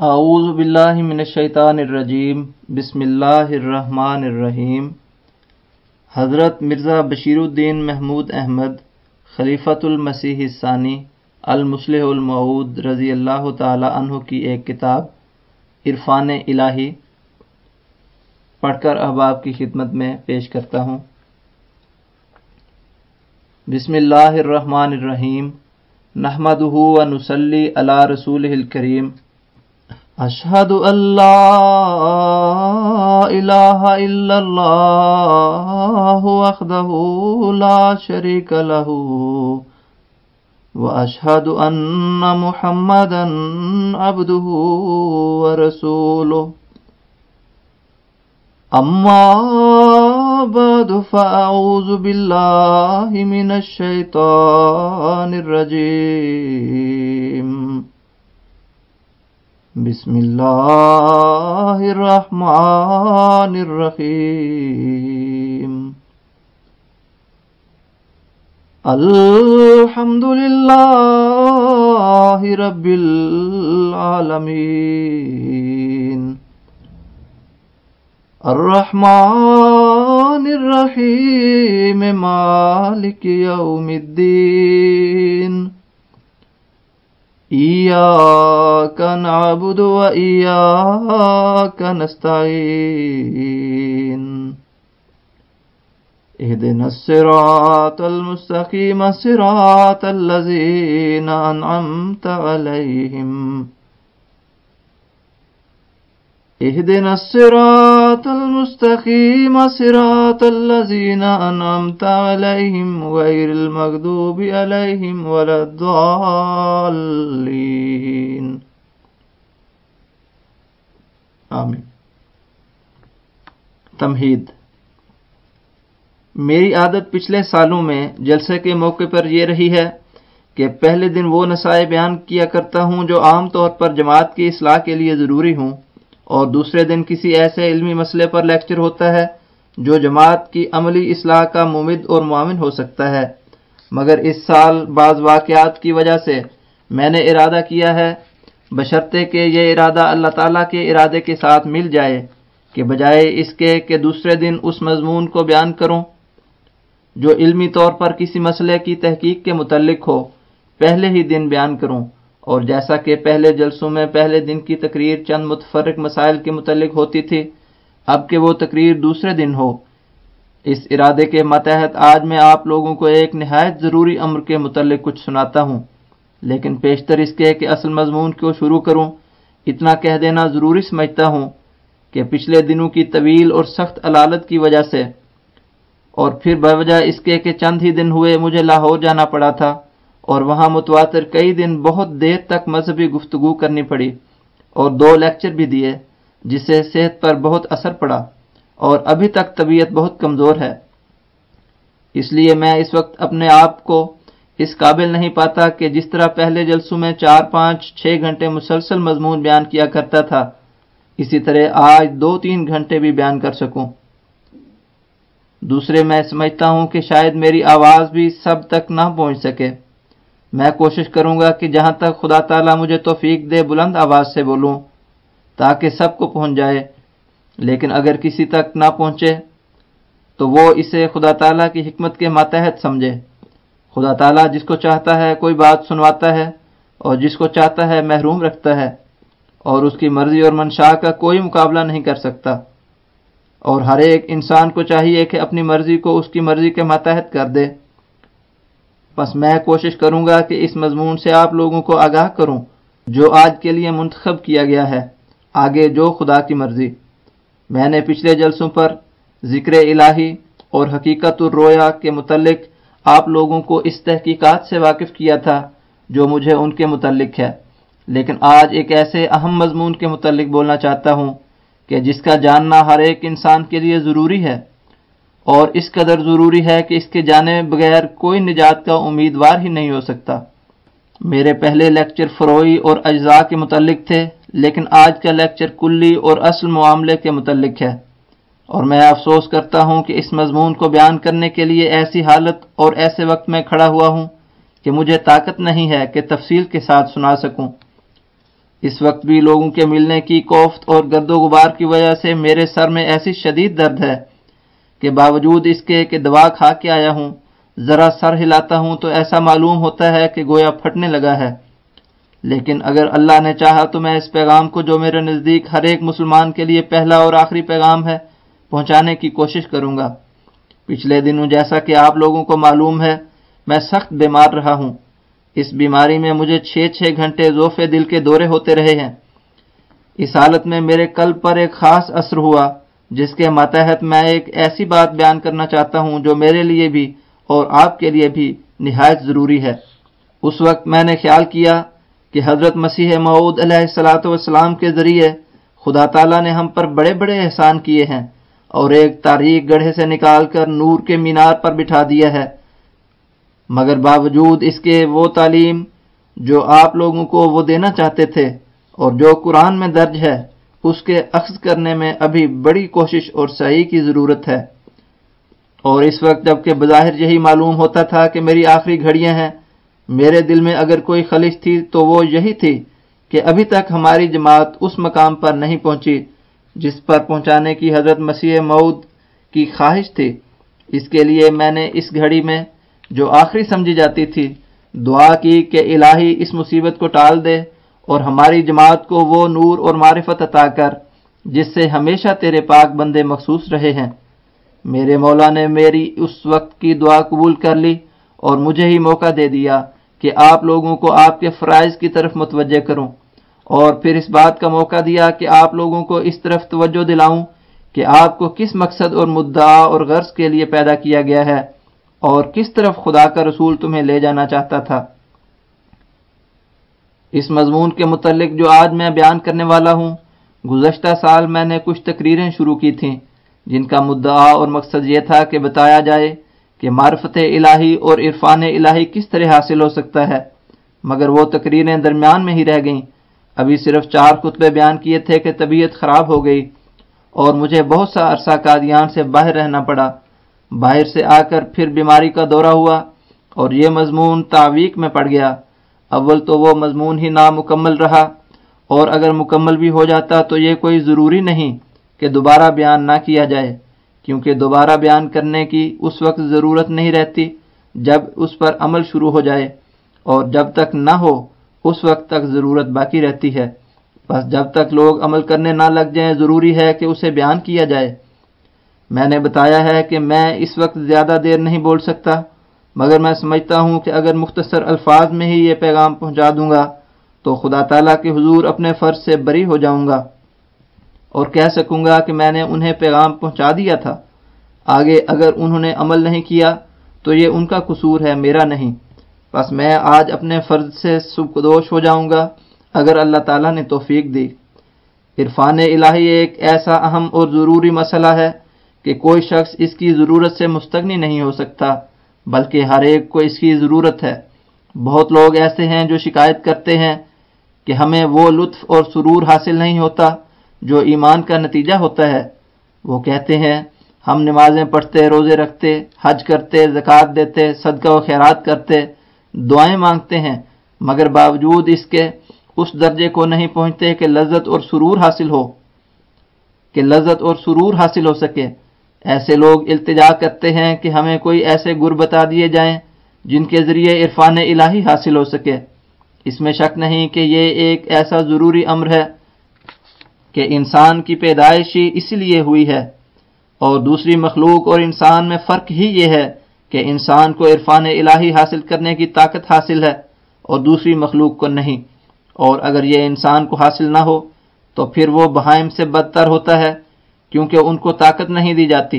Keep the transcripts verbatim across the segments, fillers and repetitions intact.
اعوذ باللہ من الشیطان الرجیم بسم اللہ الرحمن الرحیم۔ حضرت مرزا بشیر الدین محمود احمد خلیفۃ المسیح الثانی المصلح الموعود رضی اللہ تعالی عنہ کی ایک کتاب عرفان الہی پڑھ کر احباب کی خدمت میں پیش کرتا ہوں۔ بسم اللہ الرحمن الرحیم۔ نحمدہ و نصلی علی رسولہ الکریم۔ اشہد ان لا الہ الا اللہ وحدہ لا شریک لہ واشہد ان محمدا عبدہ ورسولہ۔ اما بعد فاعوذ باللہ من الشیطان الرجیم۔ بسم اللہ الرحمن الرحیم۔ الحمد للہ رب العالمین، الرحمن الرحیم، مالک یوم الدین۔ ایاک نعبد و ایاک نستعین۔ اہدنا الصراط المستقیم صراط الذین انعمت علیہم۔ اہدنا الصراط المستقیم صراط الذین انعمت علیہم غیر المغضوب علیہم ولا الضالین۔ آمین۔ تمہید۔ میری عادت پچھلے سالوں میں جلسے کے موقع پر یہ رہی ہے کہ پہلے دن وہ نصائح بیان کیا کرتا ہوں جو عام طور پر جماعت کی اصلاح کے لیے ضروری ہوں، اور دوسرے دن کسی ایسے علمی مسئلے پر لیکچر ہوتا ہے جو جماعت کی عملی اصلاح کا ممد اور معاون ہو سکتا ہے۔ مگر اس سال بعض واقعات کی وجہ سے میں نے ارادہ کیا ہے، بشرطے کہ یہ ارادہ اللہ تعالیٰ کے ارادے کے ساتھ مل جائے، کہ بجائے اس کے کہ دوسرے دن اس مضمون کو بیان کروں جو علمی طور پر کسی مسئلے کی تحقیق کے متعلق ہو، پہلے ہی دن بیان کروں، اور جیسا کہ پہلے جلسوں میں پہلے دن کی تقریر چند متفرق مسائل کے متعلق ہوتی تھی، اب کہ وہ تقریر دوسرے دن ہو۔ اس ارادے کے ماتحت آج میں آپ لوگوں کو ایک نہایت ضروری امر کے متعلق کچھ سناتا ہوں، لیکن پیشتر اس کے کہ اصل مضمون کو شروع کروں، اتنا کہہ دینا ضروری سمجھتا ہوں کہ پچھلے دنوں کی طویل اور سخت علالت کی وجہ سے، اور پھر بوجہ اس کے کہ چند ہی دن ہوئے مجھے لاہور جانا پڑا تھا، اور وہاں متواتر کئی دن بہت دیر تک مذہبی گفتگو کرنی پڑی، اور دو لیکچر بھی دیے، جس سے صحت پر بہت اثر پڑا، اور ابھی تک طبیعت بہت کمزور ہے۔ اس لیے میں اس وقت اپنے آپ کو اس قابل نہیں پاتا کہ جس طرح پہلے جلسوں میں چار پانچ چھ گھنٹے مسلسل مضمون بیان کیا کرتا تھا، اسی طرح آج دو تین گھنٹے بھی بیان کر سکوں۔ دوسرے، میں سمجھتا ہوں کہ شاید میری آواز بھی سب تک نہ پہنچ سکے۔ میں کوشش کروں گا کہ جہاں تک خدا تعالیٰ مجھے توفیق دے بلند آواز سے بولوں تاکہ سب کو پہنچ جائے، لیکن اگر کسی تک نہ پہنچے تو وہ اسے خدا تعالیٰ کی حکمت کے ماتحت سمجھے۔ خدا تعالیٰ جس کو چاہتا ہے کوئی بات سنواتا ہے، اور جس کو چاہتا ہے محروم رکھتا ہے، اور اس کی مرضی اور منشاء کا کوئی مقابلہ نہیں کر سکتا، اور ہر ایک انسان کو چاہیے کہ اپنی مرضی کو اس کی مرضی کے ماتحت کر دے۔ بس میں کوشش کروں گا کہ اس مضمون سے آپ لوگوں کو آگاہ کروں جو آج کے لیے منتخب کیا گیا ہے، آگے جو خدا کی مرضی۔ میں نے پچھلے جلسوں پر ذکر الہی اور حقیقت الرؤیا کے متعلق آپ لوگوں کو اس تحقیقات سے واقف کیا تھا جو مجھے ان کے متعلق ہے، لیکن آج ایک ایسے اہم مضمون کے متعلق بولنا چاہتا ہوں کہ جس کا جاننا ہر ایک انسان کے لیے ضروری ہے، اور اس قدر ضروری ہے کہ اس کے جانے بغیر کوئی نجات کا امیدوار ہی نہیں ہو سکتا۔ میرے پہلے لیکچر فروعی اور اجزاء کے متعلق تھے، لیکن آج کا لیکچر کلی اور اصل معاملے کے متعلق ہے، اور میں افسوس کرتا ہوں کہ اس مضمون کو بیان کرنے کے لیے ایسی حالت اور ایسے وقت میں کھڑا ہوا ہوں کہ مجھے طاقت نہیں ہے کہ تفصیل کے ساتھ سنا سکوں۔ اس وقت بھی لوگوں کے ملنے کی کوفت اور گرد و غبار کی وجہ سے میرے سر میں ایسی شدید درد ہے کہ باوجود اس کے کہ دوا کھا کے آیا ہوں، ذرا سر ہلاتا ہوں تو ایسا معلوم ہوتا ہے کہ گویا پھٹنے لگا ہے۔ لیکن اگر اللہ نے چاہا تو میں اس پیغام کو، جو میرے نزدیک ہر ایک مسلمان کے لیے پہلا اور آخری پیغام ہے، پہنچانے کی کوشش کروں گا۔ پچھلے دنوں جیسا کہ آپ لوگوں کو معلوم ہے، میں سخت بیمار رہا ہوں۔ اس بیماری میں مجھے چھ چھ گھنٹے ضعف دل کے دورے ہوتے رہے ہیں۔ اس حالت میں میرے قلب پر ایک خاص اثر ہوا، جس کے ماتحت میں ایک ایسی بات بیان کرنا چاہتا ہوں جو میرے لیے بھی اور آپ کے لیے بھی نہایت ضروری ہے۔ اس وقت میں نے خیال کیا کہ حضرت مسیح موعود علیہ الصلوۃ والسلام کے ذریعے خدا تعالیٰ نے ہم پر بڑے بڑے احسان کیے ہیں اور ایک تاریک گڑھے سے نکال کر نور کے مینار پر بٹھا دیا ہے، مگر باوجود اس کے وہ تعلیم جو آپ لوگوں کو وہ دینا چاہتے تھے اور جو قرآن میں درج ہے، اس کے اخذ کرنے میں ابھی بڑی کوشش اور سعی کی ضرورت ہے۔ اور اس وقت جب کہ بظاہر یہی معلوم ہوتا تھا کہ میری آخری گھڑیاں ہیں، میرے دل میں اگر کوئی خلش تھی تو وہ یہی تھی کہ ابھی تک ہماری جماعت اس مقام پر نہیں پہنچی جس پر پہنچانے کی حضرت مسیح موعود کی خواہش تھی۔ اس کے لیے میں نے اس گھڑی میں، جو آخری سمجھی جاتی تھی، دعا کی کہ الہی اس مصیبت کو ٹال دے اور ہماری جماعت کو وہ نور اور معرفت عطا کر جس سے ہمیشہ تیرے پاک بندے مخصوص رہے ہیں۔ میرے مولا نے میری اس وقت کی دعا قبول کر لی اور مجھے ہی موقع دے دیا کہ آپ لوگوں کو آپ کے فرائض کی طرف متوجہ کروں، اور پھر اس بات کا موقع دیا کہ آپ لوگوں کو اس طرف توجہ دلاؤں کہ آپ کو کس مقصد اور مدعا اور غرض کے لیے پیدا کیا گیا ہے اور کس طرف خدا کا رسول تمہیں لے جانا چاہتا تھا۔ اس مضمون کے متعلق جو آج میں بیان کرنے والا ہوں، گزشتہ سال میں نے کچھ تقریریں شروع کی تھیں جن کا مدعا اور مقصد یہ تھا کہ بتایا جائے کہ معرفت الہی اور عرفان الہی کس طرح حاصل ہو سکتا ہے، مگر وہ تقریریں درمیان میں ہی رہ گئیں۔ ابھی صرف چار خطبے بیان کیے تھے کہ طبیعت خراب ہو گئی اور مجھے بہت سا عرصہ قادیان سے باہر رہنا پڑا۔ باہر سے آ کر پھر بیماری کا دورہ ہوا اور یہ مضمون تعویق میں پڑ گیا۔ اول تو وہ مضمون ہی نامکمل رہا، اور اگر مکمل بھی ہو جاتا تو یہ کوئی ضروری نہیں کہ دوبارہ بیان نہ کیا جائے، کیونکہ دوبارہ بیان کرنے کی اس وقت ضرورت نہیں رہتی جب اس پر عمل شروع ہو جائے، اور جب تک نہ ہو اس وقت تک ضرورت باقی رہتی ہے۔ بس جب تک لوگ عمل کرنے نہ لگ جائیں ضروری ہے کہ اسے بیان کیا جائے۔ میں نے بتایا ہے کہ میں اس وقت زیادہ دیر نہیں بول سکتا، مگر میں سمجھتا ہوں کہ اگر مختصر الفاظ میں ہی یہ پیغام پہنچا دوں گا تو خدا تعالیٰ کے حضور اپنے فرض سے بری ہو جاؤں گا اور کہہ سکوں گا کہ میں نے انہیں پیغام پہنچا دیا تھا۔ آگے اگر انہوں نے عمل نہیں کیا تو یہ ان کا قصور ہے، میرا نہیں۔ بس میں آج اپنے فرض سے سبکدوش ہو جاؤں گا اگر اللہ تعالیٰ نے توفیق دی۔ عرفان الہی ایک ایسا اہم اور ضروری مسئلہ ہے کہ کوئی شخص اس کی ضرورت سے مستغنی نہیں ہو سکتا، بلکہ ہر ایک کو اس کی ضرورت ہے۔ بہت لوگ ایسے ہیں جو شکایت کرتے ہیں کہ ہمیں وہ لطف اور سرور حاصل نہیں ہوتا جو ایمان کا نتیجہ ہوتا ہے۔ وہ کہتے ہیں ہم نمازیں پڑھتے، روزے رکھتے، حج کرتے، زکوٰۃ دیتے، صدقہ و خیرات کرتے، دعائیں مانگتے ہیں، مگر باوجود اس کے اس درجے کو نہیں پہنچتے کہ لذت اور سرور حاصل ہو کہ لذت اور سرور حاصل ہو سکے۔ ایسے لوگ التجا کرتے ہیں کہ ہمیں کوئی ایسے گر بتا دیے جائیں جن کے ذریعے عرفان الہی حاصل ہو سکے۔ اس میں شک نہیں کہ یہ ایک ایسا ضروری امر ہے کہ انسان کی پیدائش ہی اس لیے ہوئی ہے، اور دوسری مخلوق اور انسان میں فرق ہی یہ ہے کہ انسان کو عرفان الہی حاصل کرنے کی طاقت حاصل ہے اور دوسری مخلوق کو نہیں، اور اگر یہ انسان کو حاصل نہ ہو تو پھر وہ بہائم سے بدتر ہوتا ہے، کیونکہ ان کو طاقت نہیں دی جاتی،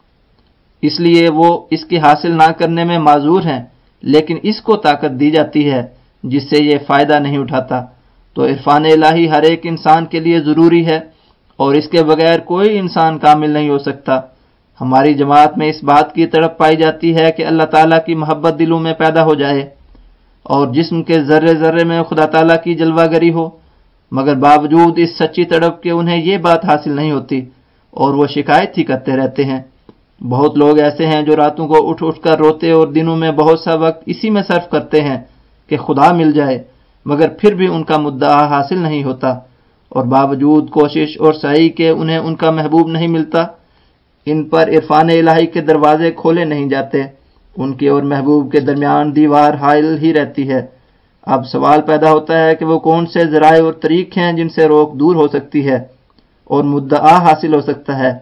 اس لیے وہ اس کی حاصل نہ کرنے میں معذور ہیں، لیکن اس کو طاقت دی جاتی ہے جس سے یہ فائدہ نہیں اٹھاتا۔ تو عرفان الہی ہر ایک انسان کے لیے ضروری ہے، اور اس کے بغیر کوئی انسان کامل نہیں ہو سکتا۔ ہماری جماعت میں اس بات کی تڑپ پائی جاتی ہے کہ اللہ تعالیٰ کی محبت دلوں میں پیدا ہو جائے اور جسم کے ذرے ذرے میں خدا تعالیٰ کی جلوہ گری ہو، مگر باوجود اس سچی تڑپ کے انہیں یہ بات حاصل نہیں ہوتی اور وہ شکایت ہی کرتے رہتے ہیں۔ بہت لوگ ایسے ہیں جو راتوں کو اٹھ اٹھ کر روتے اور دنوں میں بہت سا وقت اسی میں صرف کرتے ہیں کہ خدا مل جائے، مگر پھر بھی ان کا مدعا حاصل نہیں ہوتا، اور باوجود کوشش اور سعی کے انہیں ان کا محبوب نہیں ملتا۔ ان پر عرفان الہی کے دروازے کھولے نہیں جاتے، ان کے اور محبوب کے درمیان دیوار حائل ہی رہتی ہے۔ اب سوال پیدا ہوتا ہے کہ وہ کون سے ذرائع اور طریق ہیں جن سے روک دور ہو سکتی ہے اور مدعا حاصل ہو سکتا ہے۔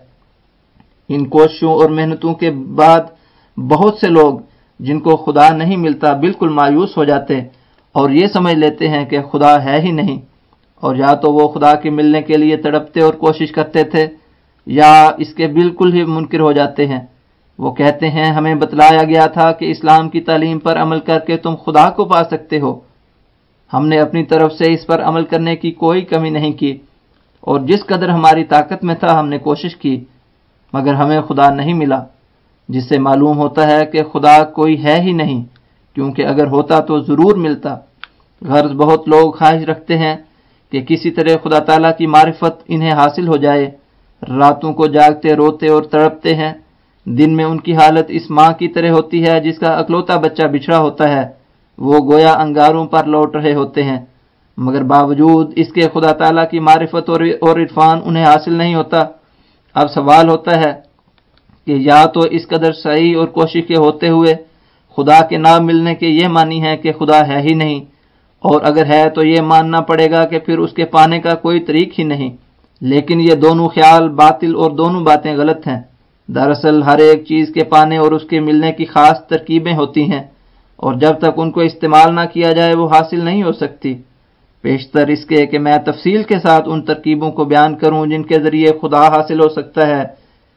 ان کوششوں اور محنتوں کے بعد بہت سے لوگ جن کو خدا نہیں ملتا بالکل مایوس ہو جاتے اور یہ سمجھ لیتے ہیں کہ خدا ہے ہی نہیں، اور یا تو وہ خدا کے ملنے کے لیے تڑپتے اور کوشش کرتے تھے یا اس کے بالکل ہی منکر ہو جاتے ہیں۔ وہ کہتے ہیں ہمیں بتلایا گیا تھا کہ اسلام کی تعلیم پر عمل کر کے تم خدا کو پا سکتے ہو۔ ہم نے اپنی طرف سے اس پر عمل کرنے کی کوئی کمی نہیں کی، اور جس قدر ہماری طاقت میں تھا ہم نے کوشش کی، مگر ہمیں خدا نہیں ملا، جس سے معلوم ہوتا ہے کہ خدا کوئی ہے ہی نہیں، کیونکہ اگر ہوتا تو ضرور ملتا۔ غرض بہت لوگ خواہش رکھتے ہیں کہ کسی طرح خدا تعالیٰ کی معرفت انہیں حاصل ہو جائے، راتوں کو جاگتے روتے اور تڑپتے ہیں، دن میں ان کی حالت اس ماں کی طرح ہوتی ہے جس کا اکلوتا بچہ بچھڑا ہوتا ہے، وہ گویا انگاروں پر لوٹ رہے ہوتے ہیں، مگر باوجود اس کے خدا تعالیٰ کی معرفت اور عرفان انہیں حاصل نہیں ہوتا۔ اب سوال ہوتا ہے کہ یا تو اس قدر سعی اور کوشش کے ہوتے ہوئے خدا کے نہ ملنے کے یہ معنی ہے کہ خدا ہے ہی نہیں، اور اگر ہے تو یہ ماننا پڑے گا کہ پھر اس کے پانے کا کوئی طریق ہی نہیں۔ لیکن یہ دونوں خیال باطل اور دونوں باتیں غلط ہیں۔ دراصل ہر ایک چیز کے پانے اور اس کے ملنے کی خاص ترکیبیں ہوتی ہیں، اور جب تک ان کو استعمال نہ کیا جائے وہ حاصل نہیں ہو سکتی۔ بیشتر اس کے کہ میں تفصیل کے ساتھ ان ترکیبوں کو بیان کروں جن کے ذریعے خدا حاصل ہو سکتا ہے،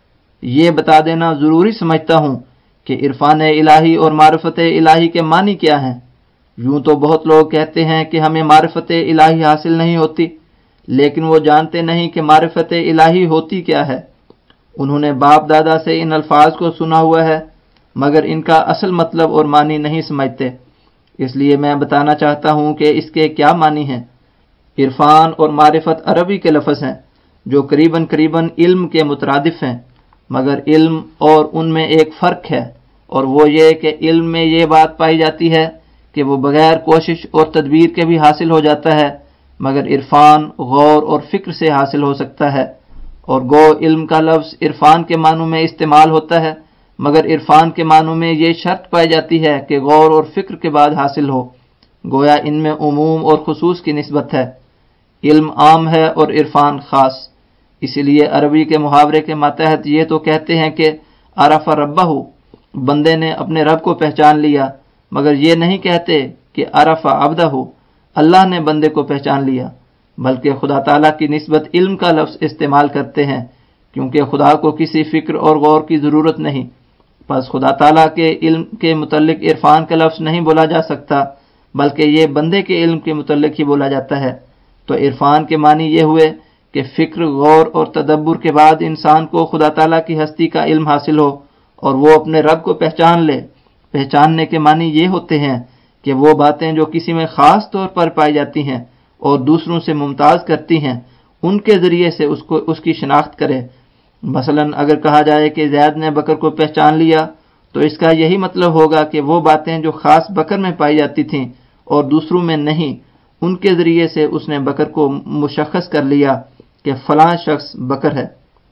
یہ بتا دینا ضروری سمجھتا ہوں کہ عرفان الہی اور معرفت الہی کے معنی کیا ہیں۔ یوں تو بہت لوگ کہتے ہیں کہ ہمیں معرفت الہی حاصل نہیں ہوتی، لیکن وہ جانتے نہیں کہ معرفت الہی ہوتی کیا ہے۔ انہوں نے باپ دادا سے ان الفاظ کو سنا ہوا ہے، مگر ان کا اصل مطلب اور معنی نہیں سمجھتے، اس لیے میں بتانا چاہتا ہوں کہ اس کے کیا معنی ہیں۔ عرفان اور معرفت عربی کے لفظ ہیں جو قریباً قریباً علم کے مترادف ہیں، مگر علم اور ان میں ایک فرق ہے، اور وہ یہ کہ علم میں یہ بات پائی جاتی ہے کہ وہ بغیر کوشش اور تدبیر کے بھی حاصل ہو جاتا ہے، مگر عرفان غور اور فکر سے حاصل ہو سکتا ہے، اور گو علم کا لفظ عرفان کے معنوں میں استعمال ہوتا ہے، مگر عرفان کے معنوں میں یہ شرط پائی جاتی ہے کہ غور اور فکر کے بعد حاصل ہو، گویا ان میں عموم اور خصوص کی نسبت ہے۔ علم عام ہے اور عرفان خاص، اسی لیے عربی کے محاورے کے ماتحت یہ تو کہتے ہیں کہ عرف ربہ، بندے نے اپنے رب کو پہچان لیا، مگر یہ نہیں کہتے کہ عرف عبدہ، اللہ نے بندے کو پہچان لیا، بلکہ خدا تعالیٰ کی نسبت علم کا لفظ استعمال کرتے ہیں، کیونکہ خدا کو کسی فکر اور غور کی ضرورت نہیں، پس خدا تعالیٰ کے علم کے متعلق عرفان کا لفظ نہیں بولا جا سکتا، بلکہ یہ بندے کے علم کے متعلق ہی بولا جاتا ہے۔ تو عرفان کے معنی یہ ہوئے کہ فکر، غور اور تدبر کے بعد انسان کو خدا تعالیٰ کی ہستی کا علم حاصل ہو اور وہ اپنے رب کو پہچان لے۔ پہچاننے کے معنی یہ ہوتے ہیں کہ وہ باتیں جو کسی میں خاص طور پر پائی جاتی ہیں اور دوسروں سے ممتاز کرتی ہیں، ان کے ذریعے سے اس کو اس کی شناخت کرے۔ مثلا اگر کہا جائے کہ زید نے بکر کو پہچان لیا، تو اس کا یہی مطلب ہوگا کہ وہ باتیں جو خاص بکر میں پائی جاتی تھیں اور دوسروں میں نہیں، ان کے ذریعے سے اس نے بکر کو مشخص کر لیا کہ فلاں شخص بکر ہے۔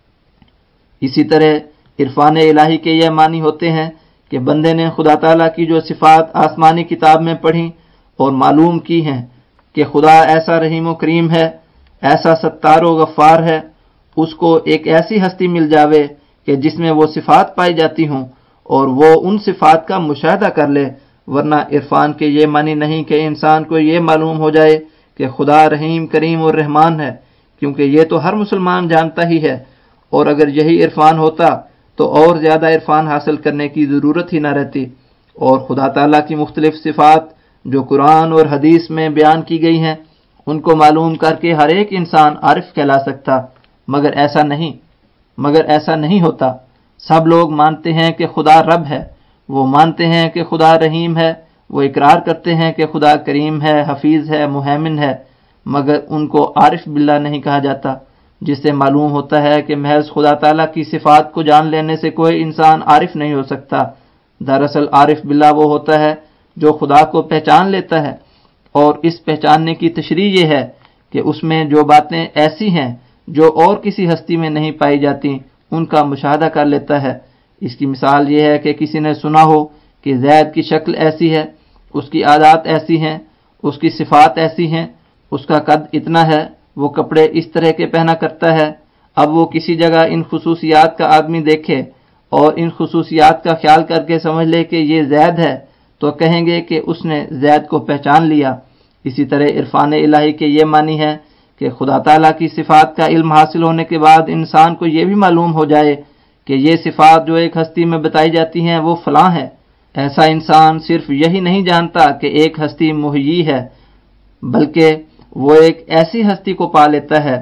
اسی طرح عرفان الہی کے یہ معنی ہوتے ہیں کہ بندے نے خدا تعالیٰ کی جو صفات آسمانی کتاب میں پڑھی اور معلوم کی ہیں کہ خدا ایسا رحیم و کریم ہے، ایسا ستار و غفار ہے، اس کو ایک ایسی ہستی مل جاوے کہ جس میں وہ صفات پائی جاتی ہوں اور وہ ان صفات کا مشاہدہ کر لے، ورنہ عرفان کے یہ معنی نہیں کہ انسان کو یہ معلوم ہو جائے کہ خدا رحیم کریم اور رحمان ہے، کیونکہ یہ تو ہر مسلمان جانتا ہی ہے، اور اگر یہی عرفان ہوتا تو اور زیادہ عرفان حاصل کرنے کی ضرورت ہی نہ رہتی، اور خدا تعالیٰ کی مختلف صفات جو قرآن اور حدیث میں بیان کی گئی ہیں ان کو معلوم کر کے ہر ایک انسان عارف کہلا سکتا، مگر ایسا نہیں مگر ایسا نہیں ہوتا۔ سب لوگ مانتے ہیں کہ خدا رب ہے، وہ مانتے ہیں کہ خدا رحیم ہے، وہ اقرار کرتے ہیں کہ خدا کریم ہے، حفیظ ہے، مہیمن ہے، مگر ان کو عارف باللہ نہیں کہا جاتا، جس سے معلوم ہوتا ہے کہ محض خدا تعالیٰ کی صفات کو جان لینے سے کوئی انسان عارف نہیں ہو سکتا۔ دراصل عارف باللہ وہ ہوتا ہے جو خدا کو پہچان لیتا ہے اور اس پہچاننے کی تشریح یہ ہے کہ اس میں جو باتیں ایسی ہیں جو اور کسی ہستی میں نہیں پائی جاتی ان کا مشاہدہ کر لیتا ہے۔ اس کی مثال یہ ہے کہ کسی نے سنا ہو کہ زید کی شکل ایسی ہے، اس کی عادات ایسی ہیں، اس کی صفات ایسی ہیں، اس کا قد اتنا ہے، وہ کپڑے اس طرح کے پہنا کرتا ہے۔ اب وہ کسی جگہ ان خصوصیات کا آدمی دیکھے اور ان خصوصیات کا خیال کر کے سمجھ لے کہ یہ زید ہے تو کہیں گے کہ اس نے زید کو پہچان لیا۔ اسی طرح عرفان الہی کے یہ معنی ہے کہ خدا تعالیٰ کی صفات کا علم حاصل ہونے کے بعد انسان کو یہ بھی معلوم ہو جائے کہ یہ صفات جو ایک ہستی میں بتائی جاتی ہیں وہ فلاں ہے۔ ایسا انسان صرف یہی نہیں جانتا کہ ایک ہستی محیی ہے، بلکہ وہ ایک ایسی ہستی کو پا لیتا ہے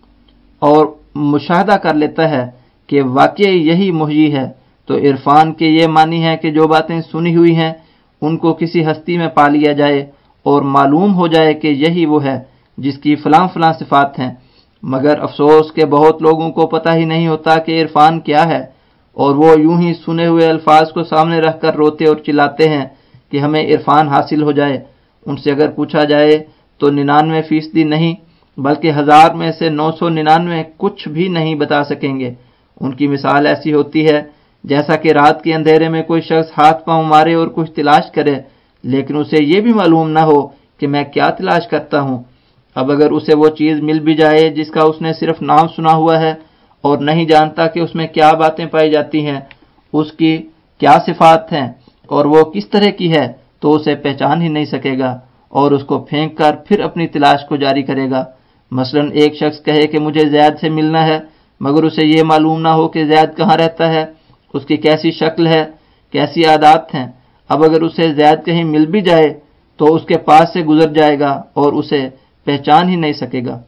اور مشاہدہ کر لیتا ہے کہ واقعی یہی محیی ہے۔ تو عرفان کے یہ معنی ہے کہ جو باتیں سنی ہوئی ہیں ان کو کسی ہستی میں پا لیا جائے اور معلوم ہو جائے کہ یہی وہ ہے جس کی فلاں فلاں صفات ہیں۔ مگر افسوس کہ بہت لوگوں کو پتہ ہی نہیں ہوتا کہ عرفان کیا ہے، اور وہ یوں ہی سنے ہوئے الفاظ کو سامنے رکھ کر روتے اور چلاتے ہیں کہ ہمیں عرفان حاصل ہو جائے۔ ان سے اگر پوچھا جائے تو ننانوے فیصدی نہیں بلکہ ہزار میں سے نو سو ننانوے کچھ بھی نہیں بتا سکیں گے۔ ان کی مثال ایسی ہوتی ہے جیسا کہ رات کے اندھیرے میں کوئی شخص ہاتھ پاؤں مارے اور کچھ تلاش کرے، لیکن اسے یہ بھی معلوم نہ ہو کہ میں کیا تلاش کرتا ہوں۔ اب اگر اسے وہ چیز مل بھی جائے جس کا اس نے صرف نام سنا ہوا ہے اور نہیں جانتا کہ اس میں کیا باتیں پائی جاتی ہیں، اس کی کیا صفات ہیں اور وہ کس طرح کی ہے، تو اسے پہچان ہی نہیں سکے گا اور اس کو پھینک کر پھر اپنی تلاش کو جاری کرے گا۔ مثلا ایک شخص کہے کہ مجھے زید سے ملنا ہے، مگر اسے یہ معلوم نہ ہو کہ زید کہاں رہتا ہے، اس کی کیسی شکل ہے، کیسی عادات ہیں۔ اب اگر اسے زید کہیں مل بھی جائے تو اس کے پاس سے گزر جائے گا اور اسے پہچان ہی نہیں سکے گا۔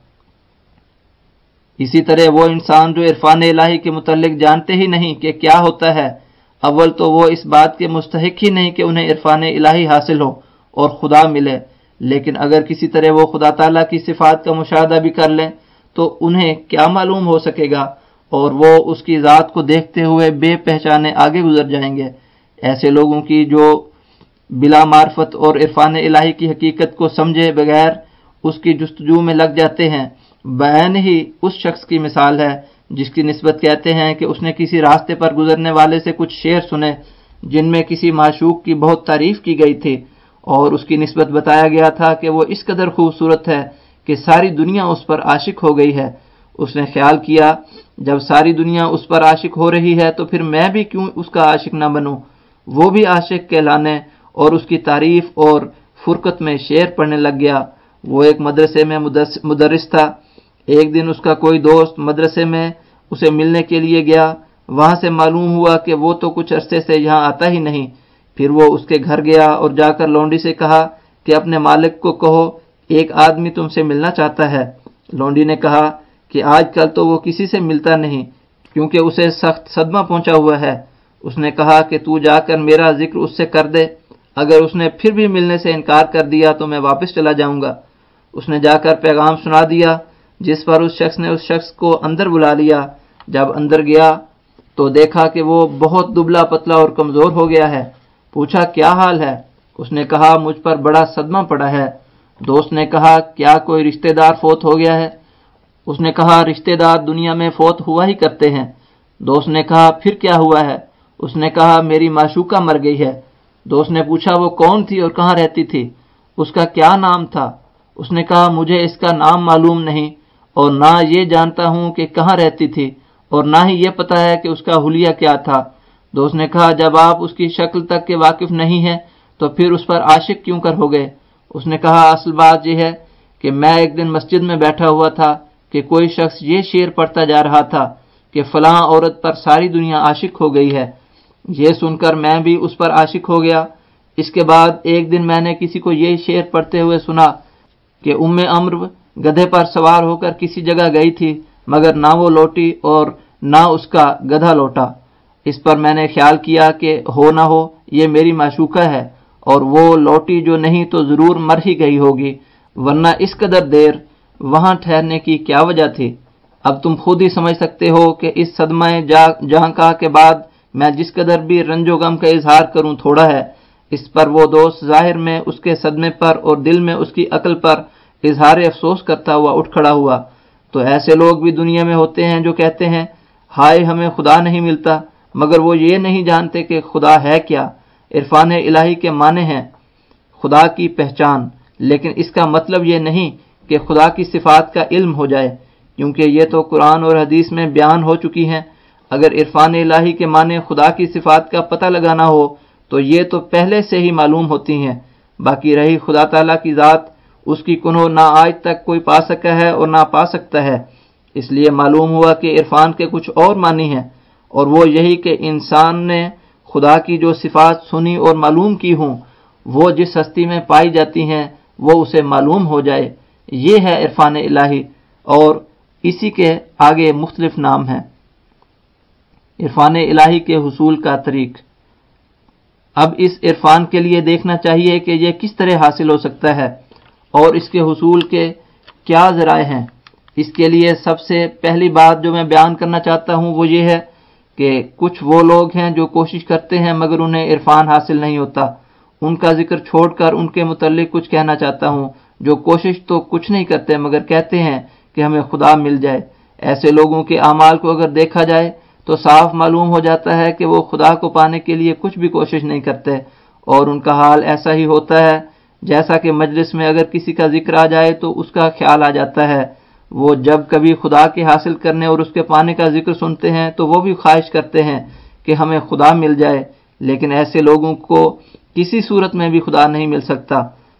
اسی طرح وہ انسان جو عرفان الہی کے متعلق جانتے ہی نہیں کہ کیا ہوتا ہے، اول تو وہ اس بات کے مستحق ہی نہیں کہ انہیں عرفان الہی حاصل ہو اور خدا ملے، لیکن اگر کسی طرح وہ خدا تعالیٰ کی صفات کا مشاہدہ بھی کر لیں تو انہیں کیا معلوم ہو سکے گا، اور وہ اس کی ذات کو دیکھتے ہوئے بے پہچانے آگے گزر جائیں گے۔ ایسے لوگوں کی جو بلا معرفت اور عرفان الہی کی حقیقت کو سمجھے بغیر اس کی جستجو میں لگ جاتے ہیں، بعین ہی اس شخص کی مثال ہے جس کی نسبت کہتے ہیں کہ اس نے کسی راستے پر گزرنے والے سے کچھ شعر سنے جن میں کسی معشوق کی بہت تعریف کی گئی تھی، اور اس کی نسبت بتایا گیا تھا کہ وہ اس قدر خوبصورت ہے کہ ساری دنیا اس پر عاشق ہو گئی ہے۔ اس نے خیال کیا جب ساری دنیا اس پر عاشق ہو رہی ہے تو پھر میں بھی کیوں اس کا عاشق نہ بنوں۔ وہ بھی عاشق کہلانے اور اس کی تعریف اور فرقت میں شعر پڑھنے لگ گیا۔ وہ ایک مدرسے میں مدرس تھا۔ ایک دن اس کا کوئی دوست مدرسے میں اسے ملنے کے لیے گیا۔ وہاں سے معلوم ہوا کہ وہ تو کچھ عرصے سے یہاں آتا ہی نہیں۔ پھر وہ اس کے گھر گیا اور جا کر لونڈی سے کہا کہ اپنے مالک کو کہو ایک آدمی تم سے ملنا چاہتا ہے۔ لونڈی نے کہا کہ آج کل تو وہ کسی سے ملتا نہیں کیونکہ اسے سخت صدمہ پہنچا ہوا ہے۔ اس نے کہا کہ تو جا کر میرا ذکر اس سے کر دے، اگر اس نے پھر بھی ملنے سے انکار کر دیا تو میں واپس چلا جاؤں گا۔ اس نے جا کر پیغام سنا دیا، جس پر اس شخص نے اس شخص کو اندر بلا لیا۔ جب اندر گیا تو دیکھا کہ وہ بہت دبلا پتلا اور کمزور ہو گیا ہے۔ پوچھا کیا حال ہے؟ اس نے کہا مجھ پر بڑا صدمہ پڑا ہے۔ دوست نے کہا کیا کوئی رشتہ دار فوت ہو گیا ہے؟ اس نے کہا رشتہ دار دنیا میں فوت ہوا ہی کرتے ہیں۔ دوست نے کہا پھر کیا ہوا ہے؟ اس نے کہا میری معشوقہ مر گئی ہے۔ دوست نے پوچھا وہ کون تھی اور کہاں رہتی تھی؟ اس کا کیا نام تھا؟ اس نے کہا مجھے اس کا نام معلوم نہیں اور نہ یہ جانتا ہوں کہ کہاں رہتی تھی اور نہ ہی یہ پتا ہے کہ اس کا حلیہ کیا تھا۔ دوست نے کہا جب آپ اس کی شکل تک کے واقف نہیں ہیں تو پھر اس پر عاشق کیوں کر ہو گئے؟ اس نے کہا اصل بات یہ ہے کہ میں ایک دن مسجد میں بیٹھا ہوا تھا کہ کوئی شخص یہ شعر پڑھتا جا رہا تھا کہ فلاں عورت پر ساری دنیا عاشق ہو گئی ہے۔ یہ سن کر میں بھی اس پر عاشق ہو گیا۔ اس کے بعد ایک دن میں نے کسی کو یہ شعر پڑھتے ہوئے سنا کہ ام عمرو گدھے پر سوار ہو کر کسی جگہ گئی تھی مگر نہ وہ لوٹی اور نہ اس کا گدھا لوٹا۔ اس پر میں نے خیال کیا کہ ہو نہ ہو یہ میری معشوقہ ہے اور وہ لوٹی جو نہیں تو ضرور مر ہی گئی ہوگی، ورنہ اس قدر دیر وہاں ٹھہرنے کی کیا وجہ تھی؟ اب تم خود ہی سمجھ سکتے ہو کہ اس صدمہ جہاں کا کے بعد میں جس قدر بھی رنج و غم کا اظہار کروں تھوڑا ہے۔ اس پر وہ دوست ظاہر میں اس کے صدمے پر اور دل میں اس کی عقل پر اظہار افسوس کرتا ہوا اٹھ کھڑا ہوا۔ تو ایسے لوگ بھی دنیا میں ہوتے ہیں جو کہتے ہیں ہائے ہمیں خدا نہیں ملتا، مگر وہ یہ نہیں جانتے کہ خدا ہے کیا۔ عرفان الہی کے معنی ہیں خدا کی پہچان، لیکن اس کا مطلب یہ نہیں کہ خدا کی صفات کا علم ہو جائے، کیونکہ یہ تو قرآن اور حدیث میں بیان ہو چکی ہیں۔ اگر عرفان الہی کے معنی خدا کی صفات کا پتہ لگانا ہو تو یہ تو پہلے سے ہی معلوم ہوتی ہیں۔ باقی رہی خدا تعالیٰ کی ذات، اس کی کنو نہ آج تک کوئی پا سکا ہے اور نہ پا سکتا ہے۔ اس لیے معلوم ہوا کہ عرفان کے کچھ اور معنی ہیں، اور وہ یہی کہ انسان نے خدا کی جو صفات سنی اور معلوم کی ہوں وہ جس ہستی میں پائی جاتی ہیں وہ اسے معلوم ہو جائے۔ یہ ہے عرفان الہی، اور اسی کے آگے مختلف نام ہیں۔ عرفان الہی کے حصول کا طریق۔ اب اس عرفان کے لیے دیکھنا چاہیے کہ یہ کس طرح حاصل ہو سکتا ہے اور اس کے حصول کے کیا ذرائع ہیں۔ اس کے لیے سب سے پہلی بات جو میں بیان کرنا چاہتا ہوں وہ یہ ہے کہ کچھ وہ لوگ ہیں جو کوشش کرتے ہیں مگر انہیں عرفان حاصل نہیں ہوتا۔ ان کا ذکر چھوڑ کر ان کے متعلق کچھ کہنا چاہتا ہوں جو کوشش تو کچھ نہیں کرتے مگر کہتے ہیں کہ ہمیں خدا مل جائے۔ ایسے لوگوں کے اعمال کو اگر دیکھا جائے تو صاف معلوم ہو جاتا ہے کہ وہ خدا کو پانے کے لیے کچھ بھی کوشش نہیں کرتے، اور ان کا حال ایسا ہی ہوتا ہے جیسا کہ مجلس میں اگر کسی کا ذکر آ جائے تو اس کا خیال آ جاتا ہے۔ وہ جب کبھی خدا کے حاصل کرنے اور اس کے پانے کا ذکر سنتے ہیں تو وہ بھی خواہش کرتے ہیں کہ ہمیں خدا مل جائے، لیکن ایسے لوگوں کو کسی صورت میں بھی خدا نہیں مل سکتا۔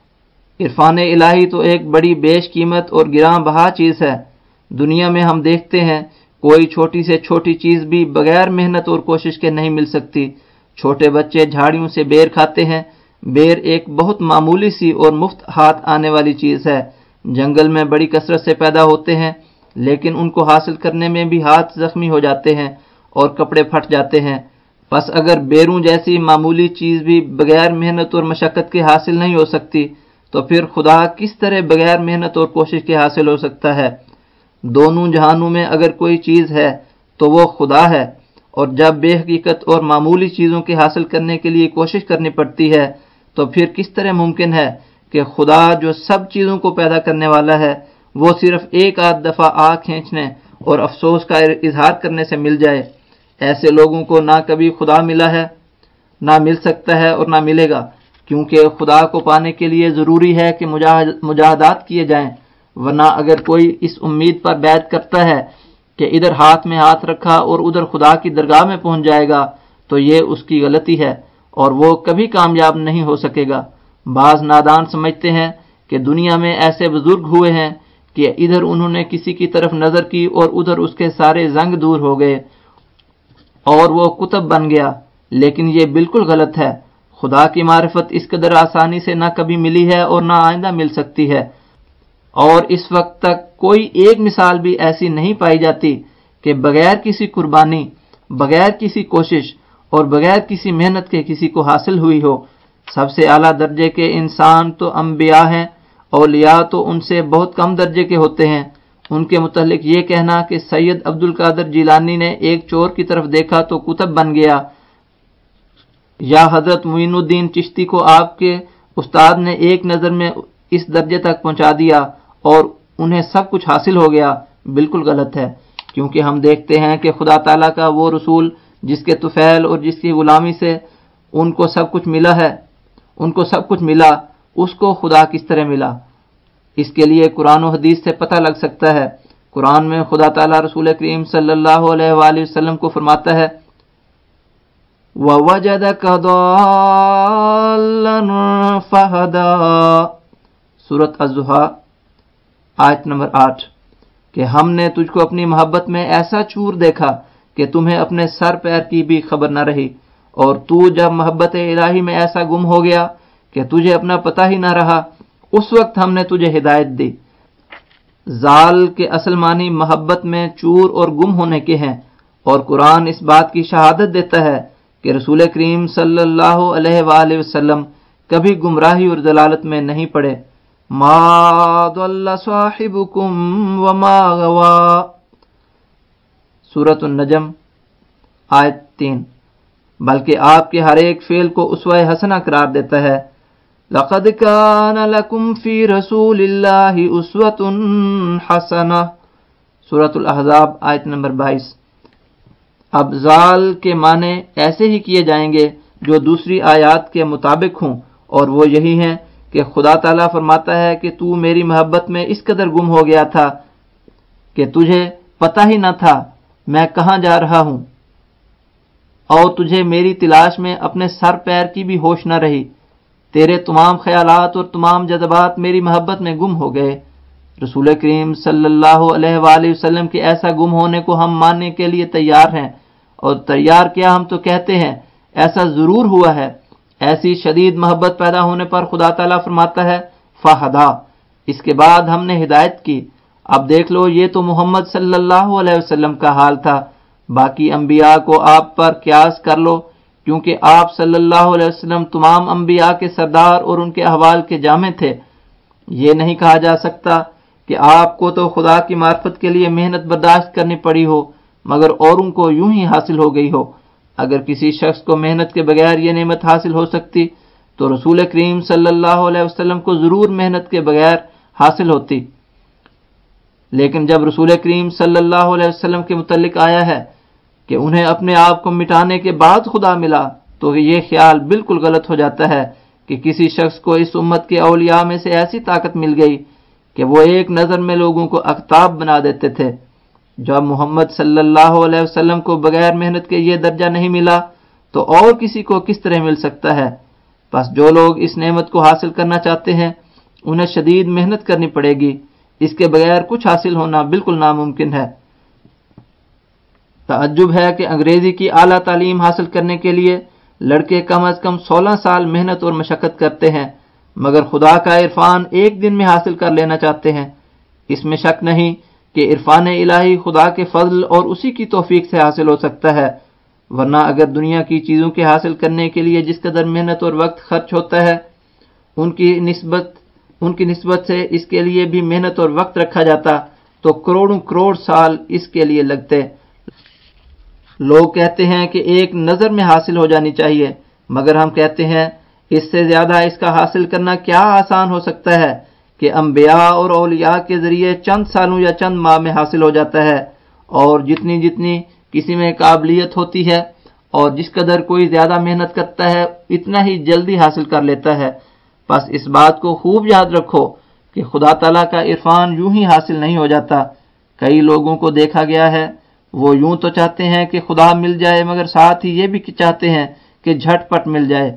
عرفان الہی تو ایک بڑی بیش قیمت اور گراں بہا چیز ہے۔ دنیا میں ہم دیکھتے ہیں کوئی چھوٹی سے چھوٹی چیز بھی بغیر محنت اور کوشش کے نہیں مل سکتی۔ چھوٹے بچے جھاڑیوں سے بیر کھاتے ہیں۔ بیر ایک بہت معمولی سی اور مفت ہاتھ آنے والی چیز ہے۔ جنگل میں بڑی کثرت سے پیدا ہوتے ہیں، لیکن ان کو حاصل کرنے میں بھی ہاتھ زخمی ہو جاتے ہیں اور کپڑے پھٹ جاتے ہیں۔ پس اگر بیروں جیسی معمولی چیز بھی بغیر محنت اور مشقت کے حاصل نہیں ہو سکتی تو پھر خدا کس طرح بغیر محنت اور کوشش کے حاصل ہو سکتا ہے؟ دونوں جہانوں میں اگر کوئی چیز ہے تو وہ خدا ہے، اور جب بے حقیقت اور معمولی چیزوں کے حاصل کرنے کے لیے کوشش کرنی پڑتی ہے تو پھر کس طرح ممکن ہے کہ خدا جو سب چیزوں کو پیدا کرنے والا ہے وہ صرف ایک آدھ دفعہ آنکھ کھینچنے اور افسوس کا اظہار کرنے سے مل جائے؟ ایسے لوگوں کو نہ کبھی خدا ملا ہے، نہ مل سکتا ہے اور نہ ملے گا، کیونکہ خدا کو پانے کے لیے ضروری ہے کہ مجاہدات کیے جائیں، ورنہ اگر کوئی اس امید پر بیعت کرتا ہے کہ ادھر ہاتھ میں ہاتھ رکھا اور ادھر خدا کی درگاہ میں پہنچ جائے گا تو یہ اس کی غلطی ہے اور وہ کبھی کامیاب نہیں ہو سکے گا۔ بعض نادان سمجھتے ہیں کہ دنیا میں ایسے بزرگ ہوئے ہیں کہ ادھر انہوں نے کسی کی طرف نظر کی اور ادھر اس کے سارے زنگ دور ہو گئے اور وہ قطب بن گیا، لیکن یہ بالکل غلط ہے۔ خدا کی معرفت اس قدر آسانی سے نہ کبھی ملی ہے اور نہ آئندہ مل سکتی ہے، اور اس وقت تک کوئی ایک مثال بھی ایسی نہیں پائی جاتی کہ بغیر کسی قربانی، بغیر کسی کوشش اور بغیر کسی محنت کے کسی کو حاصل ہوئی ہو۔ سب سے اعلیٰ درجے کے انسان تو انبیاء ہیں، اولیاء تو ان سے بہت کم درجے کے ہوتے ہیں۔ ان کے متعلق یہ کہنا کہ سید عبد القادر جیلانی نے ایک چور کی طرف دیکھا تو قطب بن گیا، یا حضرت معین الدین چشتی کو آپ کے استاد نے ایک نظر میں اس درجے تک پہنچا دیا اور انہیں سب کچھ حاصل ہو گیا، بالکل غلط ہے۔ کیونکہ ہم دیکھتے ہیں کہ خدا تعالیٰ کا وہ رسول جس کے طفیل اور جس کی غلامی سے ان کو سب کچھ ملا ہے، ان کو سب کچھ ملا، اس کو خدا کس طرح ملا؟ اس کے لیے قرآن و حدیث سے پتہ لگ سکتا ہے۔ قرآن میں خدا تعالیٰ رسول کریم صلی اللہ علیہ وآلہ وسلم کو فرماتا ہے وَوَجَدَكَ ضَالًّا فَهَدَىٰ، سورۃ الضحیٰ آیت نمبر آٹھ، کہ ہم نے تجھ کو اپنی محبت میں ایسا چور دیکھا کہ تمہیں اپنے سر پیر کی بھی خبر نہ رہی، اور تو جب محبت الہی میں ایسا گم ہو گیا کہ تجھے اپنا پتہ ہی نہ رہا، اس وقت ہم نے تجھے ہدایت دی۔ زال کے اصل معنی محبت میں چور اور گم ہونے کے ہیں، اور قرآن اس بات کی شہادت دیتا ہے کہ رسول کریم صلی اللہ علیہ وآلہ وسلم کبھی گمراہی اور ضلالت میں نہیں پڑے۔ ما ضل صاحبکم وما غوا، سورۃ النجم آیت تین۔ بلکہ آپ کے ہر ایک فعل کو اسوہ حسنہ قرار دیتا ہے۔ لَقَدْ كَانَ لَكُمْ فِي رَسُولِ اللَّهِ أُسْوَةٌ حَسَنَةٌ، سورۃ الاحزاب آیت نمبر بائیس۔ اب ذال کے معنی ایسے ہی کیے جائیں گے جو دوسری آیات کے مطابق ہوں، اور وہ یہی ہیں کہ خدا تعالیٰ فرماتا ہے کہ تو میری محبت میں اس قدر گم ہو گیا تھا کہ تجھے پتہ ہی نہ تھا میں کہاں جا رہا ہوں، اور تجھے میری تلاش میں اپنے سر پیر کی بھی ہوش نہ رہی، تیرے تمام خیالات اور تمام جذبات میری محبت میں گم ہو گئے۔ رسول کریم صلی اللہ علیہ وآلہ وسلم کے ایسا گم ہونے کو ہم ماننے کے لیے تیار ہیں، اور تیار کیا ہم تو کہتے ہیں ایسا ضرور ہوا ہے۔ ایسی شدید محبت پیدا ہونے پر خدا تعالیٰ فرماتا ہے فہدا، اس کے بعد ہم نے ہدایت کی۔ اب دیکھ لو، یہ تو محمد صلی اللہ علیہ وسلم کا حال تھا، باقی انبیاء کو آپ پر قیاس کر لو، کیونکہ آپ صلی اللہ علیہ وسلم تمام انبیاء کے سردار اور ان کے احوال کے جامع تھے۔ یہ نہیں کہا جا سکتا کہ آپ کو تو خدا کی معرفت کے لیے محنت برداشت کرنی پڑی ہو مگر اوروں کو یوں ہی حاصل ہو گئی ہو۔ اگر کسی شخص کو محنت کے بغیر یہ نعمت حاصل ہو سکتی تو رسول کریم صلی اللہ علیہ وسلم کو ضرور محنت کے بغیر حاصل ہوتی، لیکن جب رسول کریم صلی اللہ علیہ وسلم کے متعلق آیا ہے کہ انہیں اپنے آپ کو مٹانے کے بعد خدا ملا، تو یہ خیال بالکل غلط ہو جاتا ہے کہ کسی شخص کو اس امت کے اولیاء میں سے ایسی طاقت مل گئی کہ وہ ایک نظر میں لوگوں کو اقطاب بنا دیتے تھے۔ جب محمد صلی اللہ علیہ وسلم کو بغیر محنت کے یہ درجہ نہیں ملا تو اور کسی کو کس طرح مل سکتا ہے؟ بس جو لوگ اس نعمت کو حاصل کرنا چاہتے ہیں انہیں شدید محنت کرنی پڑے گی، اس کے بغیر کچھ حاصل ہونا بالکل ناممکن ہے۔ تعجب ہے کہ انگریزی کی اعلیٰ تعلیم حاصل کرنے کے لیے لڑکے کم از کم سولہ سال محنت اور مشقت کرتے ہیں، مگر خدا کا عرفان ایک دن میں حاصل کر لینا چاہتے ہیں۔ اس میں شک نہیں کہ عرفان الہی خدا کے فضل اور اسی کی توفیق سے حاصل ہو سکتا ہے، ورنہ اگر دنیا کی چیزوں کے حاصل کرنے کے لیے جس قدر محنت اور وقت خرچ ہوتا ہے ان کی نسبت ان کی نسبت سے اس کے لیے بھی محنت اور وقت رکھا جاتا تو کروڑوں کروڑ سال اس کے لیے لگتے۔ لوگ کہتے ہیں کہ ایک نظر میں حاصل ہو جانی چاہیے، مگر ہم کہتے ہیں اس سے زیادہ اس کا حاصل کرنا کیا آسان ہو سکتا ہے کہ انبیاء اور اولیاء کے ذریعے چند سالوں یا چند ماہ میں حاصل ہو جاتا ہے، اور جتنی جتنی کسی میں قابلیت ہوتی ہے اور جس قدر کوئی زیادہ محنت کرتا ہے اتنا ہی جلدی حاصل کر لیتا ہے۔ بس اس بات کو خوب یاد رکھو کہ خدا تعالیٰ کا عرفان یوں ہی حاصل نہیں ہو جاتا۔ کئی لوگوں کو دیکھا گیا ہے وہ یوں تو چاہتے ہیں کہ خدا مل جائے مگر ساتھ ہی یہ بھی چاہتے ہیں کہ جھٹ پٹ مل جائے۔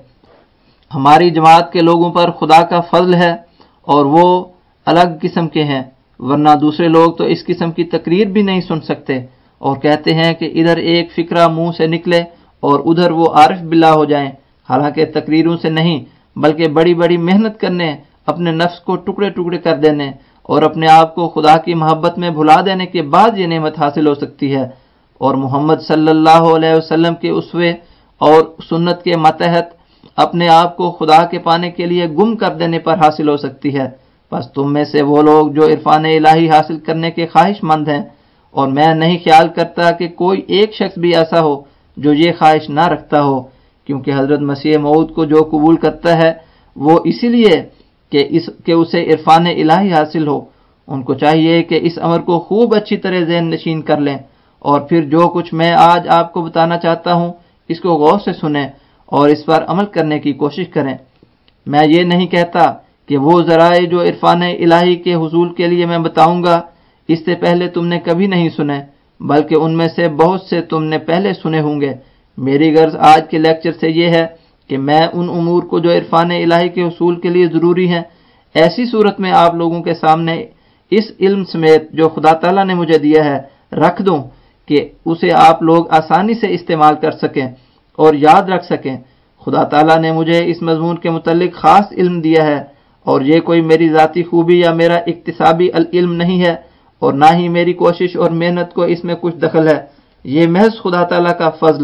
ہماری جماعت کے لوگوں پر خدا کا فضل ہے اور وہ الگ قسم کے ہیں، ورنہ دوسرے لوگ تو اس قسم کی تقریر بھی نہیں سن سکتے اور کہتے ہیں کہ ادھر ایک فکرہ منہ سے نکلے اور ادھر وہ عارف باللہ ہو جائیں، حالانکہ تقریروں سے نہیں بلکہ بڑی بڑی محنت کرنے، اپنے نفس کو ٹکڑے ٹکڑے کر دینے اور اپنے آپ کو خدا کی محبت میں بھلا دینے کے بعد یہ نعمت حاصل ہو سکتی ہے، اور محمد صلی اللہ علیہ وسلم کے اسوے اور سنت کے ماتحت اپنے آپ کو خدا کے پانے کے لیے گم کر دینے پر حاصل ہو سکتی ہے۔ بس تم میں سے وہ لوگ جو عرفان الہی حاصل کرنے کے خواہش مند ہیں، اور میں نہیں خیال کرتا کہ کوئی ایک شخص بھی ایسا ہو جو یہ خواہش نہ رکھتا ہو، کیونکہ حضرت مسیح موعود کو جو قبول کرتا ہے وہ اسی لیے کہ اس کہ اسے عرفان الہی حاصل ہو۔ ان کو چاہیے کہ اس امر کو خوب اچھی طرح ذہن نشین کر لیں، اور پھر جو کچھ میں آج آپ کو بتانا چاہتا ہوں اس کو غور سے سنیں اور اس پر عمل کرنے کی کوشش کریں۔ میں یہ نہیں کہتا کہ وہ ذرائع جو عرفان الہی کے حصول کے لیے میں بتاؤں گا اس سے پہلے تم نے کبھی نہیں سنے، بلکہ ان میں سے بہت سے تم نے پہلے سنے ہوں گے۔ میری غرض آج کے لیکچر سے یہ ہے کہ میں ان امور کو جو عرفان الہی کے حصول کے لیے ضروری ہیں ایسی صورت میں آپ لوگوں کے سامنے اس علم سمیت جو خدا تعالیٰ نے مجھے دیا ہے رکھ دوں کہ اسے آپ لوگ آسانی سے استعمال کر سکیں اور یاد رکھ سکیں۔ خدا تعالیٰ نے مجھے اس مضمون کے متعلق خاص علم دیا ہے، اور یہ کوئی میری ذاتی خوبی یا میرا اکتسابی علم نہیں ہے، اور نہ ہی میری کوشش اور محنت کو اس میں کچھ دخل ہے۔ یہ محض خدا تعالیٰ کا فضل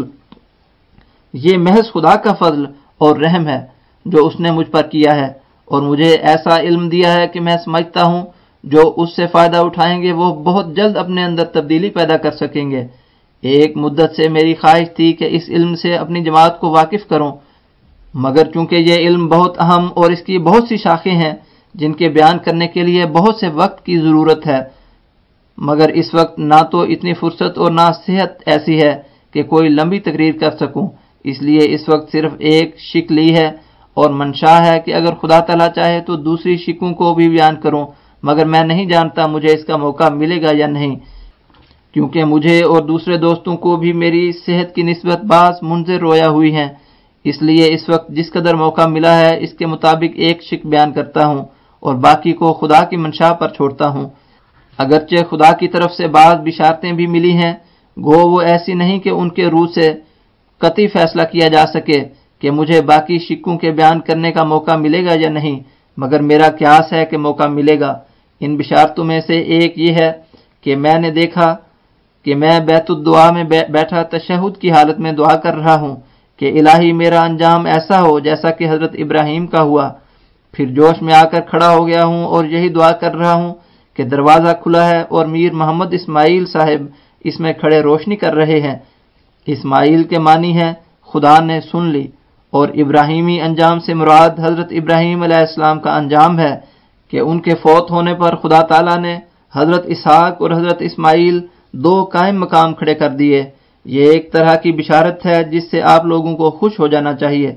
یہ محض خدا کا فضل اور رحم ہے جو اس نے مجھ پر کیا ہے، اور مجھے ایسا علم دیا ہے کہ میں سمجھتا ہوں جو اس سے فائدہ اٹھائیں گے وہ بہت جلد اپنے اندر تبدیلی پیدا کر سکیں گے۔ ایک مدت سے میری خواہش تھی کہ اس علم سے اپنی جماعت کو واقف کروں، مگر چونکہ یہ علم بہت اہم اور اس کی بہت سی شاخیں ہیں جن کے بیان کرنے کے لیے بہت سے وقت کی ضرورت ہے، مگر اس وقت نہ تو اتنی فرصت اور نہ صحت ایسی ہے کہ کوئی لمبی تقریر کر سکوں، اس لیے اس وقت صرف ایک شک لی ہے اور منشا ہے کہ اگر خدا تعالیٰ چاہے تو دوسری شکوں کو بھی بیان کروں، مگر میں نہیں جانتا مجھے اس کا موقع ملے گا یا نہیں، کیونکہ مجھے اور دوسرے دوستوں کو بھی میری صحت کی نسبت بعض منظر رویا ہوئی ہیں، اس لیے اس وقت جس قدر موقع ملا ہے اس کے مطابق ایک شک بیان کرتا ہوں اور باقی کو خدا کی منشا پر چھوڑتا ہوں۔ اگرچہ خدا کی طرف سے بعض بشارتیں بھی ملی ہیں، گو وہ ایسی نہیں کہ ان کے روح سے قطعی فیصلہ کیا جا سکے کہ مجھے باقی شکوں کے بیان کرنے کا موقع ملے گا یا نہیں، مگر میرا قیاس ہے کہ موقع ملے گا۔ ان بشارتوں میں سے ایک یہ ہے کہ میں نے دیکھا کہ میں بیت الدعا میں بیٹھا تشہد کی حالت میں دعا کر رہا ہوں کہ الہی میرا انجام ایسا ہو جیسا کہ حضرت ابراہیم کا ہوا۔ پھر جوش میں آ کر کھڑا ہو گیا ہوں اور یہی دعا کر رہا ہوں کہ دروازہ کھلا ہے اور میر محمد اسماعیل صاحب اس میں کھڑے روشنی کر رہے ہیں۔ اسماعیل کے معنی ہے خدا نے سن لی، اور ابراہیمی انجام سے مراد حضرت ابراہیم علیہ السلام کا انجام ہے کہ ان کے فوت ہونے پر خدا تعالیٰ نے حضرت اسحاق اور حضرت اسماعیل دو قائم مقام کھڑے کر دیے۔ یہ ایک طرح کی بشارت ہے جس سے آپ لوگوں کو خوش ہو جانا چاہیے۔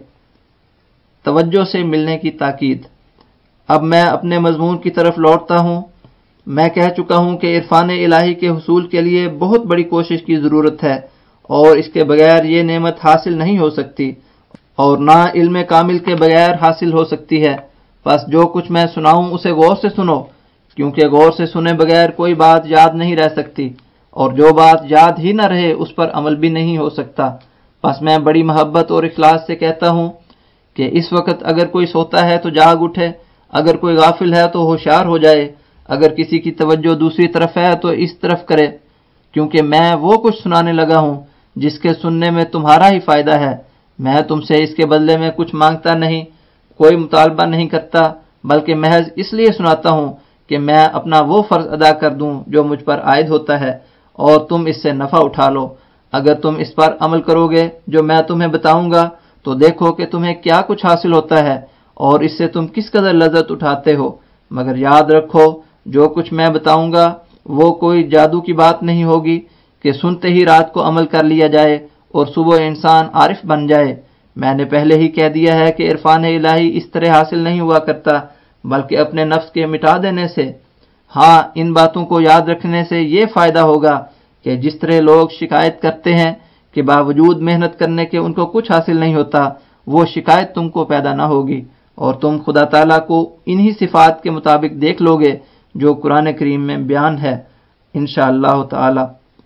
توجہ سے ملنے کی تاکید۔ اب میں اپنے مضمون کی طرف لوٹتا ہوں۔ میں کہہ چکا ہوں کہ عرفان الہی کے حصول کے لیے بہت بڑی کوشش کی ضرورت ہے اور اس کے بغیر یہ نعمت حاصل نہیں ہو سکتی، اور نہ علم کامل کے بغیر حاصل ہو سکتی ہے۔ بس جو کچھ میں سناؤں اسے غور سے سنو، کیونکہ غور سے سنے بغیر کوئی بات یاد نہیں رہ سکتی، اور جو بات یاد ہی نہ رہے اس پر عمل بھی نہیں ہو سکتا۔ بس میں بڑی محبت اور اخلاص سے کہتا ہوں کہ اس وقت اگر کوئی سوتا ہے تو جاگ اٹھے، اگر کوئی غافل ہے تو ہوشیار ہو جائے، اگر کسی کی توجہ دوسری طرف ہے تو اس طرف کرے، کیونکہ میں وہ کچھ سنانے لگا ہوں جس کے سننے میں تمہارا ہی فائدہ ہے۔ میں تم سے اس کے بدلے میں کچھ مانگتا نہیں، کوئی مطالبہ نہیں کرتا، بلکہ محض اس لیے سناتا ہوں کہ میں اپنا وہ فرض ادا کر دوں جو مجھ پر عائد ہوتا ہے، اور تم اس سے نفع اٹھا لو۔ اگر تم اس پر عمل کرو گے جو میں تمہیں بتاؤں گا تو دیکھو کہ تمہیں کیا کچھ حاصل ہوتا ہے اور اس سے تم کس قدر لذت اٹھاتے ہو۔ مگر یاد رکھو جو کچھ میں بتاؤں گا وہ کوئی جادو کی بات نہیں ہوگی کہ سنتے ہی رات کو عمل کر لیا جائے اور صبح انسان عارف بن جائے۔ میں نے پہلے ہی کہہ دیا ہے کہ عرفان الہی اس طرح حاصل نہیں ہوا کرتا، بلکہ اپنے نفس کے مٹا دینے سے۔ ہاں، ان باتوں کو یاد رکھنے سے یہ فائدہ ہوگا کہ جس طرح لوگ شکایت کرتے ہیں کہ باوجود محنت کرنے کے ان کو کچھ حاصل نہیں ہوتا، وہ شکایت تم کو پیدا نہ ہوگی، اور تم خدا تعالیٰ کو انہی صفات کے مطابق دیکھ لو گے جو قرآن کریم میں بیان ہے انشاءاللہ تعالی۔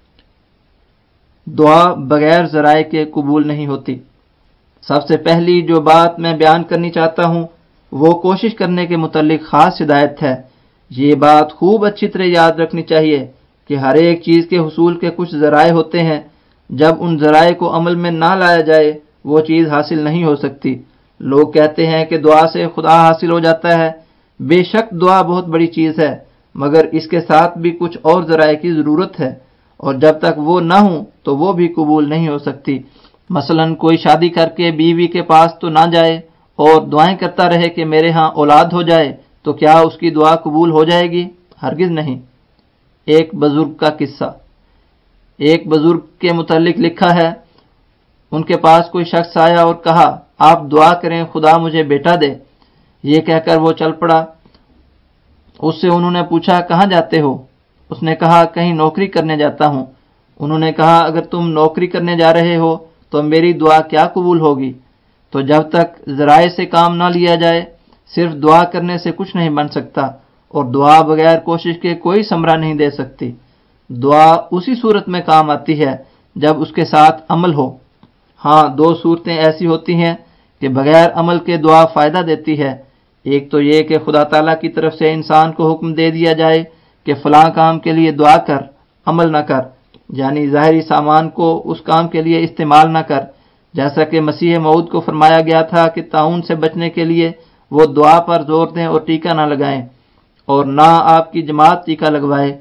دعا بغیر ذرائع کے قبول نہیں ہوتی۔ سب سے پہلی جو بات میں بیان کرنی چاہتا ہوں وہ کوشش کرنے کے متعلق خاص ہدایت ہے۔ یہ بات خوب اچھی طرح یاد رکھنی چاہیے کہ ہر ایک چیز کے حصول کے کچھ ذرائع ہوتے ہیں، جب ان ذرائع کو عمل میں نہ لایا جائے وہ چیز حاصل نہیں ہو سکتی۔ لوگ کہتے ہیں کہ دعا سے خدا حاصل ہو جاتا ہے۔ بے شک دعا بہت بڑی چیز ہے، مگر اس کے ساتھ بھی کچھ اور ذرائع کی ضرورت ہے، اور جب تک وہ نہ ہوں تو وہ بھی قبول نہیں ہو سکتی۔ مثلا کوئی شادی کر کے بیوی کے پاس تو نہ جائے اور دعائیں کرتا رہے کہ میرے ہاں اولاد ہو جائے، تو کیا اس کی دعا قبول ہو جائے گی؟ ہرگز نہیں۔ ایک بزرگ کا قصہ۔ ایک بزرگ کے متعلق لکھا ہے، ان کے پاس کوئی شخص آیا اور کہا آپ دعا کریں خدا مجھے بیٹا دے۔ یہ کہہ کر وہ چل پڑا۔ اس سے انہوں نے پوچھا کہاں جاتے ہو؟ اس نے کہا کہیں نوکری کرنے جاتا ہوں۔ انہوں نے کہا اگر تم نوکری کرنے جا رہے ہو تو میری دعا کیا قبول ہوگی؟ تو جب تک ذرائع سے کام نہ لیا جائے صرف دعا کرنے سے کچھ نہیں بن سکتا، اور دعا بغیر کوشش کے کوئی ثمرہ نہیں دے سکتی۔ دعا اسی صورت میں کام آتی ہے جب اس کے ساتھ عمل ہو۔ ہاں، دو صورتیں ایسی ہوتی ہیں کہ بغیر عمل کے دعا فائدہ دیتی ہے۔ ایک تو یہ کہ خدا تعالیٰ کی طرف سے انسان کو حکم دے دیا جائے کہ فلاں کام کے لیے دعا کر، عمل نہ کر، یعنی ظاہری سامان کو اس کام کے لیے استعمال نہ کر، جیسا کہ مسیح موعود کو فرمایا گیا تھا کہ طاعون سے بچنے کے لیے وہ دعا پر زور دیں اور ٹیکہ نہ لگائیں، اور نہ آپ کی جماعت ٹیکہ لگوائے۔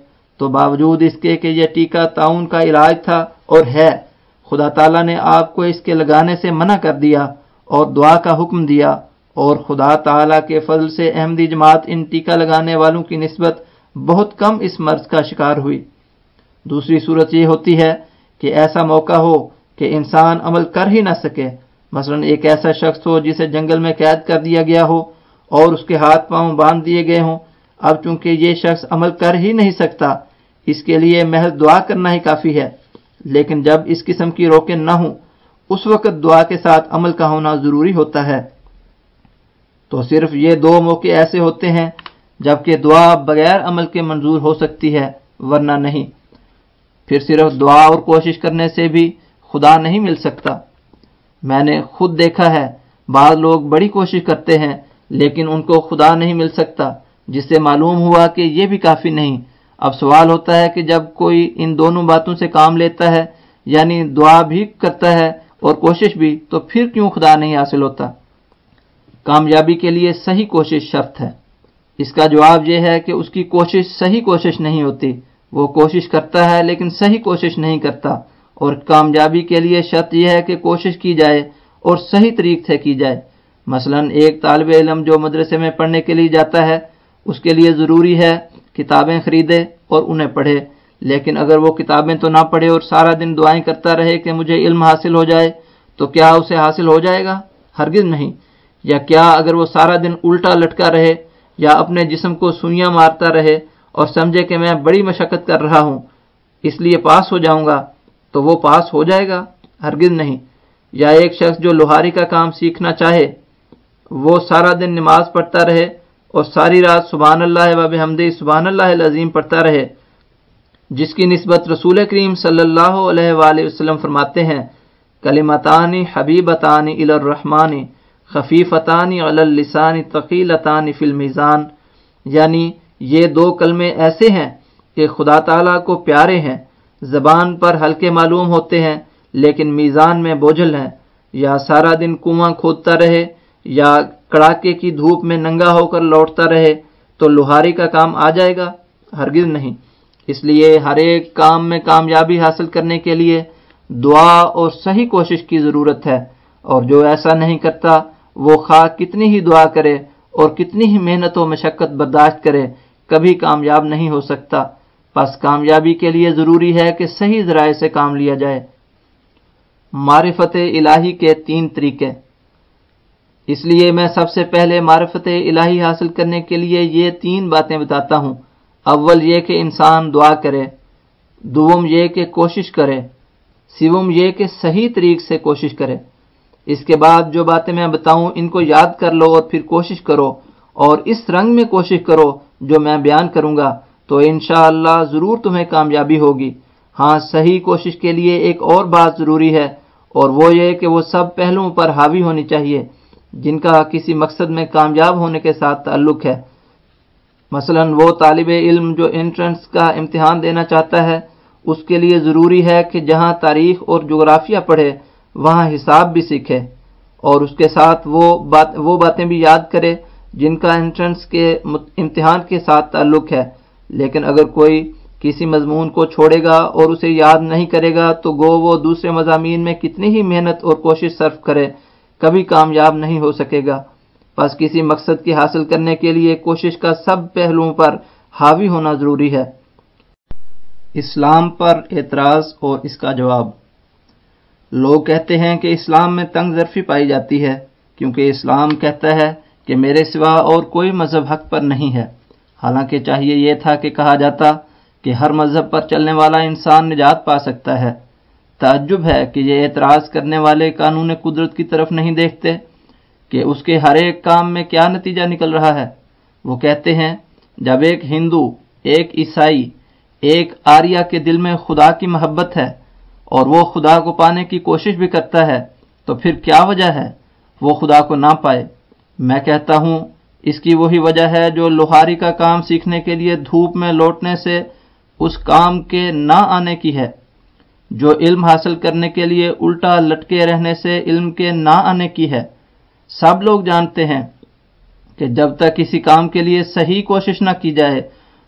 تو باوجود اس کے کہ یہ ٹیکہ طاعون کا علاج تھا اور ہے، خدا تعالیٰ نے آپ کو اس کے لگانے سے منع کر دیا اور دعا کا حکم دیا، اور خدا تعالیٰ کے فضل سے احمدی جماعت ان ٹیکہ لگانے والوں کی نسبت بہت کم اس مرض کا شکار ہوئی۔ دوسری صورت یہ ہوتی ہے کہ ایسا موقع ہو کہ انسان عمل کر ہی نہ سکے، مثلا ایک ایسا شخص ہو جسے جنگل میں قید کر دیا گیا ہو اور اس کے ہاتھ پاؤں باندھ دیے گئے ہوں۔ اب چونکہ یہ شخص عمل کر ہی نہیں سکتا، اس کے لیے محض دعا کرنا ہی کافی ہے، لیکن جب اس قسم کی روکیں نہ ہوں، اس وقت دعا کے ساتھ عمل کا ہونا ضروری ہوتا ہے۔ تو صرف یہ دو موقع ایسے ہوتے ہیں جبکہ دعا بغیر عمل کے منظور ہو سکتی ہے، ورنہ نہیں۔ پھر صرف دعا اور کوشش کرنے سے بھی خدا نہیں مل سکتا۔ میں نے خود دیکھا ہے بعض لوگ بڑی کوشش کرتے ہیں لیکن ان کو خدا نہیں مل سکتا، جس سے معلوم ہوا کہ یہ بھی کافی نہیں۔ اب سوال ہوتا ہے کہ جب کوئی ان دونوں باتوں سے کام لیتا ہے، یعنی دعا بھی کرتا ہے اور کوشش بھی، تو پھر کیوں خدا نہیں حاصل ہوتا؟ کامیابی کے لیے صحیح کوشش شرط ہے۔ اس کا جواب یہ ہے کہ اس کی کوشش صحیح کوشش نہیں ہوتی، وہ کوشش کرتا ہے لیکن صحیح کوشش نہیں کرتا، اور کامیابی کے لیے شرط یہ ہے کہ کوشش کی جائے اور صحیح طریق سے کی جائے۔ مثلا ایک طالب علم جو مدرسے میں پڑھنے کے لیے جاتا ہے، اس کے لیے ضروری ہے کتابیں خریدے اور انہیں پڑھے، لیکن اگر وہ کتابیں تو نہ پڑھے اور سارا دن دعائیں کرتا رہے کہ مجھے علم حاصل ہو جائے، تو کیا اسے حاصل ہو جائے گا؟ ہرگز نہیں۔ یا کیا اگر وہ سارا دن الٹا لٹکا رہے یا اپنے جسم کو سوئیاں مارتا رہے اور سمجھے کہ میں بڑی مشقت کر رہا ہوں اس لیے پاس ہو جاؤں گا، تو وہ پاس ہو جائے گا؟ ہرگز نہیں۔ یا ایک شخص جو لوہاری کا کام سیکھنا چاہے، وہ سارا دن نماز پڑھتا رہے اور ساری رات سبحان اللہ و بحمدہ سبحان اللہ العظیم پڑھتا رہے، جس کی نسبت رسول کریم صلی اللہ علیہ وآلہ وسلم فرماتے ہیں کلمتان حبیبتان الی الرحمن خفیفتان علی اللسان ثقیلتان فی المیزان، یعنی یہ دو کلمے ایسے ہیں کہ خدا تعالیٰ کو پیارے ہیں، زبان پر ہلکے معلوم ہوتے ہیں لیکن میزان میں بوجھل ہیں۔ یا سارا دن کنواں کھودتا رہے یا کڑاکے کی دھوپ میں ننگا ہو کر لوٹتا رہے تو لوہاری کا کام آ جائے گا؟ ہرگز نہیں۔ اس لیے ہر ایک کام میں کامیابی حاصل کرنے کے لیے دعا اور صحیح کوشش کی ضرورت ہے، اور جو ایسا نہیں کرتا وہ خواہ کتنی ہی دعا کرے اور کتنی ہی محنت و مشقت برداشت کرے، کبھی کامیاب نہیں ہو سکتا۔ پس کامیابی کے لیے ضروری ہے کہ صحیح ذرائع سے کام لیا جائے۔ معرفت الہی کے تین طریقے۔ اس لیے میں سب سے پہلے معرفت الہی حاصل کرنے کے لیے یہ تین باتیں بتاتا ہوں۔ اول یہ کہ انسان دعا کرے، دوم یہ کہ کوشش کرے، سوم یہ کہ صحیح طریق سے کوشش کرے۔ اس کے بعد جو باتیں میں بتاؤں ان کو یاد کر لو اور پھر کوشش کرو، اور اس رنگ میں کوشش کرو جو میں بیان کروں گا، تو انشاءاللہ ضرور تمہیں کامیابی ہوگی۔ ہاں، صحیح کوشش کے لیے ایک اور بات ضروری ہے، اور وہ یہ کہ وہ سب پہلوؤں پر حاوی ہونی چاہیے جن کا کسی مقصد میں کامیاب ہونے کے ساتھ تعلق ہے۔ مثلا وہ طالب علم جو انٹرنس کا امتحان دینا چاہتا ہے، اس کے لیے ضروری ہے کہ جہاں تاریخ اور جغرافیہ پڑھے وہاں حساب بھی سیکھے، اور اس کے ساتھ وہ بات وہ باتیں بھی یاد کرے جن کا انٹرنس کے امتحان کے ساتھ تعلق ہے۔ لیکن اگر کوئی کسی مضمون کو چھوڑے گا اور اسے یاد نہیں کرے گا تو گو وہ دوسرے مضامین میں کتنی ہی محنت اور کوشش صرف کرے، کبھی کامیاب نہیں ہو سکے گا۔ پس کسی مقصد کی حاصل کرنے کے لیے کوشش کا سب پہلوؤں پر حاوی ہونا ضروری ہے۔ اسلام پر اعتراض اور اس کا جواب۔ لوگ کہتے ہیں کہ اسلام میں تنگ ظرفی پائی جاتی ہے کیونکہ اسلام کہتا ہے کہ میرے سوا اور کوئی مذہب حق پر نہیں ہے، حالانکہ چاہیے یہ تھا کہ کہا جاتا کہ ہر مذہب پر چلنے والا انسان نجات پا سکتا ہے۔ تعجب ہے کہ یہ اعتراض کرنے والے قانون قدرت کی طرف نہیں دیکھتے کہ اس کے ہر ایک کام میں کیا نتیجہ نکل رہا ہے۔ وہ کہتے ہیں جب ایک ہندو، ایک عیسائی، ایک آریہ کے دل میں خدا کی محبت ہے اور وہ خدا کو پانے کی کوشش بھی کرتا ہے تو پھر کیا وجہ ہے وہ خدا کو نہ پائے؟ میں کہتا ہوں اس کی وہی وجہ ہے جو لوہاری کا کام سیکھنے کے لیے دھوپ میں لوٹنے سے اس کام کے نہ آنے کی ہے، جو علم حاصل کرنے کے لیے الٹا لٹکے رہنے سے علم کے نہ آنے کی ہے۔ سب لوگ جانتے ہیں کہ جب تک کسی کام کے لیے صحیح کوشش نہ کی جائے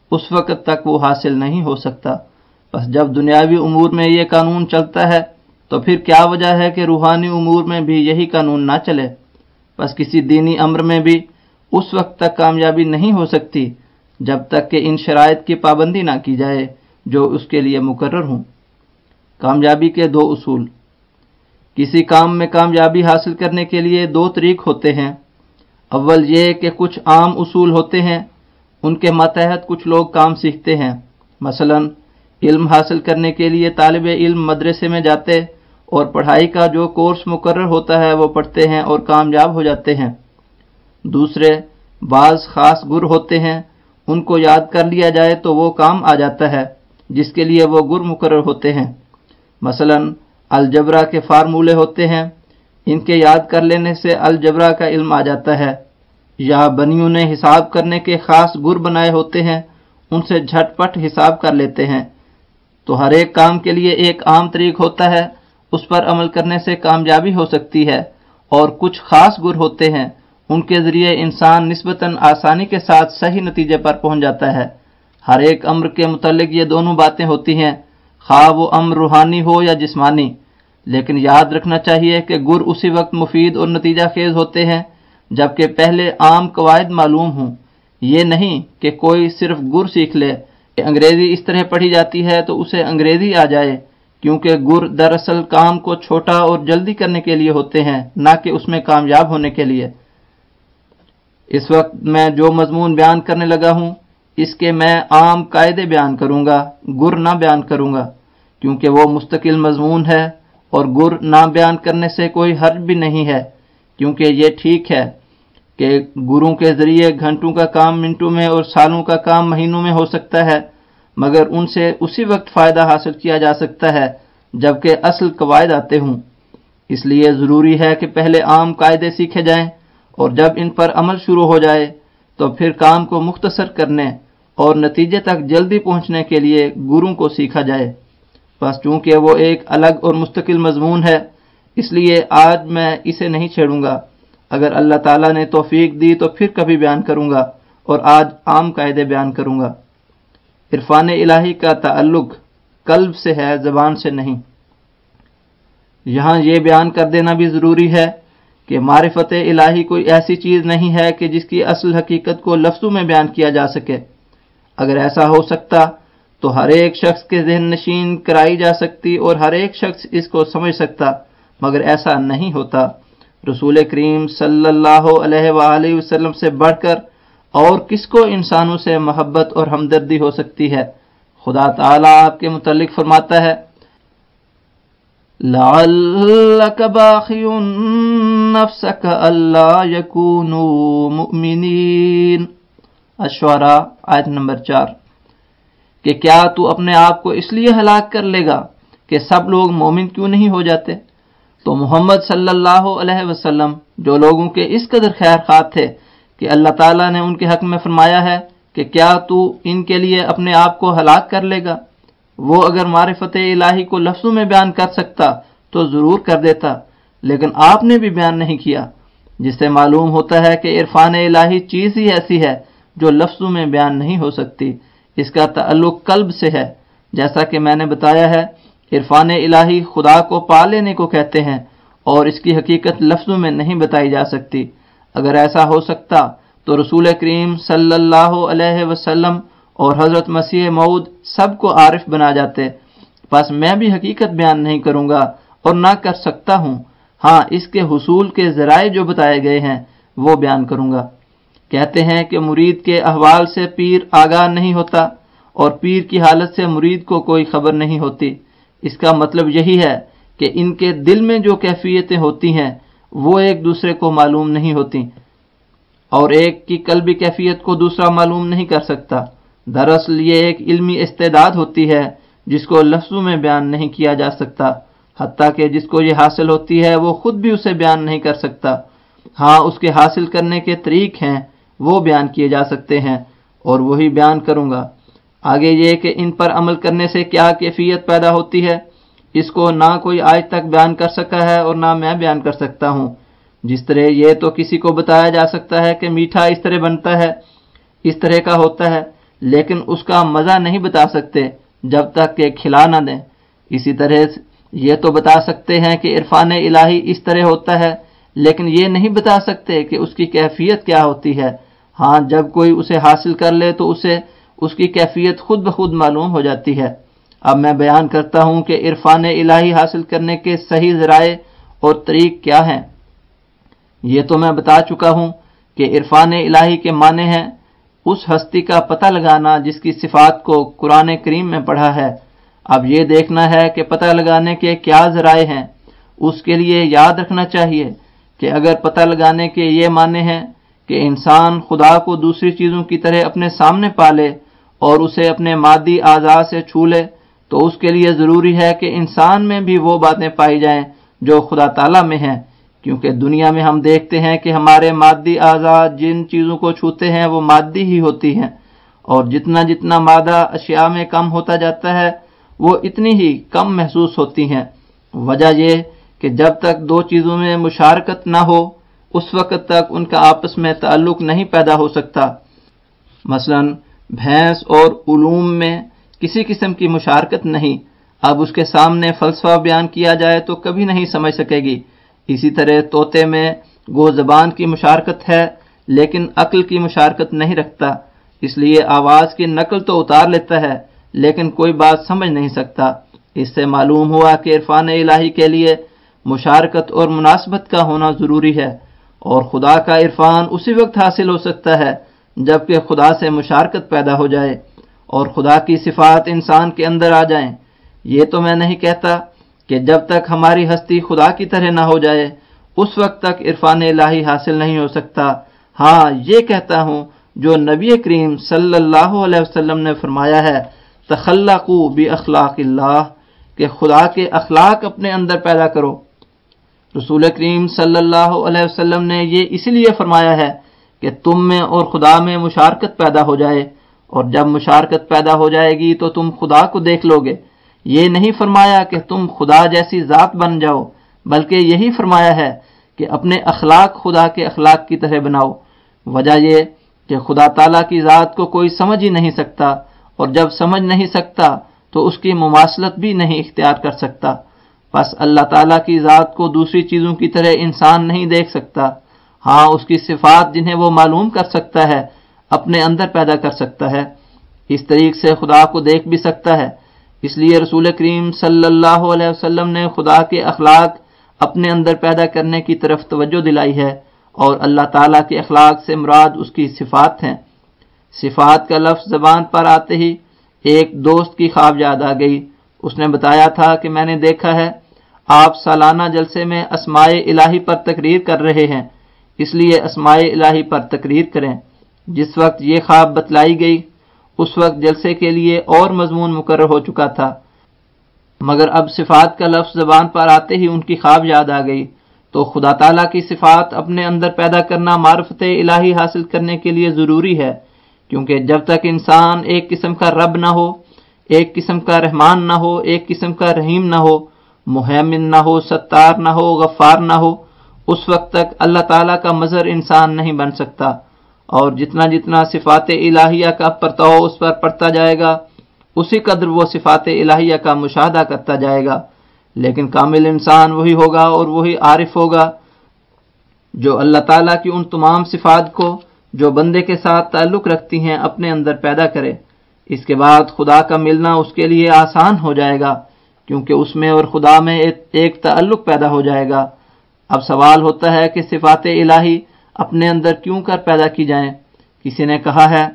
اس وقت تک وہ حاصل نہیں ہو سکتا۔ بس جب دنیاوی امور میں یہ قانون چلتا ہے تو پھر کیا وجہ ہے کہ روحانی امور میں بھی یہی قانون نہ چلے؟ بس کسی دینی امر میں بھی اس وقت تک کامیابی نہیں ہو سکتی جب تک کہ ان شرائط کی پابندی نہ کی جائے جو اس کے لیے مقرر ہوں۔ کامیابی کے دو اصول۔ کسی کام میں کامیابی حاصل کرنے کے لیے دو طریق ہوتے ہیں۔ اول یہ کہ کچھ عام اصول ہوتے ہیں، ان کے ماتحت کچھ لوگ کام سیکھتے ہیں۔ مثلا علم حاصل کرنے کے لیے طالب علم مدرسے میں جاتے اور پڑھائی کا جو کورس مقرر ہوتا ہے وہ پڑھتے ہیں اور کامیاب ہو جاتے ہیں۔ دوسرے بعض خاص گر ہوتے ہیں، ان کو یاد کر لیا جائے تو وہ کام آ جاتا ہے جس کے لیے وہ گر مقرر ہوتے ہیں۔ مثلا الجبرا کے فارمولے ہوتے ہیں، ان کے یاد کر لینے سے الجبرا کا علم آ جاتا ہے۔ یا بنیوں نے حساب کرنے کے خاص گر بنائے ہوتے ہیں، ان سے جھٹ پٹ حساب کر لیتے ہیں۔ تو ہر ایک کام کے لیے ایک عام طریق ہوتا ہے، اس پر عمل کرنے سے کامیابی ہو سکتی ہے، اور کچھ خاص گر ہوتے ہیں، ان کے ذریعے انسان نسبتاً آسانی کے ساتھ صحیح نتیجے پر پہنچ جاتا ہے۔ ہر ایک امر کے متعلق یہ دونوں باتیں ہوتی ہیں، خواہ وہ امر روحانی ہو یا جسمانی، لیکن یاد رکھنا چاہیے کہ گر اسی وقت مفید اور نتیجہ خیز ہوتے ہیں جبکہ پہلے عام قواعد معلوم ہوں۔ یہ نہیں کہ کوئی صرف گر سیکھ لے کہ انگریزی اس طرح پڑھی جاتی ہے تو اسے انگریزی آ جائے، کیونکہ گر دراصل کام کو چھوٹا اور جلدی کرنے کے لیے ہوتے ہیں، نہ کہ اس میں کامیاب ہونے کے لیے۔ اس وقت میں جو مضمون بیان کرنے لگا ہوں اس کے میں عام قاعدے بیان کروں گا، گر نہ بیان کروں گا، کیونکہ وہ مستقل مضمون ہے، اور گر نہ بیان کرنے سے کوئی حرج بھی نہیں ہے، کیونکہ یہ ٹھیک ہے کہ گروں کے ذریعے گھنٹوں کا کام منٹوں میں اور سالوں کا کام مہینوں میں ہو سکتا ہے، مگر ان سے اسی وقت فائدہ حاصل کیا جا سکتا ہے جبکہ اصل قواعد آتے ہوں۔ اس لیے ضروری ہے کہ پہلے عام قاعدے سیکھے جائیں، اور جب ان پر عمل شروع ہو جائے تو پھر کام کو مختصر کرنے اور نتیجے تک جلدی پہنچنے کے لیے گروں کو سیکھا جائے۔ بس چونکہ وہ ایک الگ اور مستقل مضمون ہے اس لیے آج میں اسے نہیں چھیڑوں گا، اگر اللہ تعالیٰ نے توفیق دی تو پھر کبھی بیان کروں گا، اور آج عام قاعدے بیان کروں گا۔ عرفان الہی کا تعلق قلب سے ہے، زبان سے نہیں۔ یہاں یہ بیان کر دینا بھی ضروری ہے کہ معرفت الہی کوئی ایسی چیز نہیں ہے کہ جس کی اصل حقیقت کو لفظوں میں بیان کیا جا سکے۔ اگر ایسا ہو سکتا تو ہر ایک شخص کے ذہن نشین کرائی جا سکتی اور ہر ایک شخص اس کو سمجھ سکتا، مگر ایسا نہیں ہوتا۔ رسول کریم صلی اللہ علیہ وآلہ وسلم سے بڑھ کر اور کس کو انسانوں سے محبت اور ہمدردی ہو سکتی ہے؟ خدا تعالیٰ آپ کے متعلق فرماتا ہے، لعلک باخع نفسک الا یکونوا مؤمنین، الشعراء آیت نمبر چار، کہ کیا تو اپنے آپ کو اس لیے ہلاک کر لے گا کہ سب لوگ مومن کیوں نہیں ہو جاتے؟ تو محمد صلی اللہ علیہ وسلم جو لوگوں کے اس قدر خیر خواہ تھے کہ اللہ تعالیٰ نے ان کے حق میں فرمایا ہے کہ کیا تو ان کے لیے اپنے آپ کو ہلاک کر لے گا، وہ اگر معرفت الہی کو لفظوں میں بیان کر سکتا تو ضرور کر دیتا، لیکن آپ نے بھی بیان نہیں کیا، جس سے معلوم ہوتا ہے کہ عرفان الہی چیز ہی ایسی ہے جو لفظوں میں بیان نہیں ہو سکتی۔ اس کا تعلق قلب سے ہے، جیسا کہ میں نے بتایا ہے۔ عرفان الہی خدا کو پا لینے کو کہتے ہیں، اور اس کی حقیقت لفظوں میں نہیں بتائی جا سکتی۔ اگر ایسا ہو سکتا تو رسول کریم صلی اللہ علیہ وسلم اور حضرت مسیح موعود سب کو عارف بنا جاتے۔ بس میں بھی حقیقت بیان نہیں کروں گا اور نہ کر سکتا ہوں، ہاں اس کے حصول کے ذرائع جو بتائے گئے ہیں وہ بیان کروں گا۔ کہتے ہیں کہ مرید کے احوال سے پیر آگاہ نہیں ہوتا، اور پیر کی حالت سے مرید کو کوئی خبر نہیں ہوتی۔ اس کا مطلب یہی ہے کہ ان کے دل میں جو کیفیتیں ہوتی ہیں وہ ایک دوسرے کو معلوم نہیں ہوتی، اور ایک کی قلبی کیفیت کو دوسرا معلوم نہیں کر سکتا۔ دراصل یہ ایک علمی استعداد ہوتی ہے جس کو لفظوں میں بیان نہیں کیا جا سکتا، حتیٰ کہ جس کو یہ حاصل ہوتی ہے وہ خود بھی اسے بیان نہیں کر سکتا۔ ہاں اس کے حاصل کرنے کے طریق ہیں، وہ بیان کیے جا سکتے ہیں، اور وہی بیان کروں گا۔ آگے یہ کہ ان پر عمل کرنے سے کیا کیفیت پیدا ہوتی ہے، اس کو نہ کوئی آج تک بیان کر سکا ہے اور نہ میں بیان کر سکتا ہوں۔ جس طرح یہ تو کسی کو بتایا جا سکتا ہے کہ میٹھا اس طرح بنتا ہے، اس طرح کا ہوتا ہے، لیکن اس کا مزہ نہیں بتا سکتے جب تک کہ کھلا نہ دیں۔ اسی طرح یہ تو بتا سکتے ہیں کہ عرفان الہی اس طرح ہوتا ہے، لیکن یہ نہیں بتا سکتے کہ اس کی کیفیت کیا ہوتی ہے۔ ہاں، جب کوئی اسے حاصل کر لے تو اسے اس کی کیفیت خود بخود معلوم ہو جاتی ہے۔ اب میں بیان کرتا ہوں کہ عرفان الہی حاصل کرنے کے صحیح ذرائع اور طریق کیا ہیں۔ یہ تو میں بتا چکا ہوں کہ عرفان الہی کے معنی ہیں اس ہستی کا پتہ لگانا جس کی صفات کو قرآن کریم میں پڑھا ہے۔ اب یہ دیکھنا ہے کہ پتہ لگانے کے کیا ذرائع ہیں۔ اس کے لیے یاد رکھنا چاہیے کہ اگر پتہ لگانے کے یہ معنی ہیں کہ انسان خدا کو دوسری چیزوں کی طرح اپنے سامنے پالے اور اسے اپنے مادی اعضاء سے چھو لے، تو اس کے لیے ضروری ہے کہ انسان میں بھی وہ باتیں پائی جائیں جو خدا تعالیٰ میں ہیں، کیونکہ دنیا میں ہم دیکھتے ہیں کہ ہمارے مادی اعضاء جن چیزوں کو چھوتے ہیں وہ مادی ہی ہوتی ہیں، اور جتنا جتنا مادہ اشیاء میں کم ہوتا جاتا ہے وہ اتنی ہی کم محسوس ہوتی ہیں۔ وجہ یہ کہ جب تک دو چیزوں میں مشارکت نہ ہو اس وقت تک ان کا آپس میں تعلق نہیں پیدا ہو سکتا۔ مثلا بھینس اور علوم میں کسی قسم کی مشارکت نہیں، اب اس کے سامنے فلسفہ بیان کیا جائے تو کبھی نہیں سمجھ سکے گی۔ اسی طرح طوطے میں گو زبان کی مشارکت ہے لیکن عقل کی مشارکت نہیں رکھتا، اس لیے آواز کی نقل تو اتار لیتا ہے لیکن کوئی بات سمجھ نہیں سکتا۔ اس سے معلوم ہوا کہ عرفان الہی کے لیے مشارکت اور مناسبت کا ہونا ضروری ہے، اور خدا کا عرفان اسی وقت حاصل ہو سکتا ہے جب کہ خدا سے مشارکت پیدا ہو جائے اور خدا کی صفات انسان کے اندر آ جائیں۔ یہ تو میں نہیں کہتا کہ جب تک ہماری ہستی خدا کی طرح نہ ہو جائے اس وقت تک عرفان الہی حاصل نہیں ہو سکتا۔ ہاں، یہ کہتا ہوں جو نبی کریم صلی اللہ علیہ وسلم نے فرمایا ہے، تخلقوا باخلاق اللہ، کہ خدا کے اخلاق اپنے اندر پیدا کرو۔ رسول کریم صلی اللہ علیہ وسلم نے یہ اس لیے فرمایا ہے کہ تم میں اور خدا میں مشارکت پیدا ہو جائے، اور جب مشارکت پیدا ہو جائے گی تو تم خدا کو دیکھ لو گے۔ یہ نہیں فرمایا کہ تم خدا جیسی ذات بن جاؤ، بلکہ یہی فرمایا ہے کہ اپنے اخلاق خدا کے اخلاق کی طرح بناؤ۔ وجہ یہ کہ خدا تعالیٰ کی ذات کو کوئی سمجھ ہی نہیں سکتا، اور جب سمجھ نہیں سکتا تو اس کی مماثلت بھی نہیں اختیار کر سکتا۔ بس اللہ تعالیٰ کی ذات کو دوسری چیزوں کی طرح انسان نہیں دیکھ سکتا۔ ہاں، اس کی صفات جنہیں وہ معلوم کر سکتا ہے اپنے اندر پیدا کر سکتا ہے، اس طریق سے خدا کو دیکھ بھی سکتا ہے۔ اس لیے رسول کریم صلی اللہ علیہ وسلم نے خدا کے اخلاق اپنے اندر پیدا کرنے کی طرف توجہ دلائی ہے، اور اللہ تعالیٰ کے اخلاق سے مراد اس کی صفات ہیں۔ صفات کا لفظ زبان پر آتے ہی ایک دوست کی خواب یاد آ گئی۔ اس نے بتایا تھا کہ میں نے دیکھا ہے آپ سالانہ جلسے میں اسماء الہی پر تقریر کر رہے ہیں، اس لیے اسماء الہی پر تقریر کریں۔ جس وقت یہ خواب بتلائی گئی اس وقت جلسے کے لیے اور مضمون مقرر ہو چکا تھا، مگر اب صفات کا لفظ زبان پر آتے ہی ان کی خواب یاد آ گئی۔ تو خدا تعالیٰ کی صفات اپنے اندر پیدا کرنا معرفت الہی حاصل کرنے کے لیے ضروری ہے، کیونکہ جب تک انسان ایک قسم کا رب نہ ہو، ایک قسم کا رحمان نہ ہو، ایک قسم کا رحیم نہ ہو، محیمن نہ ہو، ستار نہ ہو، غفار نہ ہو، اس وقت تک اللہ تعالیٰ کا مظہر انسان نہیں بن سکتا۔ اور جتنا جتنا صفات الہیہ کا پرتاؤ اس پر پڑتا جائے گا اسی قدر وہ صفات الہیہ کا مشاہدہ کرتا جائے گا۔ لیکن کامل انسان وہی ہوگا اور وہی عارف ہوگا جو اللہ تعالیٰ کی ان تمام صفات کو جو بندے کے ساتھ تعلق رکھتی ہیں اپنے اندر پیدا کرے۔ اس کے بعد خدا کا ملنا اس کے لیے آسان ہو جائے گا، کیونکہ اس میں اور خدا میں ایک تعلق پیدا ہو جائے گا۔ اب سوال ہوتا ہے کہ صفات الہی اپنے اندر کیوں کر پیدا کی جائیں؟ کسی نے کہا ہے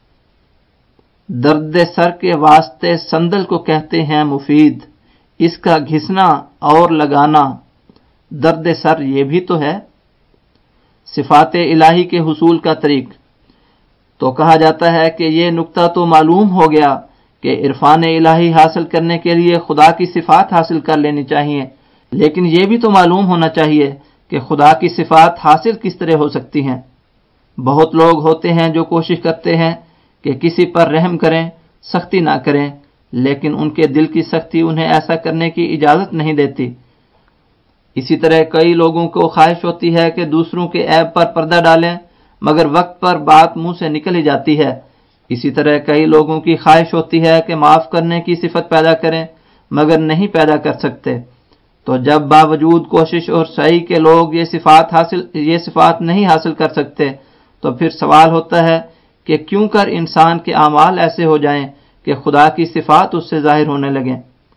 درد سر کے واسطے سندل کو کہتے ہیں مفید، اس کا گھسنا اور لگانا۔ درد سر یہ بھی تو ہے۔ صفات الہی کے حصول کا طریق تو کہا جاتا ہے کہ یہ نقطہ تو معلوم ہو گیا کہ عرفان الہی حاصل کرنے کے لیے خدا کی صفات حاصل کر لینی چاہیے، لیکن یہ بھی تو معلوم ہونا چاہیے کہ خدا کی صفات حاصل کس طرح ہو سکتی ہیں۔ بہت لوگ ہوتے ہیں جو کوشش کرتے ہیں کہ کسی پر رحم کریں، سختی نہ کریں، لیکن ان کے دل کی سختی انہیں ایسا کرنے کی اجازت نہیں دیتی۔ اسی طرح کئی لوگوں کو خواہش ہوتی ہے کہ دوسروں کے عیب پر پردہ ڈالیں، مگر وقت پر بات منہ سے نکل ہی جاتی ہے۔ اسی طرح کئی لوگوں کی خواہش ہوتی ہے کہ معاف کرنے کی صفت پیدا کریں مگر نہیں پیدا کر سکتے، تو جب باوجود کوشش اور سعی کے لوگ یہ صفات حاصل یہ صفات نہیں حاصل کر سکتے تو پھر سوال ہوتا ہے کہ کیوں کر انسان کے اعمال ایسے ہو جائیں کہ خدا کی صفات اس سے ظاہر ہونے لگیں۔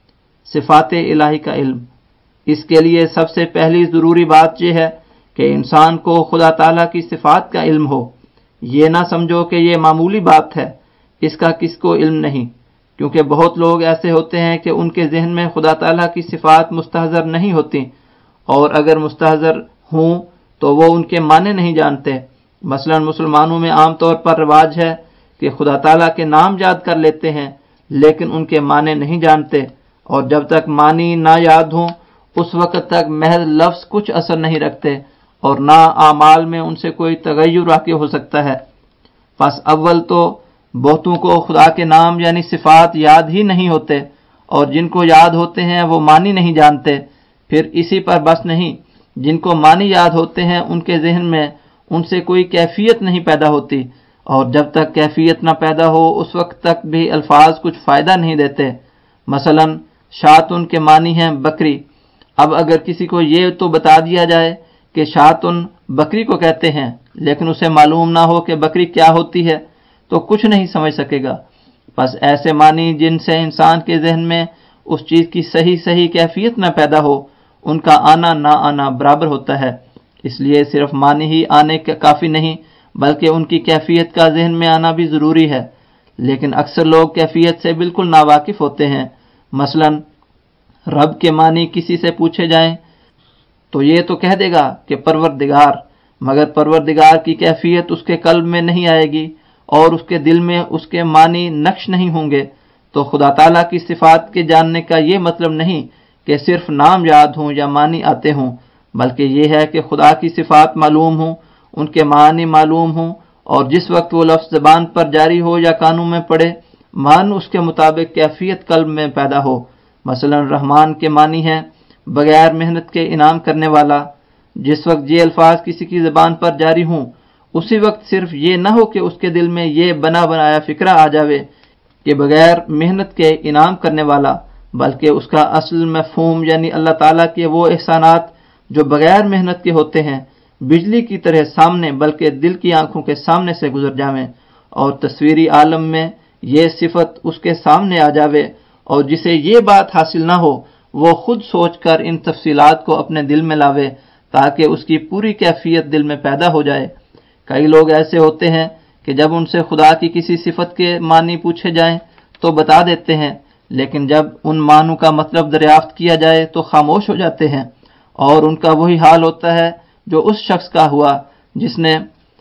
صفات الہی کا علم، اس کے لیے سب سے پہلی ضروری بات یہ ہے کہ انسان کو خدا تعالیٰ کی صفات کا علم ہو۔ یہ نہ سمجھو کہ یہ معمولی بات ہے، اس کا کس کو علم نہیں، کیونکہ بہت لوگ ایسے ہوتے ہیں کہ ان کے ذہن میں خدا تعالیٰ کی صفات مستحضر نہیں ہوتی، اور اگر مستحضر ہوں تو وہ ان کے معنی نہیں جانتے۔ مثلا مسلمانوں میں عام طور پر رواج ہے کہ خدا تعالیٰ کے نام یاد کر لیتے ہیں لیکن ان کے معنی نہیں جانتے، اور جب تک معنی نہ یاد ہوں اس وقت تک محض لفظ کچھ اثر نہیں رکھتے اور نہ اعمال میں ان سے کوئی تغیر واقع ہو سکتا ہے۔ پس اول تو بہتوں کو خدا کے نام یعنی صفات یاد ہی نہیں ہوتے، اور جن کو یاد ہوتے ہیں وہ معنی نہیں جانتے۔ پھر اسی پر بس نہیں، جن کو معنی یاد ہوتے ہیں ان کے ذہن میں ان سے کوئی کیفیت نہیں پیدا ہوتی، اور جب تک کیفیت نہ پیدا ہو اس وقت تک بھی الفاظ کچھ فائدہ نہیں دیتے۔ مثلا شاتن کے معنی ہیں بکری، اب اگر کسی کو یہ تو بتا دیا جائے کہ شاتن بکری کو کہتے ہیں لیکن اسے معلوم نہ ہو کہ بکری کیا ہوتی ہے تو کچھ نہیں سمجھ سکے گا۔ بس ایسے معنی جن سے انسان کے ذہن میں اس چیز کی صحیح صحیح کیفیت نہ پیدا ہو، ان کا آنا نہ آنا برابر ہوتا ہے۔ اس لیے صرف معنی ہی آنے کا کافی نہیں بلکہ ان کی کیفیت کا ذہن میں آنا بھی ضروری ہے، لیکن اکثر لوگ کیفیت سے بالکل ناواقف ہوتے ہیں۔ مثلا رب کے معنی کسی سے پوچھے جائیں تو یہ تو کہہ دے گا کہ پروردگار، مگر پروردگار کی کیفیت اس کے قلب میں نہیں آئے گی اور اس کے دل میں اس کے معنی نقش نہیں ہوں گے۔ تو خدا تعالیٰ کی صفات کے جاننے کا یہ مطلب نہیں کہ صرف نام یاد ہوں یا معنی آتے ہوں، بلکہ یہ ہے کہ خدا کی صفات معلوم ہوں، ان کے معنی معلوم ہوں، اور جس وقت وہ لفظ زبان پر جاری ہو یا کانوں میں پڑے، معنی اس کے مطابق کیفیت قلب میں پیدا ہو۔ مثلا رحمان کے معنی ہیں بغیر محنت کے انعام کرنے والا۔ جس وقت یہ الفاظ کسی کی زبان پر جاری ہوں اسی وقت صرف یہ نہ ہو کہ اس کے دل میں یہ بنا بنایا فکرہ آ جاوے کہ بغیر محنت کے انعام کرنے والا، بلکہ اس کا اصل مفہوم یعنی اللہ تعالیٰ کے وہ احسانات جو بغیر محنت کے ہوتے ہیں بجلی کی طرح سامنے بلکہ دل کی آنکھوں کے سامنے سے گزر جاویں، اور تصویری عالم میں یہ صفت اس کے سامنے آ جاوے، اور جسے یہ بات حاصل نہ ہو وہ خود سوچ کر ان تفصیلات کو اپنے دل میں لاوے تاکہ اس کی پوری کیفیت دل میں پیدا ہو جائے۔ کئی لوگ ایسے ہوتے ہیں کہ جب ان سے خدا کی کسی صفت کے معنی پوچھے جائیں تو بتا دیتے ہیں، لیکن جب ان معنوں کا مطلب دریافت کیا جائے تو خاموش ہو جاتے ہیں، اور ان کا وہی حال ہوتا ہے جو اس شخص کا ہوا جس نے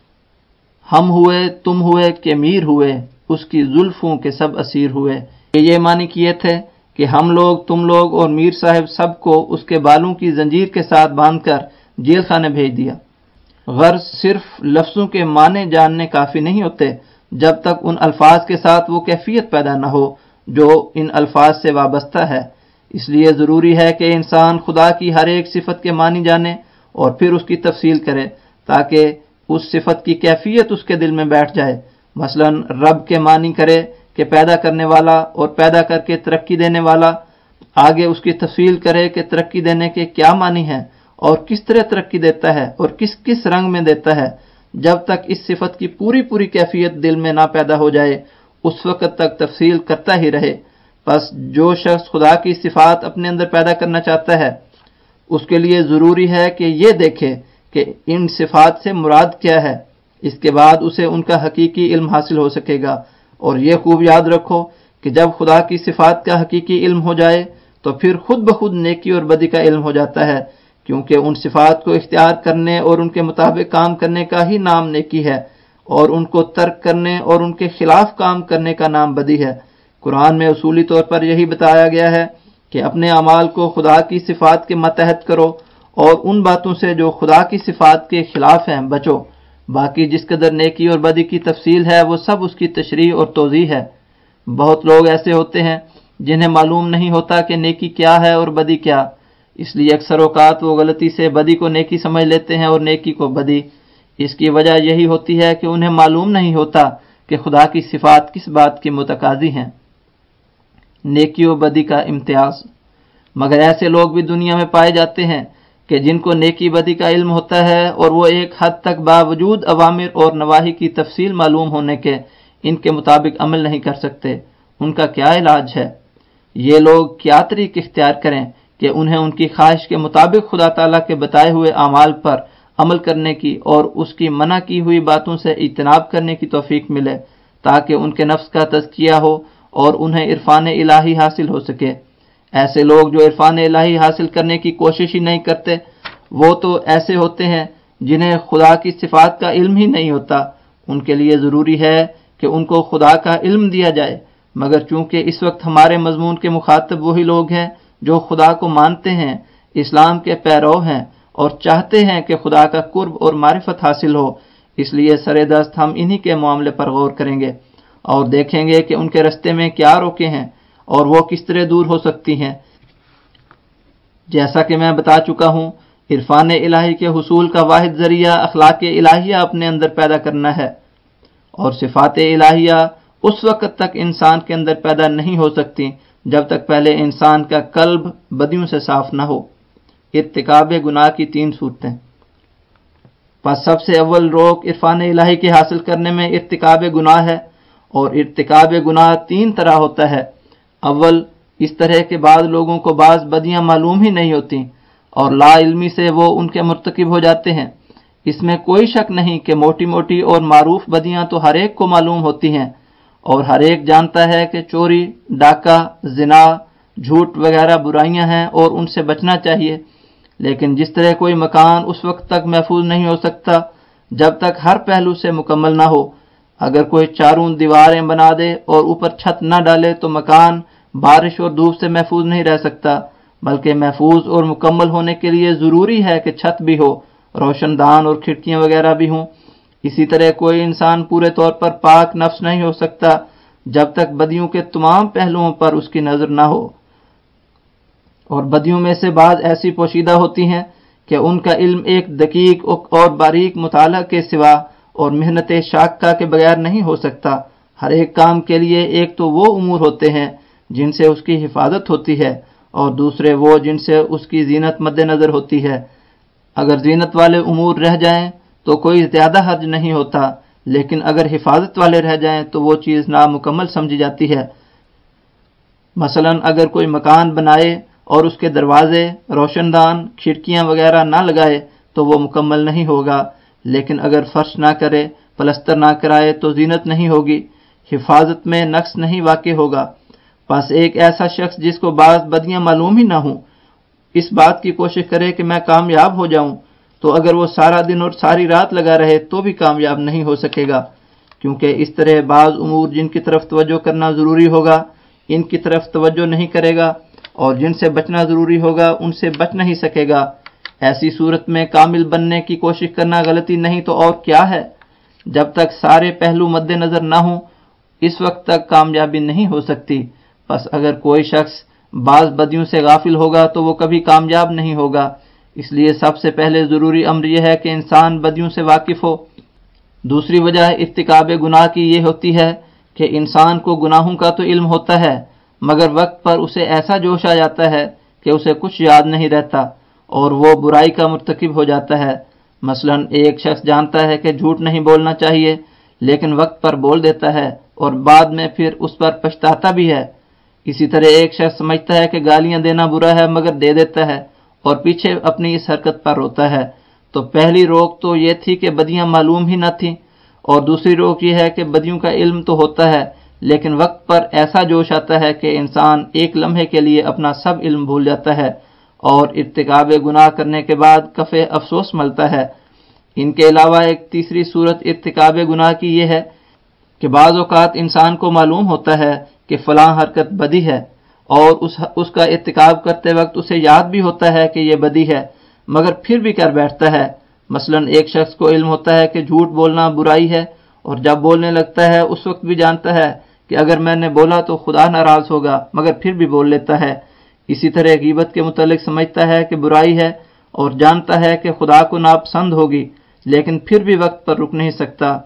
ہم ہوئے تم ہوئے کہ میر ہوئے، اس کی زلفوں کے سب اسیر ہوئے۔ یہ معنی کیے تھے کہ ہم لوگ تم لوگ اور میر صاحب سب کو اس کے بالوں کی زنجیر کے ساتھ باندھ کر جیل خانے بھیج دیا۔ غرض صرف لفظوں کے معنی جاننے کافی نہیں ہوتے جب تک ان الفاظ کے ساتھ وہ کیفیت پیدا نہ ہو جو ان الفاظ سے وابستہ ہے۔ اس لیے ضروری ہے کہ انسان خدا کی ہر ایک صفت کے معنی جانے اور پھر اس کی تفصیل کرے تاکہ اس صفت کی کیفیت اس کے دل میں بیٹھ جائے۔ مثلا رب کے معنی کرے کہ پیدا کرنے والا اور پیدا کر کے ترقی دینے والا، آگے اس کی تفصیل کرے کہ ترقی دینے کے کیا معنی ہیں اور کس طرح ترقی دیتا ہے اور کس کس رنگ میں دیتا ہے۔ جب تک اس صفت کی پوری پوری کیفیت دل میں نہ پیدا ہو جائے اس وقت تک تفصیل کرتا ہی رہے۔ بس جو شخص خدا کی صفات اپنے اندر پیدا کرنا چاہتا ہے اس کے لیے ضروری ہے کہ یہ دیکھے کہ ان صفات سے مراد کیا ہے، اس کے بعد اسے ان کا حقیقی علم حاصل ہو سکے گا۔ اور یہ خوب یاد رکھو کہ جب خدا کی صفات کا حقیقی علم ہو جائے تو پھر خود بخود نیکی اور بدی کا علم ہو جاتا ہے، کیونکہ ان صفات کو اختیار کرنے اور ان کے مطابق کام کرنے کا ہی نام نیکی ہے، اور ان کو ترک کرنے اور ان کے خلاف کام کرنے کا نام بدی ہے۔ قرآن میں اصولی طور پر یہی بتایا گیا ہے کہ اپنے اعمال کو خدا کی صفات کے ماتحت کرو اور ان باتوں سے جو خدا کی صفات کے خلاف ہیں بچو۔ باقی جس قدر نیکی اور بدی کی تفصیل ہے وہ سب اس کی تشریح اور توضیح ہے۔ بہت لوگ ایسے ہوتے ہیں جنہیں معلوم نہیں ہوتا کہ نیکی کیا ہے اور بدی کیا، اس لیے اکثر اوقات وہ غلطی سے بدی کو نیکی سمجھ لیتے ہیں اور نیکی کو بدی۔ اس کی وجہ یہی ہوتی ہے کہ انہیں معلوم نہیں ہوتا کہ خدا کی صفات کس بات کی متقاضی ہیں۔ نیکی و بدی کا امتیاز۔ مگر ایسے لوگ بھی دنیا میں پائے جاتے ہیں کہ جن کو نیکی بدی کا علم ہوتا ہے اور وہ ایک حد تک باوجود اوامر اور نواہی کی تفصیل معلوم ہونے کے ان کے مطابق عمل نہیں کر سکتے۔ ان کا کیا علاج ہے؟ یہ لوگ کیا طریق اختیار کریں کہ انہیں ان کی خواہش کے مطابق خدا تعالیٰ کے بتائے ہوئے اعمال پر عمل کرنے کی اور اس کی منع کی ہوئی باتوں سے اجتناب کرنے کی توفیق ملے، تاکہ ان کے نفس کا تزکیہ ہو اور انہیں عرفان الہی حاصل ہو سکے۔ ایسے لوگ جو عرفان الہی حاصل کرنے کی کوشش ہی نہیں کرتے، وہ تو ایسے ہوتے ہیں جنہیں خدا کی صفات کا علم ہی نہیں ہوتا۔ ان کے لیے ضروری ہے کہ ان کو خدا کا علم دیا جائے، مگر چونکہ اس وقت ہمارے مضمون کے مخاطب وہی لوگ ہیں جو خدا کو مانتے ہیں، اسلام کے پیرو ہیں اور چاہتے ہیں کہ خدا کا قرب اور معرفت حاصل ہو، اس لیے سر دست ہم انہی کے معاملے پر غور کریں گے اور دیکھیں گے کہ ان کے رستے میں کیا روکے ہیں اور وہ کس طرح دور ہو سکتی ہیں۔ جیسا کہ میں بتا چکا ہوں، عرفان الہی کے حصول کا واحد ذریعہ اخلاق الہیہ اپنے اندر پیدا کرنا ہے، اور صفات الہیہ اس وقت تک انسان کے اندر پیدا نہیں ہو سکتی جب تک پہلے انسان کا قلب بدیوں سے صاف نہ ہو۔ ارتکاب گناہ کی تین صورتیں۔ پس سب سے اول روک عرفان الہی کے حاصل کرنے میں ارتکاب گناہ ہے، اور ارتکاب گناہ تین طرح ہوتا ہے۔ اول، اس طرح کے بعض لوگوں کو بعض بدیاں معلوم ہی نہیں ہوتی اور لا علمی سے وہ ان کے مرتکب ہو جاتے ہیں۔ اس میں کوئی شک نہیں کہ موٹی موٹی اور معروف بدیاں تو ہر ایک کو معلوم ہوتی ہیں، اور ہر ایک جانتا ہے کہ چوری، ڈاکہ، زنا، جھوٹ وغیرہ برائیاں ہیں اور ان سے بچنا چاہیے۔ لیکن جس طرح کوئی مکان اس وقت تک محفوظ نہیں ہو سکتا جب تک ہر پہلو سے مکمل نہ ہو، اگر کوئی چاروں دیواریں بنا دے اور اوپر چھت نہ ڈالے تو مکان بارش اور دھوپ سے محفوظ نہیں رہ سکتا، بلکہ محفوظ اور مکمل ہونے کے لیے ضروری ہے کہ چھت بھی ہو، روشن دان اور کھڑکیاں وغیرہ بھی ہوں۔ اسی طرح کوئی انسان پورے طور پر پاک نفس نہیں ہو سکتا جب تک بدیوں کے تمام پہلوؤں پر اس کی نظر نہ ہو، اور بدیوں میں سے بعض ایسی پوشیدہ ہوتی ہیں کہ ان کا علم ایک دقیق اور باریک مطالعہ کے سوا اور محنت شاقہ کے بغیر نہیں ہو سکتا۔ ہر ایک کام کے لیے ایک تو وہ امور ہوتے ہیں جن سے اس کی حفاظت ہوتی ہے، اور دوسرے وہ جن سے اس کی زینت مد نظر ہوتی ہے۔ اگر زینت والے امور رہ جائیں تو کوئی زیادہ حرج نہیں ہوتا، لیکن اگر حفاظت والے رہ جائیں تو وہ چیز نامکمل سمجھی جاتی ہے۔ مثلا اگر کوئی مکان بنائے اور اس کے دروازے، روشن دان، کھڑکیاں وغیرہ نہ لگائے تو وہ مکمل نہیں ہوگا، لیکن اگر فرش نہ کرے، پلستر نہ کرائے تو زینت نہیں ہوگی، حفاظت میں نقص نہیں واقع ہوگا۔ پس ایک ایسا شخص جس کو بعض بدیاں معلوم ہی نہ ہوں، اس بات کی کوشش کرے کہ میں کامیاب ہو جاؤں، تو اگر وہ سارا دن اور ساری رات لگا رہے تو بھی کامیاب نہیں ہو سکے گا، کیونکہ اس طرح بعض امور جن کی طرف توجہ کرنا ضروری ہوگا ان کی طرف توجہ نہیں کرے گا، اور جن سے بچنا ضروری ہوگا ان سے بچ نہیں سکے گا۔ ایسی صورت میں کامل بننے کی کوشش کرنا غلطی نہیں تو اور کیا ہے؟ جب تک سارے پہلو مد نظر نہ ہوں اس وقت تک کامیابی نہیں ہو سکتی۔ پس اگر کوئی شخص بعض بدیوں سے غافل ہوگا تو وہ کبھی کامیاب نہیں ہوگا۔ اس لیے سب سے پہلے ضروری امر یہ ہے کہ انسان بدیوں سے واقف ہو۔ دوسری وجہ ارتکاب گناہ کی یہ ہوتی ہے کہ انسان کو گناہوں کا تو علم ہوتا ہے، مگر وقت پر اسے ایسا جوش آ جاتا ہے کہ اسے کچھ یاد نہیں رہتا اور وہ برائی کا مرتکب ہو جاتا ہے۔ مثلا ایک شخص جانتا ہے کہ جھوٹ نہیں بولنا چاہیے، لیکن وقت پر بول دیتا ہے اور بعد میں پھر اس پر پچھتاتا بھی ہے۔ اسی طرح ایک شخص سمجھتا ہے کہ گالیاں دینا برا ہے مگر دے دیتا ہے اور پیچھے اپنی اس حرکت پر روتا ہے۔ تو پہلی روک تو یہ تھی کہ بدیاں معلوم ہی نہ تھیں، اور دوسری روک یہ ہے کہ بدیوں کا علم تو ہوتا ہے لیکن وقت پر ایسا جوش آتا ہے کہ انسان ایک لمحے کے لیے اپنا سب علم بھول جاتا ہے اور ارتکاب گناہ کرنے کے بعد کفِ افسوس ملتا ہے۔ ان کے علاوہ ایک تیسری صورت ارتکاب گناہ کی یہ ہے کہ بعض اوقات انسان کو معلوم ہوتا ہے کہ فلاں حرکت بدی ہے، اور اس اس کا ارتکاب کرتے وقت اسے یاد بھی ہوتا ہے کہ یہ بدی ہے، مگر پھر بھی کر بیٹھتا ہے۔ مثلا ایک شخص کو علم ہوتا ہے کہ جھوٹ بولنا برائی ہے، اور جب بولنے لگتا ہے اس وقت بھی جانتا ہے کہ اگر میں نے بولا تو خدا ناراض ہوگا، مگر پھر بھی بول لیتا ہے۔ اسی طرح غیبت کے متعلق سمجھتا ہے کہ برائی ہے اور جانتا ہے کہ خدا کو ناپسند ہوگی، لیکن پھر بھی وقت پر رک نہیں سکتا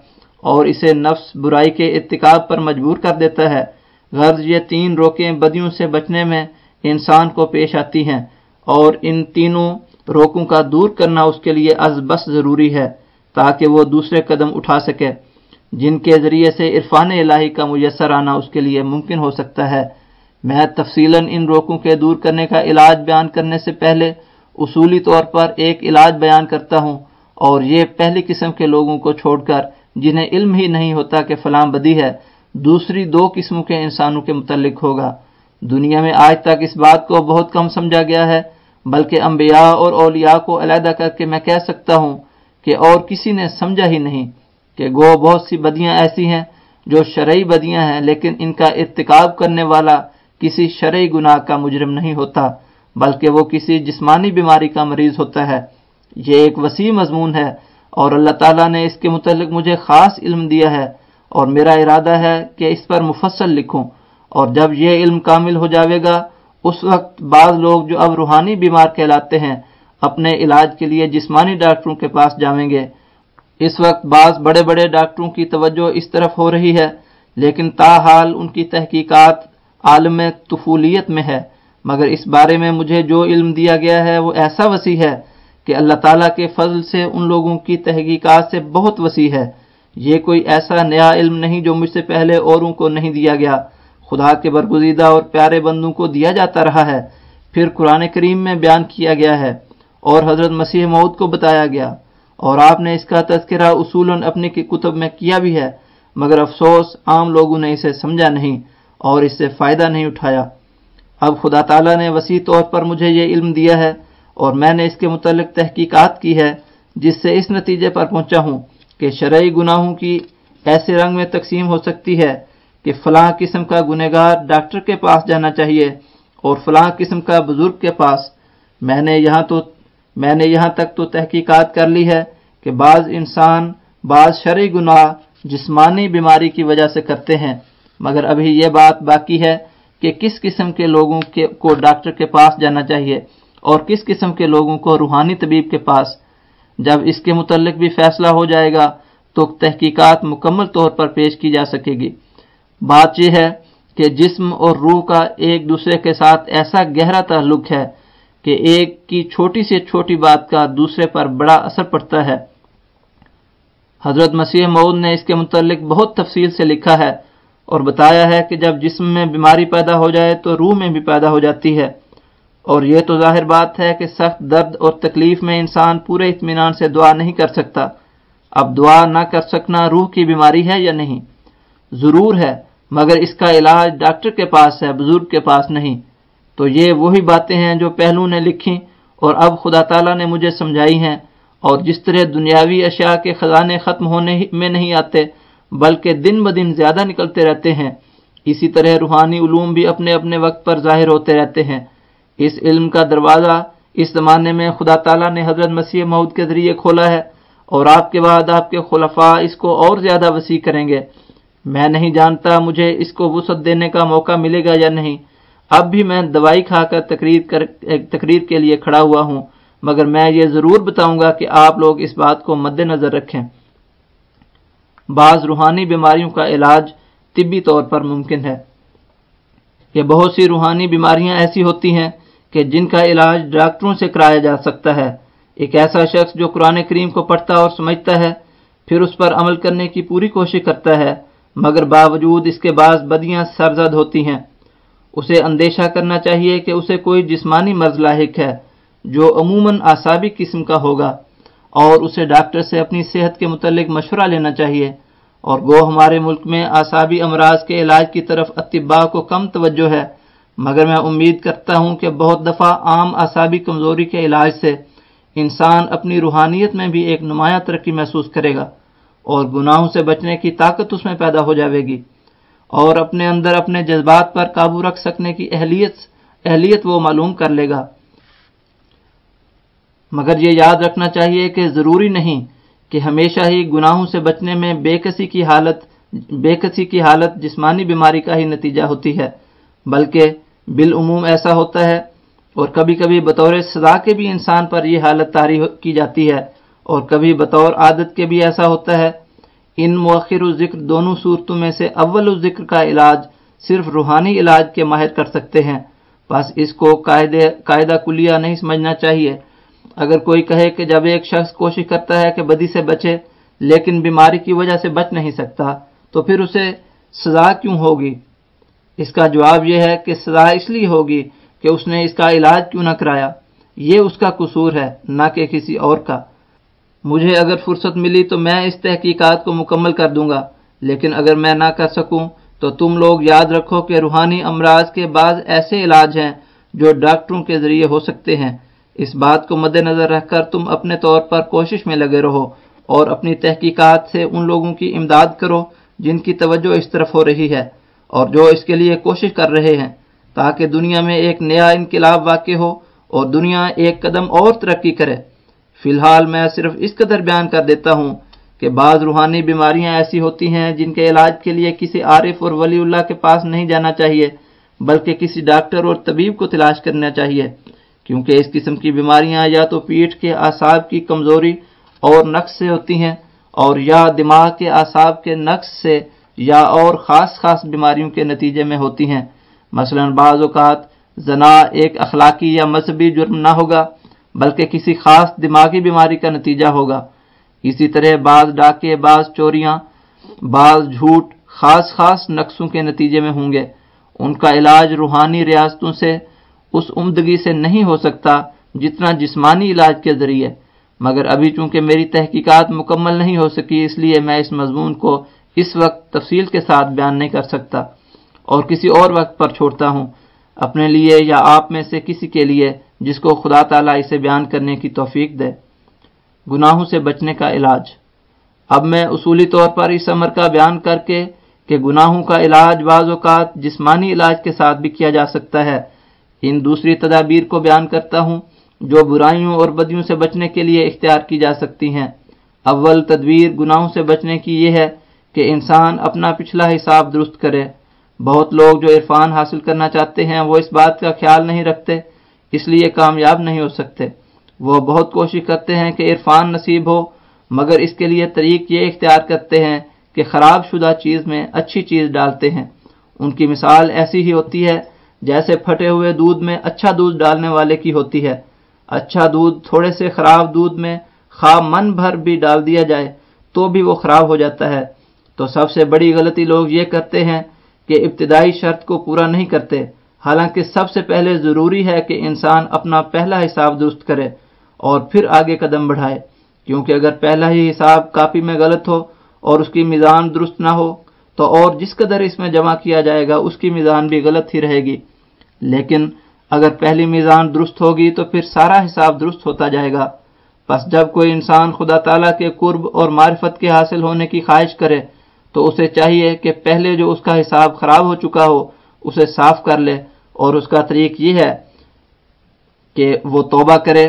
اور اسے نفس برائی کے ارتکاب پر مجبور کر دیتا ہے۔ غرض یہ تین روکیں بدیوں سے بچنے میں انسان کو پیش آتی ہیں، اور ان تینوں روکوں کا دور کرنا اس کے لیے از بس ضروری ہے تاکہ وہ دوسرے قدم اٹھا سکے جن کے ذریعے سے عرفان الہی کا میسر آنا اس کے لیے ممکن ہو سکتا ہے۔ میں تفصیلاً ان روکوں کے دور کرنے کا علاج بیان کرنے سے پہلے اصولی طور پر ایک علاج بیان کرتا ہوں، اور یہ پہلی قسم کے لوگوں کو چھوڑ کر جنہیں علم ہی نہیں ہوتا کہ فلاں بدی ہے، دوسری دو قسموں کے انسانوں کے متعلق ہوگا۔ دنیا میں آج تک اس بات کو بہت کم سمجھا گیا ہے، بلکہ انبیاء اور اولیاء کو علیحدہ کر کے میں کہہ سکتا ہوں کہ اور کسی نے سمجھا ہی نہیں کہ گو بہت سی بدیاں ایسی ہیں جو شرعی بدیاں ہیں، لیکن ان کا ارتکاب کرنے والا کسی شرعی گناہ کا مجرم نہیں ہوتا، بلکہ وہ کسی جسمانی بیماری کا مریض ہوتا ہے۔ یہ ایک وسیع مضمون ہے، اور اللہ تعالیٰ نے اس کے متعلق مجھے خاص علم دیا ہے، اور میرا ارادہ ہے کہ اس پر مفصل لکھوں، اور جب یہ علم کامل ہو جاوے گا اس وقت بعض لوگ جو اب روحانی بیمار کہلاتے ہیں اپنے علاج کے لیے جسمانی ڈاکٹروں کے پاس جائیں گے۔ اس وقت بعض بڑے بڑے ڈاکٹروں کی توجہ اس طرف ہو رہی ہے، لیکن تاحال ان کی تحقیقات عالم طفولیت میں ہے، مگر اس بارے میں مجھے جو علم دیا گیا ہے وہ ایسا وسیع ہے کہ اللہ تعالیٰ کے فضل سے ان لوگوں کی تحقیقات سے بہت وسیع ہے۔ یہ کوئی ایسا نیا علم نہیں جو مجھ سے پہلے اوروں کو نہیں دیا گیا، خدا کے برگزیدہ اور پیارے بندوں کو دیا جاتا رہا ہے، پھر قرآن کریم میں بیان کیا گیا ہے، اور حضرت مسیح موعود کو بتایا گیا، اور آپ نے اس کا تذکرہ اصولاً اپنی کتب میں کیا بھی ہے، مگر افسوس عام لوگوں نے اسے سمجھا نہیں اور اس سے فائدہ نہیں اٹھایا۔ اب خدا تعالیٰ نے وسیع طور پر مجھے یہ علم دیا ہے، اور میں نے اس کے متعلق تحقیقات کی ہے، جس سے اس نتیجے پر پہنچا ہوں کہ شرعی گناہوں کی ایسے رنگ میں تقسیم ہو سکتی ہے کہ فلاں قسم کا گنہگار ڈاکٹر کے پاس جانا چاہیے اور فلاں قسم کا بزرگ کے پاس۔ میں نے یہاں تو میں نے یہاں تک تو تحقیقات کر لی ہے کہ بعض انسان بعض شرعی گناہ جسمانی بیماری کی وجہ سے کرتے ہیں، مگر ابھی یہ بات باقی ہے کہ کس قسم کے لوگوں کے کو ڈاکٹر کے پاس جانا چاہیے اور کس قسم کے لوگوں کو روحانی طبیب کے پاس۔ جب اس کے متعلق بھی فیصلہ ہو جائے گا تو تحقیقات مکمل طور پر پیش کی جا سکے گی۔ بات یہ ہے کہ جسم اور روح کا ایک دوسرے کے ساتھ ایسا گہرا تعلق ہے کہ ایک کی چھوٹی سے چھوٹی بات کا دوسرے پر بڑا اثر پڑتا ہے۔ حضرت مسیح موعود نے اس کے متعلق بہت تفصیل سے لکھا ہے اور بتایا ہے کہ جب جسم میں بیماری پیدا ہو جائے تو روح میں بھی پیدا ہو جاتی ہے، اور یہ تو ظاہر بات ہے کہ سخت درد اور تکلیف میں انسان پورے اطمینان سے دعا نہیں کر سکتا۔ اب دعا نہ کر سکنا روح کی بیماری ہے یا نہیں؟ ضرور ہے، مگر اس کا علاج ڈاکٹر کے پاس ہے، بزرگ کے پاس نہیں۔ تو یہ وہی باتیں ہیں جو پہلو نے لکھی اور اب خدا تعالیٰ نے مجھے سمجھائی ہیں، اور جس طرح دنیاوی اشیاء کے خزانے ختم ہونے میں نہیں آتے بلکہ دن بدن زیادہ نکلتے رہتے ہیں، اسی طرح روحانی علوم بھی اپنے اپنے وقت پر ظاہر ہوتے رہتے ہیں۔ اس علم کا دروازہ اس زمانے میں خدا تعالیٰ نے حضرت مسیح موعود کے ذریعے کھولا ہے، اور آپ کے بعد آپ کے خلفاء اس کو اور زیادہ وسیع کریں گے۔ میں نہیں جانتا مجھے اس کو وسعت دینے کا موقع ملے گا یا نہیں۔ اب بھی میں دوائی کھا کر تقریر کر تقریر کے لیے کھڑا ہوا ہوں، مگر میں یہ ضرور بتاؤں گا کہ آپ لوگ اس بات کو مد نظر رکھیں۔ بعض روحانی بیماریوں کا علاج طبی طور پر ممکن ہے۔ یہ بہت سی روحانی بیماریاں ایسی ہوتی ہیں کہ جن کا علاج ڈاکٹروں سے کرایا جا سکتا ہے۔ ایک ایسا شخص جو قرآن کریم کو پڑھتا اور سمجھتا ہے، پھر اس پر عمل کرنے کی پوری کوشش کرتا ہے، مگر باوجود اس کے بعض بدیاں سرزد ہوتی ہیں، اسے اندیشہ کرنا چاہیے کہ اسے کوئی جسمانی مرض لاحق ہے جو عموماً اعصابی قسم کا ہوگا، اور اسے ڈاکٹر سے اپنی صحت کے متعلق مشورہ لینا چاہیے۔ اور گو ہمارے ملک میں اعصابی امراض کے علاج کی طرف اطباء کو کم توجہ ہے، مگر میں امید کرتا ہوں کہ بہت دفعہ عام اعصابی کمزوری کے علاج سے انسان اپنی روحانیت میں بھی ایک نمایاں ترقی محسوس کرے گا، اور گناہوں سے بچنے کی طاقت اس میں پیدا ہو جاوے گی، اور اپنے اندر اپنے جذبات پر قابو رکھ سکنے کی اہلیت اہلیت وہ معلوم کر لے گا۔ مگر یہ یاد رکھنا چاہیے کہ ضروری نہیں کہ ہمیشہ ہی گناہوں سے بچنے میں بے کسی کی حالت بے کسی کی حالت جسمانی بیماری کا ہی نتیجہ ہوتی ہے، بلکہ بالعموم ایسا ہوتا ہے، اور کبھی کبھی بطور سزا کے بھی انسان پر یہ حالت طاری کی جاتی ہے، اور کبھی بطور عادت کے بھی ایسا ہوتا ہے۔ ان مؤخر الذکر دونوں صورتوں میں سے اول الذکر کا علاج صرف روحانی علاج کے ماہر کر سکتے ہیں، بس اس کو قاعدہ قاعدہ کلیہ نہیں سمجھنا چاہیے۔ اگر کوئی کہے کہ جب ایک شخص کوشش کرتا ہے کہ بدی سے بچے لیکن بیماری کی وجہ سے بچ نہیں سکتا تو پھر اسے سزا کیوں ہوگی؟ اس کا جواب یہ ہے کہ سزا اس لیے ہوگی کہ اس نے اس کا علاج کیوں نہ کرایا۔ یہ اس کا قصور ہے، نہ کہ کسی اور کا۔ مجھے اگر فرصت ملی تو میں اس تحقیقات کو مکمل کر دوں گا، لیکن اگر میں نہ کر سکوں تو تم لوگ یاد رکھو کہ روحانی امراض کے بعض ایسے علاج ہیں جو ڈاکٹروں کے ذریعے ہو سکتے ہیں۔ اس بات کو مد نظر رکھ کر تم اپنے طور پر کوشش میں لگے رہو اور اپنی تحقیقات سے ان لوگوں کی امداد کرو جن کی توجہ اس طرف ہو رہی ہے اور جو اس کے لیے کوشش کر رہے ہیں، تاکہ دنیا میں ایک نیا انقلاب واقع ہو اور دنیا ایک قدم اور ترقی کرے۔ فی الحال میں صرف اس قدر بیان کر دیتا ہوں کہ بعض روحانی بیماریاں ایسی ہوتی ہیں جن کے علاج کے لیے کسی عارف اور ولی اللہ کے پاس نہیں جانا چاہیے بلکہ کسی ڈاکٹر اور طبیب کو تلاش کرنا چاہیے، کیونکہ اس قسم کی بیماریاں یا تو پیٹھ کے اعصاب کی کمزوری اور نقص سے ہوتی ہیں اور یا دماغ کے اعصاب کے نقص سے یا اور خاص خاص بیماریوں کے نتیجے میں ہوتی ہیں۔ مثلا بعض اوقات زنا ایک اخلاقی یا مذہبی جرم نہ ہوگا بلکہ کسی خاص دماغی بیماری کا نتیجہ ہوگا۔ اسی طرح بعض ڈاکے، بعض چوریاں، بعض جھوٹ خاص خاص نقصوں کے نتیجے میں ہوں گے۔ ان کا علاج روحانی ریاستوں سے اس عمدگی سے نہیں ہو سکتا جتنا جسمانی علاج کے ذریعے، مگر ابھی چونکہ میری تحقیقات مکمل نہیں ہو سکی اس لیے میں اس مضمون کو اس وقت تفصیل کے ساتھ بیان نہیں کر سکتا اور کسی اور وقت پر چھوڑتا ہوں، اپنے لیے یا آپ میں سے کسی کے لیے جس کو خدا تعالیٰ اسے بیان کرنے کی توفیق دے۔ گناہوں سے بچنے کا علاج۔ اب میں اصولی طور پر اس امر کا بیان کر کے کہ گناہوں کا علاج بعض اوقات جسمانی علاج کے ساتھ بھی کیا جا سکتا ہے، ان دوسری تدابیر کو بیان کرتا ہوں جو برائیوں اور بدیوں سے بچنے کے لیے اختیار کی جا سکتی ہیں۔ اول تدبیر گناہوں سے بچنے کی یہ ہے کہ انسان اپنا پچھلا حساب درست کرے۔ بہت لوگ جو عرفان حاصل کرنا چاہتے ہیں وہ اس بات کا خیال نہیں رکھتے، اس لیے کامیاب نہیں ہو سکتے۔ وہ بہت کوشش کرتے ہیں کہ عرفان نصیب ہو، مگر اس کے لیے طریق یہ اختیار کرتے ہیں کہ خراب شدہ چیز میں اچھی چیز ڈالتے ہیں۔ ان کی مثال ایسی ہی ہوتی ہے جیسے پھٹے ہوئے دودھ میں اچھا دودھ ڈالنے والے کی ہوتی ہے۔ اچھا دودھ تھوڑے سے خراب دودھ میں خواہ من بھر بھی ڈال دیا جائے تو بھی وہ خراب ہو جاتا ہے۔ تو سب سے بڑی غلطی لوگ یہ کرتے ہیں کہ ابتدائی شرط کو پورا نہیں کرتے، حالانکہ سب سے پہلے ضروری ہے کہ انسان اپنا پہلا حساب درست کرے اور پھر آگے قدم بڑھائے، کیونکہ اگر پہلا ہی حساب کاپی میں غلط ہو اور اس کی میزان درست نہ ہو تو اور جس قدر اس میں جمع کیا جائے گا اس کی میزان بھی غلط ہی رہے گی، لیکن اگر پہلی میزان درست ہوگی تو پھر سارا حساب درست ہوتا جائے گا۔ پس جب کوئی انسان خدا تعالیٰ کے قرب اور معرفت کے حاصل ہونے کی خواہش کرے تو اسے چاہیے کہ پہلے جو اس کا حساب خراب ہو چکا ہو اسے صاف کر لے، اور اس کا طریق یہ ہے کہ وہ توبہ کرے۔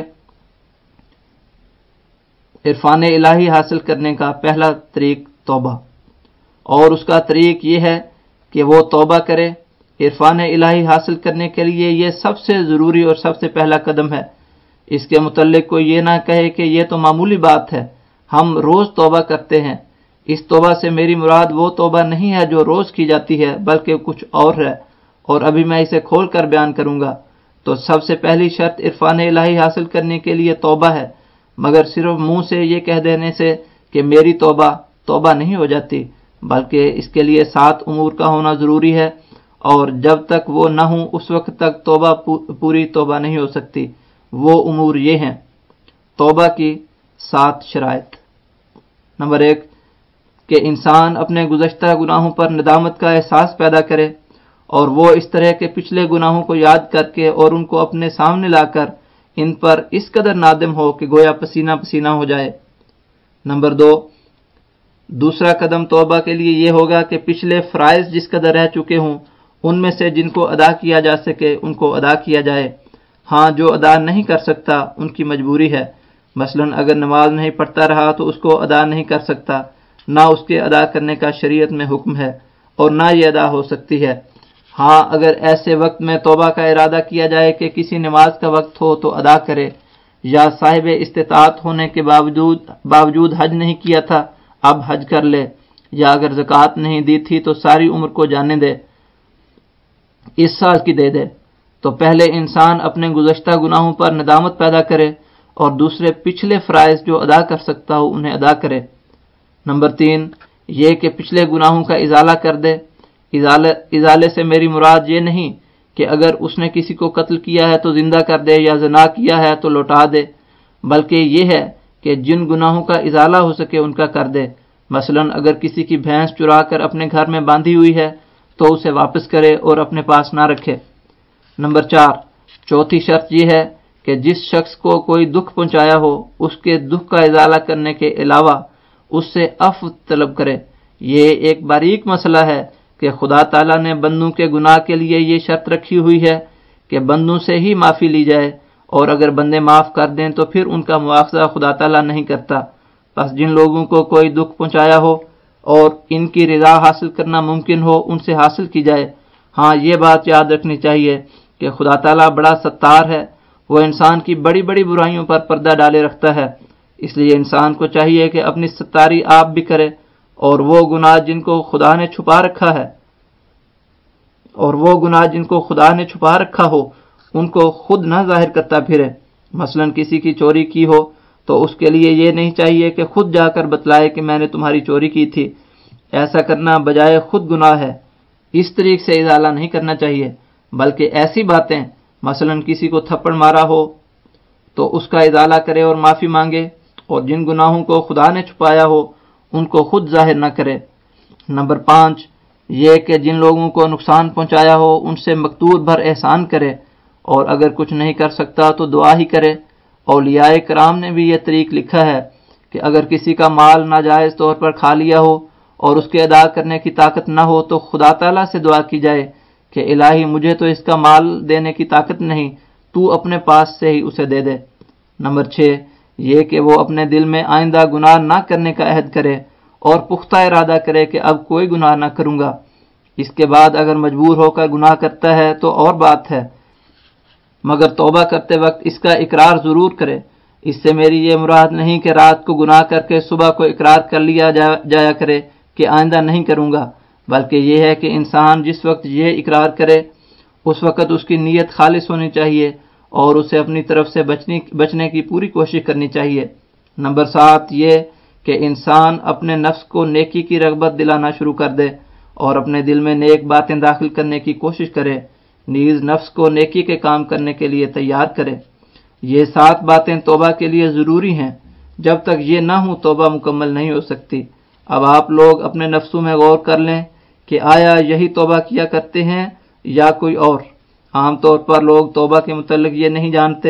عرفان الہی حاصل کرنے کا پہلا طریق توبہ، اور اس کا طریق یہ ہے کہ وہ توبہ کرے۔ عرفان الہی حاصل کرنے کے لیے یہ سب سے ضروری اور سب سے پہلا قدم ہے۔ اس کے متعلق کوئی یہ نہ کہے کہ یہ تو معمولی بات ہے، ہم روز توبہ کرتے ہیں۔ اس توبہ سے میری مراد وہ توبہ نہیں ہے جو روز کی جاتی ہے بلکہ کچھ اور ہے، اور ابھی میں اسے کھول کر بیان کروں گا۔ تو سب سے پہلی شرط عرفان الہی حاصل کرنے کے لیے توبہ ہے، مگر صرف منہ سے یہ کہہ دینے سے کہ میری توبہ توبہ نہیں ہو جاتی، بلکہ اس کے لیے سات امور کا ہونا ضروری ہے، اور جب تک وہ نہ ہوں اس وقت تک توبہ پوری توبہ نہیں ہو سکتی۔ وہ امور یہ ہیں: توبہ کی سات شرائط۔ نمبر ایک، کہ انسان اپنے گزشتہ گناہوں پر ندامت کا احساس پیدا کرے، اور وہ اس طرح کے پچھلے گناہوں کو یاد کر کے اور ان کو اپنے سامنے لا کر ان پر اس قدر نادم ہو کہ گویا پسینہ پسینہ ہو جائے۔ نمبر دو، دوسرا قدم توبہ کے لیے یہ ہوگا کہ پچھلے فرائض جس قدر رہ چکے ہوں ان میں سے جن کو ادا کیا جا سکے ان کو ادا کیا جائے۔ ہاں، جو ادا نہیں کر سکتا ان کی مجبوری ہے، مثلا اگر نماز نہیں پڑھتا رہا تو اس کو ادا نہیں کر سکتا، نہ اس کے ادا کرنے کا شریعت میں حکم ہے اور نہ یہ ادا ہو سکتی ہے۔ ہاں، اگر ایسے وقت میں توبہ کا ارادہ کیا جائے کہ کسی نماز کا وقت ہو تو ادا کرے، یا صاحب استطاعت ہونے کے باوجود باوجود حج نہیں کیا تھا اب حج کر لے، یا اگر زکوٰۃ نہیں دی تھی تو ساری عمر کو جانے دے، اس سال کی دے دے۔ تو پہلے انسان اپنے گزشتہ گناہوں پر ندامت پیدا کرے اور دوسرے پچھلے فرائض جو ادا کر سکتا ہو انہیں ادا کرے۔ نمبر تین، یہ کہ پچھلے گناہوں کا ازالہ کر دے۔ ازالے ازالے سے میری مراد یہ نہیں کہ اگر اس نے کسی کو قتل کیا ہے تو زندہ کر دے یا زنا کیا ہے تو لوٹا دے، بلکہ یہ ہے کہ جن گناہوں کا ازالہ ہو سکے ان کا کر دے۔ مثلا اگر کسی کی بھینس چرا کر اپنے گھر میں باندھی ہوئی ہے تو اسے واپس کرے اور اپنے پاس نہ رکھے۔ نمبر چار، چوتھی شرط یہ ہے کہ جس شخص کو کوئی دکھ پہنچایا ہو اس کے دکھ کا ازالہ کرنے کے علاوہ اس سے عفو طلب کرے۔ یہ ایک باریک مسئلہ ہے کہ خدا تعالیٰ نے بندوں کے گناہ کے لیے یہ شرط رکھی ہوئی ہے کہ بندوں سے ہی معافی لی جائے، اور اگر بندے معاف کر دیں تو پھر ان کا مواخذہ خدا تعالیٰ نہیں کرتا۔ بس جن لوگوں کو کوئی دکھ پہنچایا ہو اور ان کی رضا حاصل کرنا ممکن ہو ان سے حاصل کی جائے۔ ہاں یہ بات یاد رکھنی چاہیے کہ خدا تعالیٰ بڑا ستار ہے، وہ انسان کی بڑی بڑی برائیوں پر پردہ ڈالے رکھتا ہے، اس لیے انسان کو چاہیے کہ اپنی ستاری آپ بھی کرے، اور وہ گناہ جن کو خدا نے چھپا رکھا ہے اور وہ گناہ جن کو خدا نے چھپا رکھا ہو ان کو خود نہ ظاہر کرتا پھرے۔ مثلا کسی کی چوری کی ہو تو اس کے لیے یہ نہیں چاہیے کہ خود جا کر بتلائے کہ میں نے تمہاری چوری کی تھی، ایسا کرنا بجائے خود گناہ ہے، اس طریق سے ازالہ نہیں کرنا چاہیے، بلکہ ایسی باتیں مثلا کسی کو تھپڑ مارا ہو تو اس کا ازالہ کرے اور معافی مانگے، اور جن گناہوں کو خدا نے چھپایا ہو ان کو خود ظاہر نہ کرے۔ نمبر پانچ، یہ کہ جن لوگوں کو نقصان پہنچایا ہو ان سے مقدور بھر احسان کرے، اور اگر کچھ نہیں کر سکتا تو دعا ہی کرے۔ اولیاء کرام نے بھی یہ طریق لکھا ہے کہ اگر کسی کا مال ناجائز طور پر کھا لیا ہو اور اس کے ادا کرنے کی طاقت نہ ہو تو خدا تعالیٰ سے دعا کی جائے کہ الہی مجھے تو اس کا مال دینے کی طاقت نہیں، تو اپنے پاس سے ہی اسے دے دے۔ نمبر چھ، یہ کہ وہ اپنے دل میں آئندہ گناہ نہ کرنے کا عہد کرے اور پختہ ارادہ کرے کہ اب کوئی گناہ نہ کروں گا۔ اس کے بعد اگر مجبور ہو کر گناہ کرتا ہے تو اور بات ہے، مگر توبہ کرتے وقت اس کا اقرار ضرور کرے۔ اس سے میری یہ مراد نہیں کہ رات کو گناہ کر کے صبح کو اقرار کر لیا جایا کرے کہ آئندہ نہیں کروں گا، بلکہ یہ ہے کہ انسان جس وقت یہ اقرار کرے اس وقت اس کی نیت خالص ہونی چاہیے اور اسے اپنی طرف سے بچنے بچنے کی پوری کوشش کرنی چاہیے۔ نمبر سات، یہ کہ انسان اپنے نفس کو نیکی کی رغبت دلانا شروع کر دے اور اپنے دل میں نیک باتیں داخل کرنے کی کوشش کرے، نیز نفس کو نیکی کے کام کرنے کے لیے تیار کرے۔ یہ سات باتیں توبہ کے لیے ضروری ہیں، جب تک یہ نہ ہوں توبہ مکمل نہیں ہو سکتی۔ اب آپ لوگ اپنے نفسوں میں غور کر لیں کہ آیا یہی توبہ کیا کرتے ہیں یا کوئی اور؟ عام طور پر لوگ توبہ کے متعلق یہ نہیں جانتے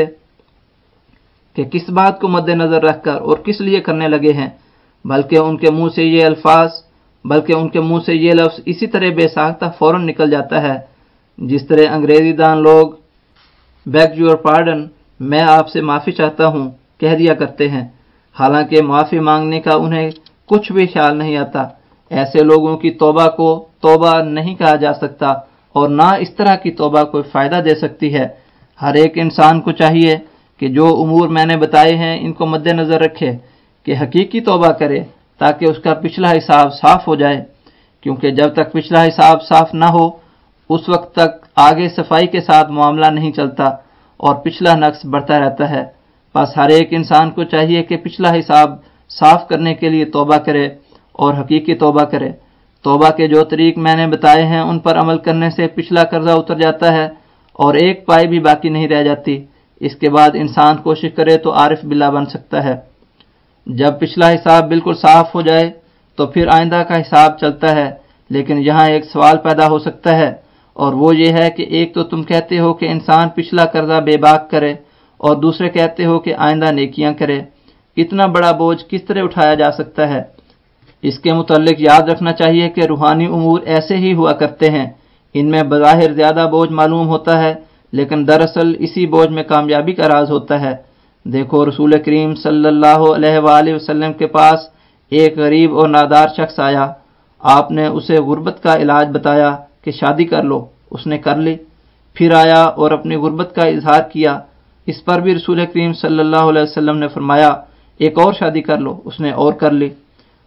کہ کس بات کو مد نظر رکھ کر اور کس لیے کرنے لگے ہیں، بلکہ ان کے منہ سے یہ الفاظ بلکہ ان کے منہ سے یہ لفظ اسی طرح بے ساختہ فوراً نکل جاتا ہے جس طرح انگریزی دان لوگ بیگ یور پارڈن، میں آپ سے معافی چاہتا ہوں، کہہ دیا کرتے ہیں، حالانکہ معافی مانگنے کا انہیں کچھ بھی خیال نہیں آتا۔ ایسے لوگوں کی توبہ کو توبہ نہیں کہا جا سکتا اور نہ اس طرح کی توبہ کوئی فائدہ دے سکتی ہے۔ ہر ایک انسان کو چاہیے کہ جو امور میں نے بتائے ہیں ان کو مد نظر رکھے کہ حقیقی توبہ کرے تاکہ اس کا پچھلا حساب صاف ہو جائے، کیونکہ جب تک پچھلا حساب صاف نہ ہو اس وقت تک آگے صفائی کے ساتھ معاملہ نہیں چلتا اور پچھلا نقص بڑھتا رہتا ہے۔ بس ہر ایک انسان کو چاہیے کہ پچھلا حساب صاف کرنے کے لیے توبہ کرے اور حقیقی توبہ کرے۔ توبہ کے جو طریق میں نے بتائے ہیں ان پر عمل کرنے سے پچھلا قرضہ اتر جاتا ہے اور ایک پائی بھی باقی نہیں رہ جاتی۔ اس کے بعد انسان کوشش کرے تو عارف باللہ بن سکتا ہے۔ جب پچھلا حساب بالکل صاف ہو جائے تو پھر آئندہ کا حساب چلتا ہے، لیکن یہاں ایک سوال پیدا ہو سکتا ہے، اور وہ یہ ہے کہ ایک تو تم کہتے ہو کہ انسان پچھلا قرضہ بے باک کرے اور دوسرے کہتے ہو کہ آئندہ نیکیاں کرے، اتنا بڑا بوجھ کس طرح اٹھایا جا سکتا ہے؟ اس کے متعلق یاد رکھنا چاہیے کہ روحانی امور ایسے ہی ہوا کرتے ہیں، ان میں بظاہر زیادہ بوجھ معلوم ہوتا ہے لیکن دراصل اسی بوجھ میں کامیابی کا راز ہوتا ہے۔ دیکھو رسول کریم صلی اللہ علیہ وآلہ وسلم کے پاس ایک غریب اور نادار شخص آیا، آپ نے اسے غربت کا علاج بتایا کہ شادی کر لو، اس نے کر لی، پھر آیا اور اپنی غربت کا اظہار کیا، اس پر بھی رسول کریم صلی اللہ علیہ وسلم نے فرمایا ایک اور شادی کر لو، اس نے اور کر لی۔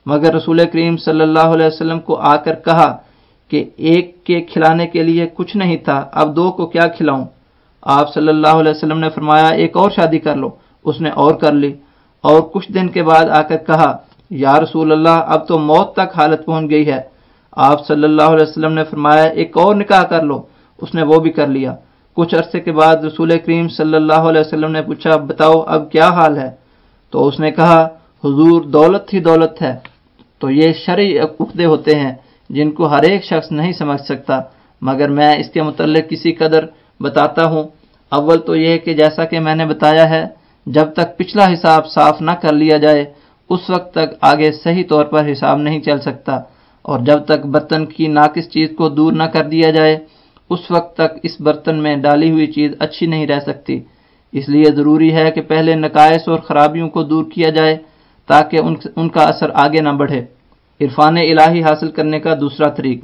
مگر رسول کریم صلی اللہ علیہ وسلم کو آ کر کہا کہ ایک کے کھلانے کے لیے کچھ نہیں تھا، اب دو کو کیا کھلاؤں؟ آپ صلی اللہ علیہ وسلم نے فرمایا ایک اور شادی کر لو۔ اس نے اور کر لی، اور کچھ دن کے بعد آ کر کہا یا رسول اللہ اب تو موت تک حالت پہنچ گئی ہے۔ آپ صلی اللہ علیہ وسلم نے فرمایا ایک اور نکاح کر لو۔ اس نے وہ بھی کر لیا۔ کچھ عرصے کے بعد رسول کریم صلی اللہ علیہ وسلم نے پوچھا بتاؤ اب کیا حال ہے؟ تو اس نے کہا حضور دولت ہی دولت ہے۔ تو یہ شرعی عقدے ہوتے ہیں جن کو ہر ایک شخص نہیں سمجھ سکتا، مگر میں اس کے متعلق کسی قدر بتاتا ہوں۔ اول تو یہ کہ جیسا کہ میں نے بتایا ہے، جب تک پچھلا حساب صاف نہ کر لیا جائے اس وقت تک آگے صحیح طور پر حساب نہیں چل سکتا، اور جب تک برتن کی ناقص چیز کو دور نہ کر دیا جائے اس وقت تک اس برتن میں ڈالی ہوئی چیز اچھی نہیں رہ سکتی۔ اس لیے ضروری ہے کہ پہلے نقائص اور خرابیوں کو دور کیا جائے تاکہ ان ان کا اثر آگے نہ بڑھے۔ عرفان الہی حاصل کرنے کا دوسرا طریق،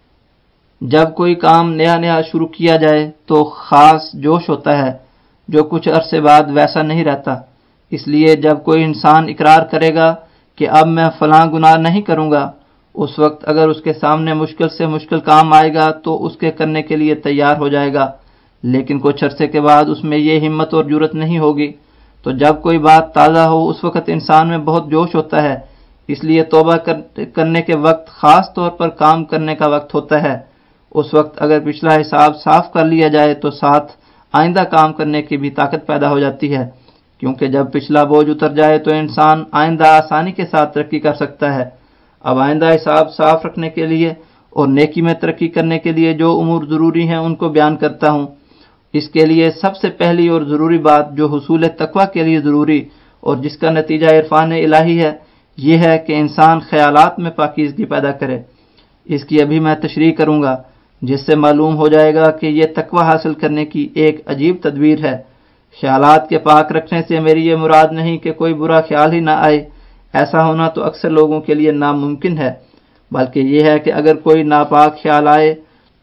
جب کوئی کام نیا نیا شروع کیا جائے تو خاص جوش ہوتا ہے جو کچھ عرصے بعد ویسا نہیں رہتا۔ اس لیے جب کوئی انسان اقرار کرے گا کہ اب میں فلاں گناہ نہیں کروں گا، اس وقت اگر اس کے سامنے مشکل سے مشکل کام آئے گا تو اس کے کرنے کے لیے تیار ہو جائے گا، لیکن کچھ عرصے کے بعد اس میں یہ ہمت اور جرأت نہیں ہوگی۔ تو جب کوئی بات تازہ ہو اس وقت انسان میں بہت جوش ہوتا ہے، اس لیے توبہ کرنے کے وقت خاص طور پر کام کرنے کا وقت ہوتا ہے۔ اس وقت اگر پچھلا حساب صاف کر لیا جائے تو ساتھ آئندہ کام کرنے کی بھی طاقت پیدا ہو جاتی ہے، کیونکہ جب پچھلا بوجھ اتر جائے تو انسان آئندہ آسانی کے ساتھ ترقی کر سکتا ہے۔ اب آئندہ حساب صاف رکھنے کے لیے اور نیکی میں ترقی کرنے کے لیے جو امور ضروری ہیں ان کو بیان کرتا ہوں۔ اس کے لیے سب سے پہلی اور ضروری بات جو حصول تقویٰ کے لیے ضروری اور جس کا نتیجہ عرفان الہی ہے، یہ ہے کہ انسان خیالات میں پاکیزگی پیدا کرے۔ اس کی ابھی میں تشریح کروں گا، جس سے معلوم ہو جائے گا کہ یہ تقویٰ حاصل کرنے کی ایک عجیب تدبیر ہے۔ خیالات کے پاک رکھنے سے میری یہ مراد نہیں کہ کوئی برا خیال ہی نہ آئے، ایسا ہونا تو اکثر لوگوں کے لیے ناممکن ہے، بلکہ یہ ہے کہ اگر کوئی ناپاک خیال آئے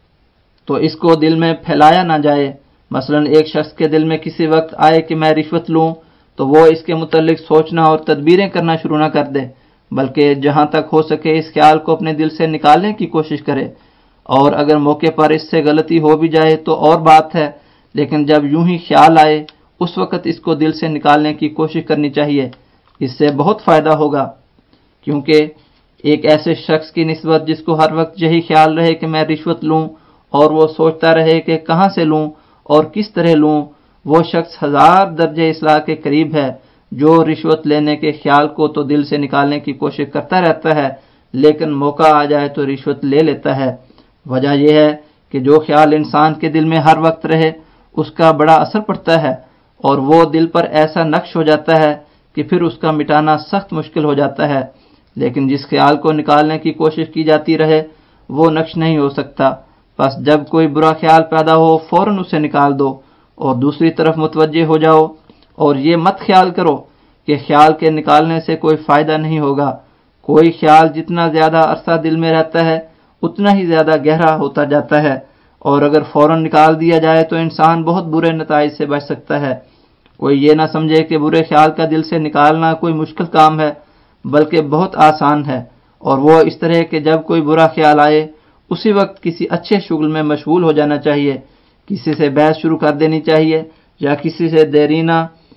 تو اس کو دل میں پھیلایا نہ جائے۔ مثلا ایک شخص کے دل میں کسی وقت آئے کہ میں رشوت لوں تو وہ اس کے متعلق سوچنا اور تدبیریں کرنا شروع نہ کر دے، بلکہ جہاں تک ہو سکے اس خیال کو اپنے دل سے نکالنے کی کوشش کرے، اور اگر موقع پر اس سے غلطی ہو بھی جائے تو اور بات ہے، لیکن جب یوں ہی خیال آئے اس وقت اس کو دل سے نکالنے کی کوشش کرنی چاہیے۔ اس سے بہت فائدہ ہوگا، کیونکہ ایک ایسے شخص کی نسبت جس کو ہر وقت یہی خیال رہے کہ میں رشوت لوں اور وہ سوچتا رہے کہ کہاں سے لوں اور کس طرح لوں، وہ شخص ہزار درجے اصلاح کے قریب ہے جو رشوت لینے کے خیال کو تو دل سے نکالنے کی کوشش کرتا رہتا ہے، لیکن موقع آ جائے تو رشوت لے لیتا ہے۔ وجہ یہ ہے کہ جو خیال انسان کے دل میں ہر وقت رہے اس کا بڑا اثر پڑتا ہے، اور وہ دل پر ایسا نقش ہو جاتا ہے کہ پھر اس کا مٹانا سخت مشکل ہو جاتا ہے، لیکن جس خیال کو نکالنے کی کوشش کی جاتی رہے وہ نقش نہیں ہو سکتا۔ بس جب کوئی برا خیال پیدا ہو فوراً اسے نکال دو اور دوسری طرف متوجہ ہو جاؤ، اور یہ مت خیال کرو کہ خیال کے نکالنے سے کوئی فائدہ نہیں ہوگا۔ کوئی خیال جتنا زیادہ عرصہ دل میں رہتا ہے اتنا ہی زیادہ گہرا ہوتا جاتا ہے، اور اگر فوراً نکال دیا جائے تو انسان بہت برے نتائج سے بچ سکتا ہے۔ کوئی یہ نہ سمجھے کہ برے خیال کا دل سے نکالنا کوئی مشکل کام ہے، بلکہ بہت آسان ہے، اور وہ اس طرح کہ جب کوئی برا خیال آئے اسی وقت کسی اچھے شغل میں مشغول ہو جانا چاہیے، کسی سے بحث شروع کر دینی چاہیے، یا کسی سے دیرینہ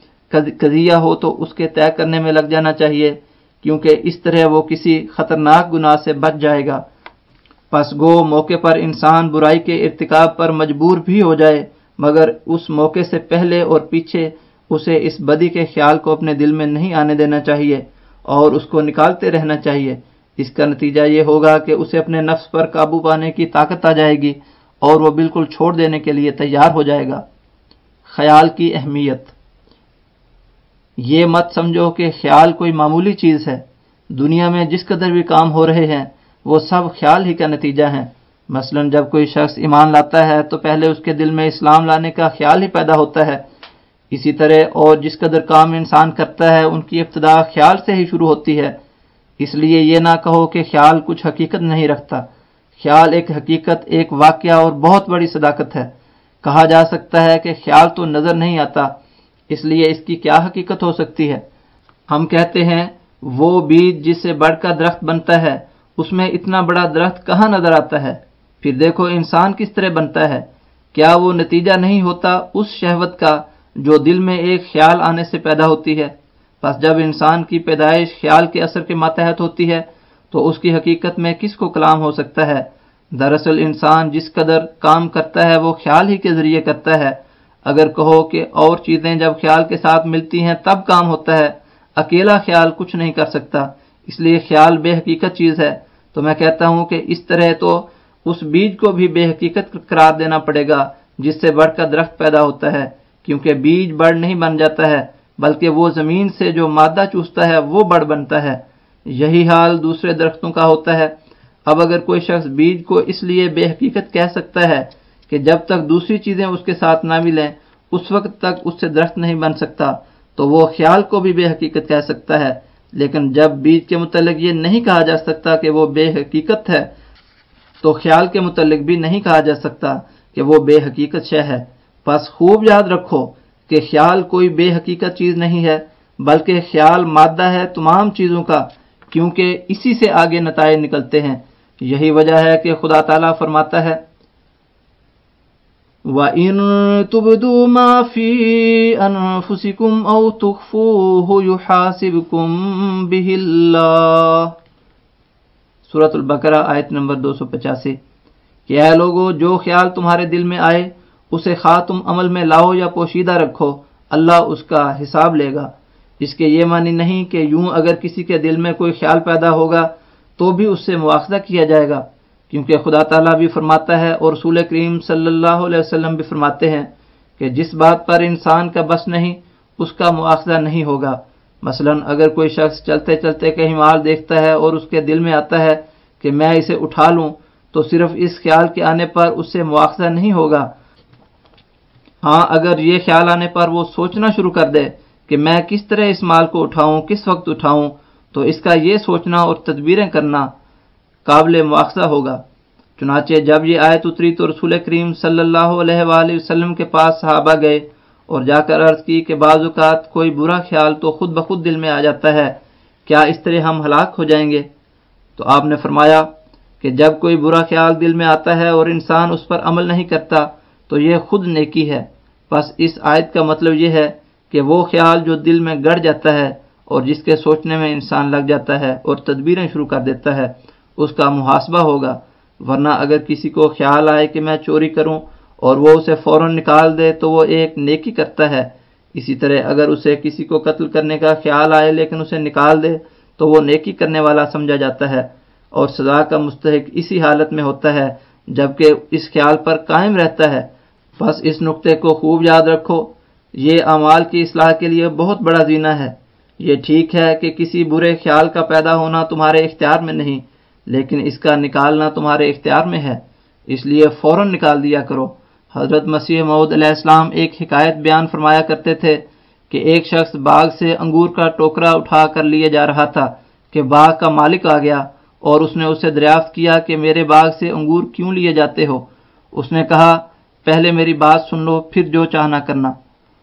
قضیہ ہو تو اس کے طے کرنے میں لگ جانا چاہیے، کیونکہ اس طرح وہ کسی خطرناک گناہ سے بچ جائے گا۔ پس گو موقع پر انسان برائی کے ارتکاب پر مجبور بھی ہو جائے، مگر اس موقع سے پہلے اور پیچھے اسے اس بدی کے خیال کو اپنے دل میں نہیں آنے دینا چاہیے اور اس کو نکالتے رہنا چاہیے۔ اس کا نتیجہ یہ ہوگا کہ اسے اپنے نفس پر قابو پانے کی طاقت آ جائے گی اور وہ بالکل چھوڑ دینے کے لیے تیار ہو جائے گا۔ خیال کی اہمیت، یہ مت سمجھو کہ خیال کوئی معمولی چیز ہے۔ دنیا میں جس قدر بھی کام ہو رہے ہیں وہ سب خیال ہی کا نتیجہ ہیں۔ مثلا جب کوئی شخص ایمان لاتا ہے تو پہلے اس کے دل میں اسلام لانے کا خیال ہی پیدا ہوتا ہے۔ اسی طرح اور جس قدر کام انسان کرتا ہے ان کی ابتدا خیال سے ہی شروع ہوتی ہے۔ اس لیے یہ نہ کہو کہ خیال کچھ حقیقت نہیں رکھتا۔ خیال ایک حقیقت، ایک واقعہ اور بہت بڑی صداقت ہے۔ کہا جا سکتا ہے کہ خیال تو نظر نہیں آتا، اس لیے اس کی کیا حقیقت ہو سکتی ہے؟ ہم کہتے ہیں وہ بیج جس سے بڑھ کر درخت بنتا ہے اس میں اتنا بڑا درخت کہاں نظر آتا ہے؟ پھر دیکھو انسان کس طرح بنتا ہے، کیا وہ نتیجہ نہیں ہوتا اس شہوت کا جو دل میں ایک خیال آنے سے پیدا ہوتی ہے؟ پس جب انسان کی پیدائش خیال کے اثر کے ماتحت ہوتی ہے تو اس کی حقیقت میں کس کو کلام ہو سکتا ہے؟ دراصل انسان جس قدر کام کرتا ہے وہ خیال ہی کے ذریعے کرتا ہے۔ اگر کہو کہ اور چیزیں جب خیال کے ساتھ ملتی ہیں تب کام ہوتا ہے، اکیلا خیال کچھ نہیں کر سکتا، اس لیے خیال بے حقیقت چیز ہے، تو میں کہتا ہوں کہ اس طرح تو اس بیج کو بھی بے حقیقت قرار دینا پڑے گا جس سے بڑھ کر درخت پیدا ہوتا ہے، کیونکہ بیج بڑھ نہیں بن جاتا ہے بلکہ وہ زمین سے جو مادہ چوستا ہے وہ بڑھ بنتا ہے۔ یہی حال دوسرے درختوں کا ہوتا ہے۔ اب اگر کوئی شخص بیج کو اس لیے بے حقیقت کہہ سکتا ہے کہ جب تک دوسری چیزیں اس کے ساتھ نہ ملیں اس وقت تک اس سے درخت نہیں بن سکتا، تو وہ خیال کو بھی بے حقیقت کہہ سکتا ہے، لیکن جب بیج کے متعلق یہ نہیں کہا جا سکتا کہ وہ بے حقیقت ہے تو خیال کے متعلق بھی نہیں کہا جا سکتا کہ وہ بے حقیقت شے ہے۔ پس خوب یاد رکھو کہ خیال کوئی بے حقیقت چیز نہیں ہے، بلکہ خیال مادہ ہے تمام چیزوں کا، کیونکہ اسی سے آگے نتائج نکلتے ہیں۔ یہی وجہ ہے کہ خدا تعالیٰ فرماتا ہے وَإِن تُبْدُوا مَا فِي أَنفُسِكُمْ أَوْ تُخْفُوهُ يُحَاسِبْكُم بِهِ اللَّهُ، سورۃ البقرہ آیت نمبر دو سو پچاسی، کہ اے لوگو جو خیال تمہارے دل میں آئے اسے خواہ تم عمل میں لاؤ یا پوشیدہ رکھو، اللہ اس کا حساب لے گا۔ اس کے یہ معنی نہیں کہ یوں اگر کسی کے دل میں کوئی خیال پیدا ہوگا تو بھی اس سے مواخذہ کیا جائے گا، کیونکہ خدا تعالیٰ بھی فرماتا ہے اور رسول کریم صلی اللہ علیہ وسلم بھی فرماتے ہیں کہ جس بات پر انسان کا بس نہیں اس کا مواخذہ نہیں ہوگا۔ مثلا اگر کوئی شخص چلتے چلتے کہیں مال دیکھتا ہے اور اس کے دل میں آتا ہے کہ میں اسے اٹھا لوں، تو صرف اس خیال کے آنے پر اس سے مواخذہ نہیں ہوگا۔ ہاں اگر یہ خیال آنے پر وہ سوچنا شروع کر دے کہ میں کس طرح اس مال کو اٹھاؤں، کس وقت اٹھاؤں، تو اس کا یہ سوچنا اور تدبیریں کرنا قابل مواخذہ ہوگا۔ چنانچہ جب یہ آیت اتری تو رسول کریم صلی اللہ علیہ وآلہ وسلم کے پاس صحابہ گئے اور جا کر عرض کی کہ بعض اوقات کوئی برا خیال تو خود بخود دل میں آ جاتا ہے، کیا اس طرح ہم ہلاک ہو جائیں گے؟ تو آپ نے فرمایا کہ جب کوئی برا خیال دل میں آتا ہے اور انسان اس پر عمل نہیں کرتا تو یہ خود نیکی ہے۔ بس اس آیت کا مطلب یہ ہے کہ وہ خیال جو دل میں گڑ جاتا ہے اور جس کے سوچنے میں انسان لگ جاتا ہے اور تدبیریں شروع کر دیتا ہے اس کا محاسبہ ہوگا، ورنہ اگر کسی کو خیال آئے کہ میں چوری کروں اور وہ اسے فوراً نکال دے تو وہ ایک نیکی کرتا ہے۔ اسی طرح اگر اسے کسی کو قتل کرنے کا خیال آئے لیکن اسے نکال دے تو وہ نیکی کرنے والا سمجھا جاتا ہے، اور سزا کا مستحق اسی حالت میں ہوتا ہے جبکہ اس خیال پر قائم رہتا ہے۔ بس اس نقطے کو خوب یاد رکھو، یہ اعمال کی اصلاح کے لیے بہت بڑا زینہ ہے۔ یہ ٹھیک ہے کہ کسی برے خیال کا پیدا ہونا تمہارے اختیار میں نہیں، لیکن اس کا نکالنا تمہارے اختیار میں ہے، اس لیے فوراً نکال دیا کرو۔ حضرت مسیح موعود علیہ السلام ایک حکایت بیان فرمایا کرتے تھے کہ ایک شخص باغ سے انگور کا ٹوکرا اٹھا کر لیے جا رہا تھا کہ باغ کا مالک آ گیا اور اس نے اسے دریافت کیا کہ میرے باغ سے انگور کیوں لیے جاتے ہو؟ اس نے کہا پہلے میری بات سن لو پھر جو چاہنا کرنا۔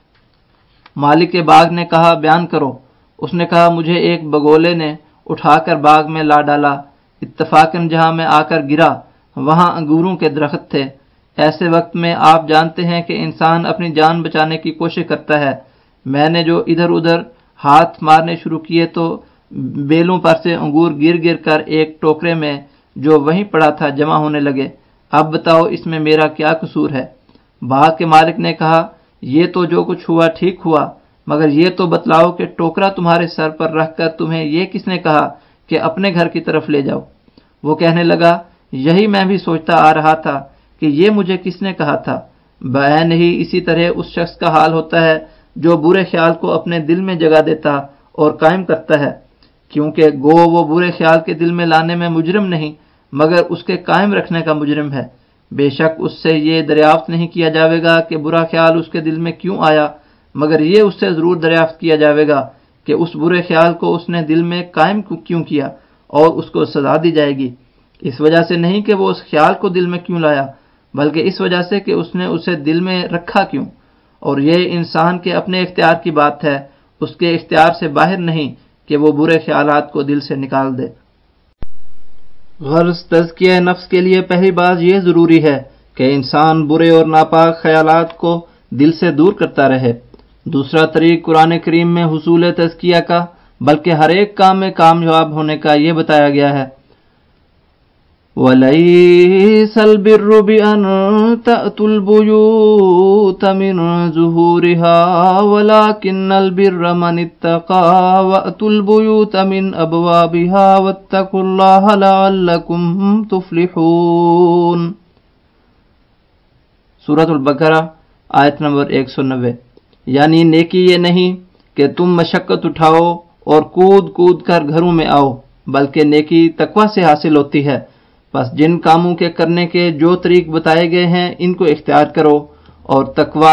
مالک باغ نے کہا بیان کرو۔ اس نے کہا مجھے ایک بگولے نے اٹھا کر باغ میں لا ڈالا، اتفاقاً جہاں میں آ کر گرا وہاں انگوروں کے درخت تھے۔ ایسے وقت میں آپ جانتے ہیں کہ انسان اپنی جان بچانے کی کوشش کرتا ہے، میں نے جو ادھر ادھر ہاتھ مارنے شروع کیے تو بیلوں پر سے انگور گر گر کر ایک ٹوکرے میں جو وہیں پڑا تھا جمع ہونے لگے۔ اب بتاؤ اس میں میرا کیا قصور ہے؟ باغ کے مالک نے کہا یہ تو جو کچھ ہوا ٹھیک ہوا، مگر یہ تو بتلاؤ کہ ٹوکرا تمہارے سر پر رکھ کر تمہیں یہ کس نے کہا کہ اپنے گھر کی طرف لے جاؤ؟ وہ کہنے لگا یہی میں بھی سوچتا آ رہا تھا کہ یہ مجھے کس نے کہا تھا۔ بعین ہی اسی طرح اس شخص کا حال ہوتا ہے جو برے خیال کو اپنے دل میں جگہ دیتا اور قائم کرتا ہے، کیونکہ گو وہ برے خیال کے دل میں لانے میں مجرم نہیں مگر اس کے قائم رکھنے کا مجرم ہے۔ بے شک اس سے یہ دریافت نہیں کیا جاوے گا کہ برا خیال اس کے دل میں کیوں آیا، مگر یہ اس سے ضرور دریافت کیا جاوے گا کہ اس برے خیال کو اس نے دل میں قائم کیوں کیا، اور اس کو سزا دی جائے گی۔ اس وجہ سے نہیں کہ وہ اس خیال کو دل میں کیوں لایا، بلکہ اس وجہ سے کہ اس نے اسے دل میں رکھا کیوں۔ اور یہ انسان کے اپنے اختیار کی بات ہے، اس کے اختیار سے باہر نہیں کہ وہ برے خیالات کو دل سے نکال دے۔ غرض تزکیہ نفس کے لیے پہلی بات یہ ضروری ہے کہ انسان برے اور ناپاک خیالات کو دل سے دور کرتا رہے۔ دوسرا طریق قرآن کریم میں حصول تزکیہ کا بلکہ ہر ایک کام میں کامیاب ہونے کا یہ بتایا گیا ہے، وَلَيْسَ الْبِرُّ بِأَن تَأْتُوا الْبُيُوتَ مِن ظُهُورِهَا وَلَكِنَّ الْبِرَّ مَنِ اتَّقَىٰ وَأْتُوا الْبُيُوتَ مِنْ أَبْوَابِهَا وَاتَّقُوا اللَّهَ لَعَلَّكُمْ تُفْلِحُونَ۔ سورۃ البقرہ آیت نمبر ایک سو نوے۔ یعنی نیکی یہ نہیں کہ تم مشقت اٹھاؤ اور کود کود کر گھروں میں آؤ، بلکہ نیکی تقوی سے حاصل ہوتی ہے۔ بس جن کاموں کے کرنے کے جو طریق بتائے گئے ہیں ان کو اختیار کرو اور تقوی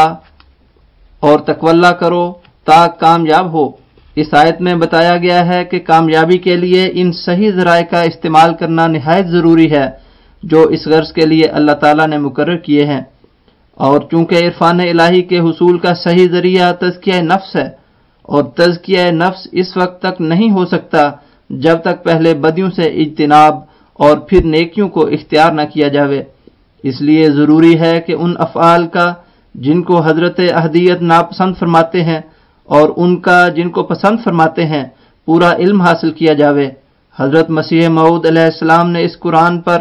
اور تقوی اللہ کرو تاکہ کامیاب ہو۔ اس آیت میں بتایا گیا ہے کہ کامیابی کے لیے ان صحیح ذرائع کا استعمال کرنا نہایت ضروری ہے جو اس غرض کے لیے اللہ تعالیٰ نے مقرر کیے ہیں۔ اور چونکہ عرفان الہی کے حصول کا صحیح ذریعہ تزکیہ نفس ہے، اور تزکیہ نفس اس وقت تک نہیں ہو سکتا جب تک پہلے بدیوں سے اجتناب اور پھر نیکیوں کو اختیار نہ کیا جاوے۔ اس لیے ضروری ہے کہ ان افعال کا جن کو حضرت احدیت ناپسند فرماتے ہیں اور ان کا جن کو پسند فرماتے ہیں پورا علم حاصل کیا جاوے۔ حضرت مسیح موعود علیہ السلام نے اس قرآن پر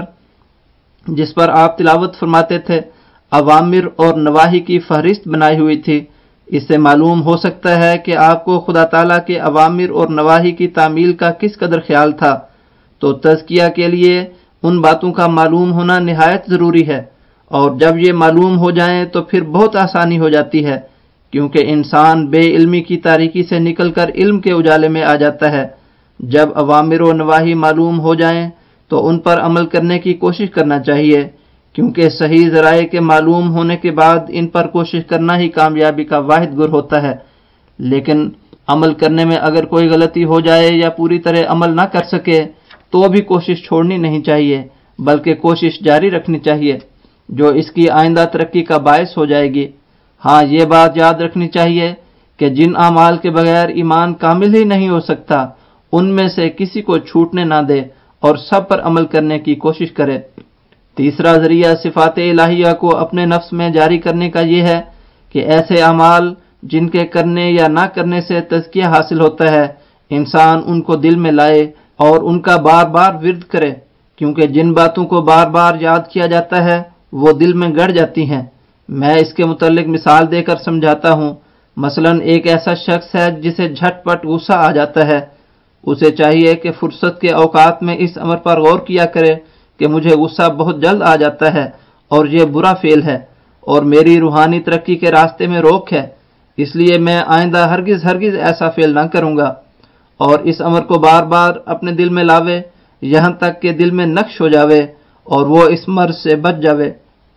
جس پر آپ تلاوت فرماتے تھے اوامر اور نواہی کی فہرست بنائی ہوئی تھی۔ اس سے معلوم ہو سکتا ہے کہ آپ کو خدا تعالیٰ کے اوامر اور نواہی کی تعمیل کا کس قدر خیال تھا۔ تو تزکیہ کے لیے ان باتوں کا معلوم ہونا نہایت ضروری ہے، اور جب یہ معلوم ہو جائیں تو پھر بہت آسانی ہو جاتی ہے، کیونکہ انسان بے علمی کی تاریکی سے نکل کر علم کے اجالے میں آ جاتا ہے۔ جب اوامر و نواہی معلوم ہو جائیں تو ان پر عمل کرنے کی کوشش کرنا چاہیے، کیونکہ صحیح ذرائع کے معلوم ہونے کے بعد ان پر کوشش کرنا ہی کامیابی کا واحد گر ہوتا ہے۔ لیکن عمل کرنے میں اگر کوئی غلطی ہو جائے یا پوری طرح عمل نہ کر سکے تو بھی کوشش چھوڑنی نہیں چاہیے، بلکہ کوشش جاری رکھنی چاہیے، جو اس کی آئندہ ترقی کا باعث ہو جائے گی۔ ہاں یہ بات یاد رکھنی چاہیے کہ جن اعمال کے بغیر ایمان کامل ہی نہیں ہو سکتا ان میں سے کسی کو چھوٹنے نہ دے اور سب پر عمل کرنے کی کوشش کرے۔ تیسرا ذریعہ صفات الہیہ کو اپنے نفس میں جاری کرنے کا یہ ہے کہ ایسے اعمال جن کے کرنے یا نہ کرنے سے تزکیہ حاصل ہوتا ہے انسان ان کو دل میں لائے اور ان کا بار بار ورد کرے، کیونکہ جن باتوں کو بار بار یاد کیا جاتا ہے وہ دل میں گڑ جاتی ہیں۔ میں اس کے متعلق مثال دے کر سمجھاتا ہوں۔ مثلا ایک ایسا شخص ہے جسے جھٹ پٹ غصہ آ جاتا ہے، اسے چاہیے کہ فرصت کے اوقات میں اس امر پر غور کیا کرے کہ مجھے غصہ بہت جلد آ جاتا ہے اور یہ برا فعل ہے اور میری روحانی ترقی کے راستے میں روک ہے، اس لیے میں آئندہ ہرگز ہرگز ایسا فعل نہ کروں گا، اور اس امر کو بار بار اپنے دل میں لاوے یہاں تک کہ دل میں نقش ہو جاوے اور وہ اس مرض سے بچ جاوے۔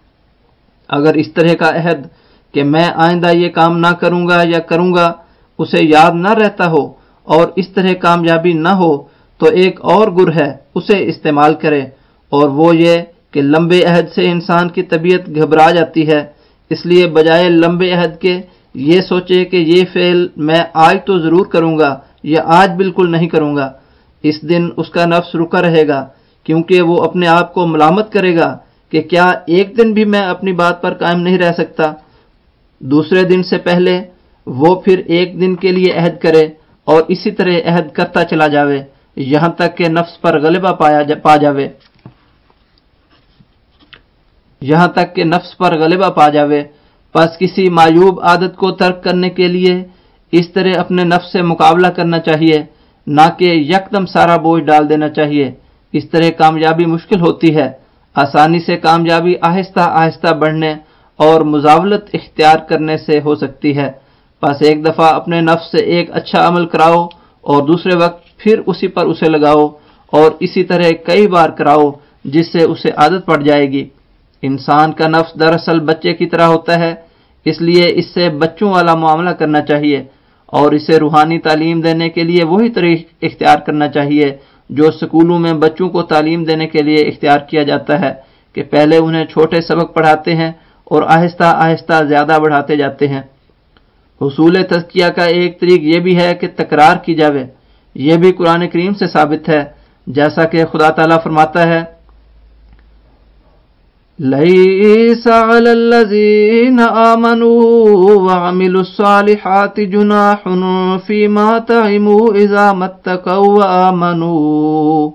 اگر اس طرح کا عہد کہ میں آئندہ یہ کام نہ کروں گا یا کروں گا اسے یاد نہ رہتا ہو اور اس طرح کامیابی نہ ہو تو ایک اور گر ہے، اسے استعمال کرے، اور وہ یہ کہ لمبے عہد سے انسان کی طبیعت گھبرا جاتی ہے، اس لیے بجائے لمبے عہد کے یہ سوچے کہ یہ فعل میں آج تو ضرور کروں گا یا آج بالکل نہیں کروں گا۔ اس دن اس کا نفس رکا رہے گا، کیونکہ وہ اپنے آپ کو ملامت کرے گا کہ کیا ایک دن بھی میں اپنی بات پر قائم نہیں رہ سکتا۔ دوسرے دن سے پہلے وہ پھر ایک دن کے لیے عہد کرے اور اسی طرح عہد کرتا چلا جاوے یہاں تک کہ نفس پر غلبہ پایا جا پا جاوے یہاں تک کہ نفس پر غلبہ پا جاوے پس کسی معیوب عادت کو ترک کرنے کے لیے اس طرح اپنے نفس سے مقابلہ کرنا چاہیے، نہ کہ یکدم سارا بوجھ ڈال دینا چاہیے۔ اس طرح کامیابی مشکل ہوتی ہے۔ آسانی سے کامیابی آہستہ آہستہ بڑھنے اور مزاولت اختیار کرنے سے ہو سکتی ہے۔ بس ایک دفعہ اپنے نفس سے ایک اچھا عمل کراؤ اور دوسرے وقت پھر اسی پر اسے لگاؤ اور اسی طرح کئی بار کراؤ جس سے اسے عادت پڑ جائے گی۔ انسان کا نفس دراصل بچے کی طرح ہوتا ہے، اس لیے اس سے بچوں والا معاملہ کرنا چاہیے اور اسے روحانی تعلیم دینے کے لیے وہی طریقہ اختیار کرنا چاہیے جو سکولوں میں بچوں کو تعلیم دینے کے لیے اختیار کیا جاتا ہے کہ پہلے انہیں چھوٹے سبق پڑھاتے ہیں اور آہستہ آہستہ زیادہ بڑھاتے جاتے ہیں۔ حصول تزکیہ کا ایک طریق یہ بھی ہے کہ تکرار کی جاوے، یہ بھی قرآن کریم سے ثابت ہے، جیسا کہ خدا تعالیٰ فرماتا ہے لَيْسَ عَلَى الَّذِينَ آمَنُوا وَعَمِلُوا الصَّالِحَاتِ جُنَاحٌ فِيمَا طَعِمُوا إِذَا مَا اتَّقَوا وَآمَنُوا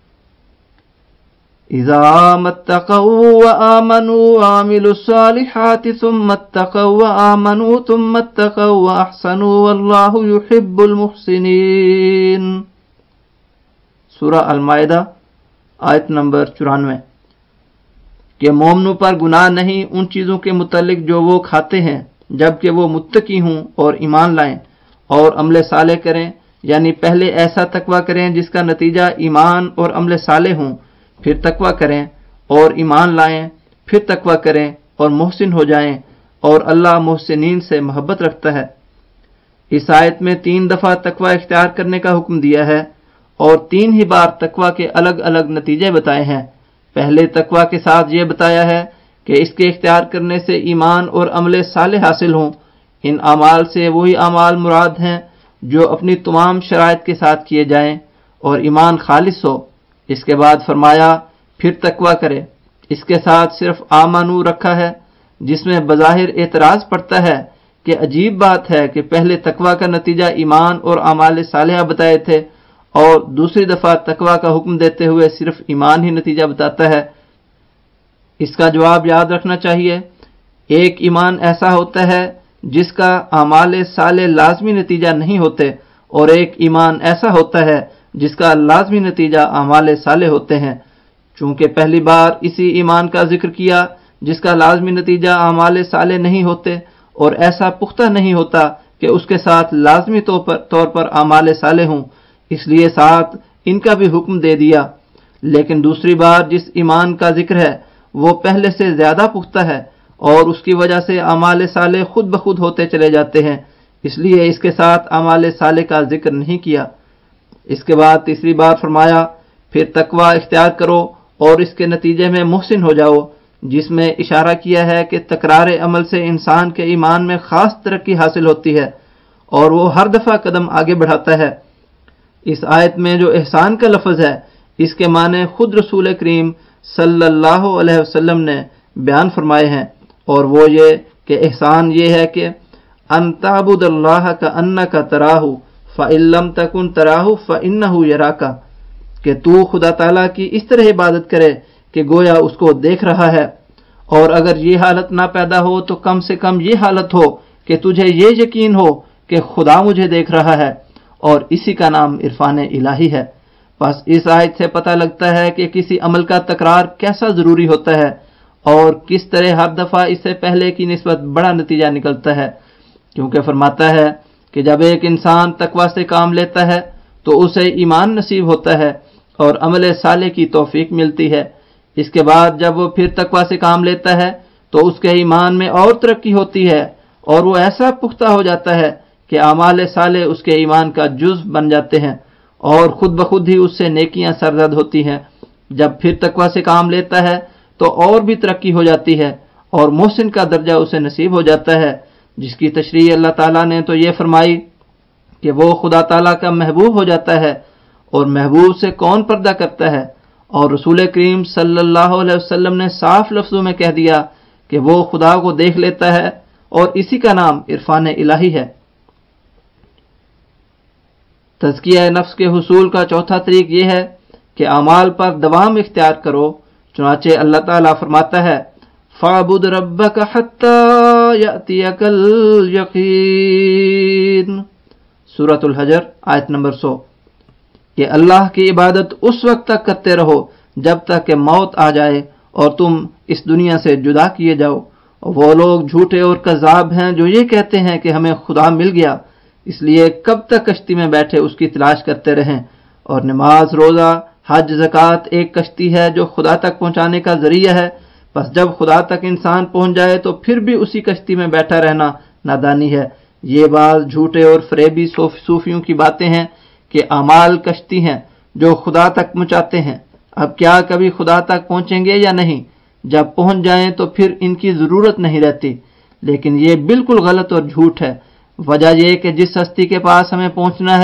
إِذَا مَا اتَّقَوا وَآمَنُوا وَعَمِلُوا الصَّالِحَاتِ ثُمَّ اتَّقَوا وَآمَنُوا ثُمَّ اتَّقَوا وَأَحْسَنُوا وَاللَّهُ يُحِبُّ الْمُحْسِنِينَ۔ سورہ المائدہ آیت نمبر چورانوے۔ کہ مومنوں پر گناہ نہیں ان چیزوں کے متعلق جو وہ کھاتے ہیں جبکہ وہ متقی ہوں اور ایمان لائیں اور عمل صالح کریں، یعنی پہلے ایسا تقوی کریں جس کا نتیجہ ایمان اور عمل صالح ہوں، پھر تقوی کریں اور ایمان لائیں، پھر تقوی کریں اور محسن ہو جائیں، اور اللہ محسنین سے محبت رکھتا ہے۔ اس آیت میں تین دفعہ تقوی اختیار کرنے کا حکم دیا ہے اور تین ہی بار تقوی کے الگ الگ نتیجے بتائے ہیں۔ پہلے تقوی کے ساتھ یہ بتایا ہے کہ اس کے اختیار کرنے سے ایمان اور عمل صالح حاصل ہوں۔ ان اعمال سے وہی اعمال مراد ہیں جو اپنی تمام شرائط کے ساتھ کیے جائیں اور ایمان خالص ہو۔ اس کے بعد فرمایا پھر تقوی کرے۔ اس کے ساتھ صرف آمنو رکھا ہے، جس میں بظاہر اعتراض پڑتا ہے کہ عجیب بات ہے کہ پہلے تقوی کا نتیجہ ایمان اور اعمال صالحہ بتائے تھے اور دوسری دفعہ تقوی کا حکم دیتے ہوئے صرف ایمان ہی نتیجہ بتاتا ہے۔ اس کا جواب یاد رکھنا چاہیے۔ ایک ایمان ایسا ہوتا ہے جس کا اعمال صالح لازمی نتیجہ نہیں ہوتے، اور ایک ایمان ایسا ہوتا ہے جس کا لازمی نتیجہ اعمال صالح ہوتے ہیں۔ چونکہ پہلی بار اسی ایمان کا ذکر کیا جس کا لازمی نتیجہ اعمال صالح نہیں ہوتے اور ایسا پختہ نہیں ہوتا کہ اس کے ساتھ لازمی طور پر اعمال صالح ہوں، اس لیے ساتھ ان کا بھی حکم دے دیا۔ لیکن دوسری بار جس ایمان کا ذکر ہے وہ پہلے سے زیادہ پختہ ہے اور اس کی وجہ سے اعمال صالح خود بخود ہوتے چلے جاتے ہیں، اس لیے اس کے ساتھ اعمال صالح کا ذکر نہیں کیا۔ اس کے بعد تیسری بار فرمایا پھر تقوی اختیار کرو اور اس کے نتیجے میں محسن ہو جاؤ، جس میں اشارہ کیا ہے کہ تکرار عمل سے انسان کے ایمان میں خاص ترقی حاصل ہوتی ہے اور وہ ہر دفعہ قدم آگے بڑھاتا ہے۔ اس آیت میں جو احسان کا لفظ ہے اس کے معنی خود رسول کریم صلی اللہ علیہ وسلم نے بیان فرمائے ہیں، اور وہ یہ کہ احسان یہ ہے کہ ان تعبد اللہ کأنک تراہ فإن لم تکن تراہ فإنہ یراک، کہ تو خدا تعالیٰ کی اس طرح عبادت کرے کہ گویا اس کو دیکھ رہا ہے، اور اگر یہ حالت نہ پیدا ہو تو کم سے کم یہ حالت ہو کہ تجھے یہ یقین ہو کہ خدا مجھے دیکھ رہا ہے، اور اسی کا نام عرفان الہی ہے۔ بس اس آیت سے پتہ لگتا ہے کہ کسی عمل کا تکرار کیسا ضروری ہوتا ہے اور کس طرح ہر دفعہ اس سے پہلے کی نسبت بڑا نتیجہ نکلتا ہے، کیونکہ فرماتا ہے کہ جب ایک انسان تقوی سے کام لیتا ہے تو اسے ایمان نصیب ہوتا ہے اور عمل صالح کی توفیق ملتی ہے۔ اس کے بعد جب وہ پھر تقوی سے کام لیتا ہے تو اس کے ایمان میں اور ترقی ہوتی ہے اور وہ ایسا پختہ ہو جاتا ہے کہ اعمال صالح اس کے ایمان کا جزو بن جاتے ہیں اور خود بخود ہی اس سے نیکیاں سرزد ہوتی ہیں۔ جب پھر تقوی سے کام لیتا ہے تو اور بھی ترقی ہو جاتی ہے اور محسن کا درجہ اسے نصیب ہو جاتا ہے، جس کی تشریح اللہ تعالیٰ نے تو یہ فرمائی کہ وہ خدا تعالیٰ کا محبوب ہو جاتا ہے، اور محبوب سے کون پردہ کرتا ہے؟ اور رسول کریم صلی اللہ علیہ وسلم نے صاف لفظوں میں کہہ دیا کہ وہ خدا کو دیکھ لیتا ہے، اور اسی کا نام عرفان الہی ہے۔ تزکیہ نفس کے حصول کا چوتھا طریق یہ ہے کہ اعمال پر دوام اختیار کرو، چنانچہ اللہ تعالیٰ فرماتا ہے فَاعْبُدْ رَبَّكَ حَتَّى يَأْتِيَكَ الْيَقِينُ، سورۃ الحجر آیت نمبر سو، کہ اللہ کی عبادت اس وقت تک کرتے رہو جب تک کہ موت آ جائے اور تم اس دنیا سے جدا کیے جاؤ۔ وہ لوگ جھوٹے اور کذاب ہیں جو یہ کہتے ہیں کہ ہمیں خدا مل گیا، اس لیے کب تک کشتی میں بیٹھے اس کی تلاش کرتے رہیں، اور نماز، روزہ، حج، زکوٰۃ ایک کشتی ہے جو خدا تک پہنچانے کا ذریعہ ہے، بس جب خدا تک انسان پہنچ جائے تو پھر بھی اسی کشتی میں بیٹھا رہنا نادانی ہے۔ یہ بعض جھوٹے اور فریبی صوفیوں کی باتیں ہیں کہ اعمال کشتی ہیں جو خدا تک پہنچاتے ہیں۔ اب کیا کبھی خدا تک پہنچیں گے یا نہیں؟ جب پہنچ جائیں تو پھر ان کی ضرورت نہیں رہتی، لیکن یہ بالکل غلط اور جھوٹ ہے۔ وجہ یہ کہ جس ہستی کے پاس ہمیں پہنچنا ہے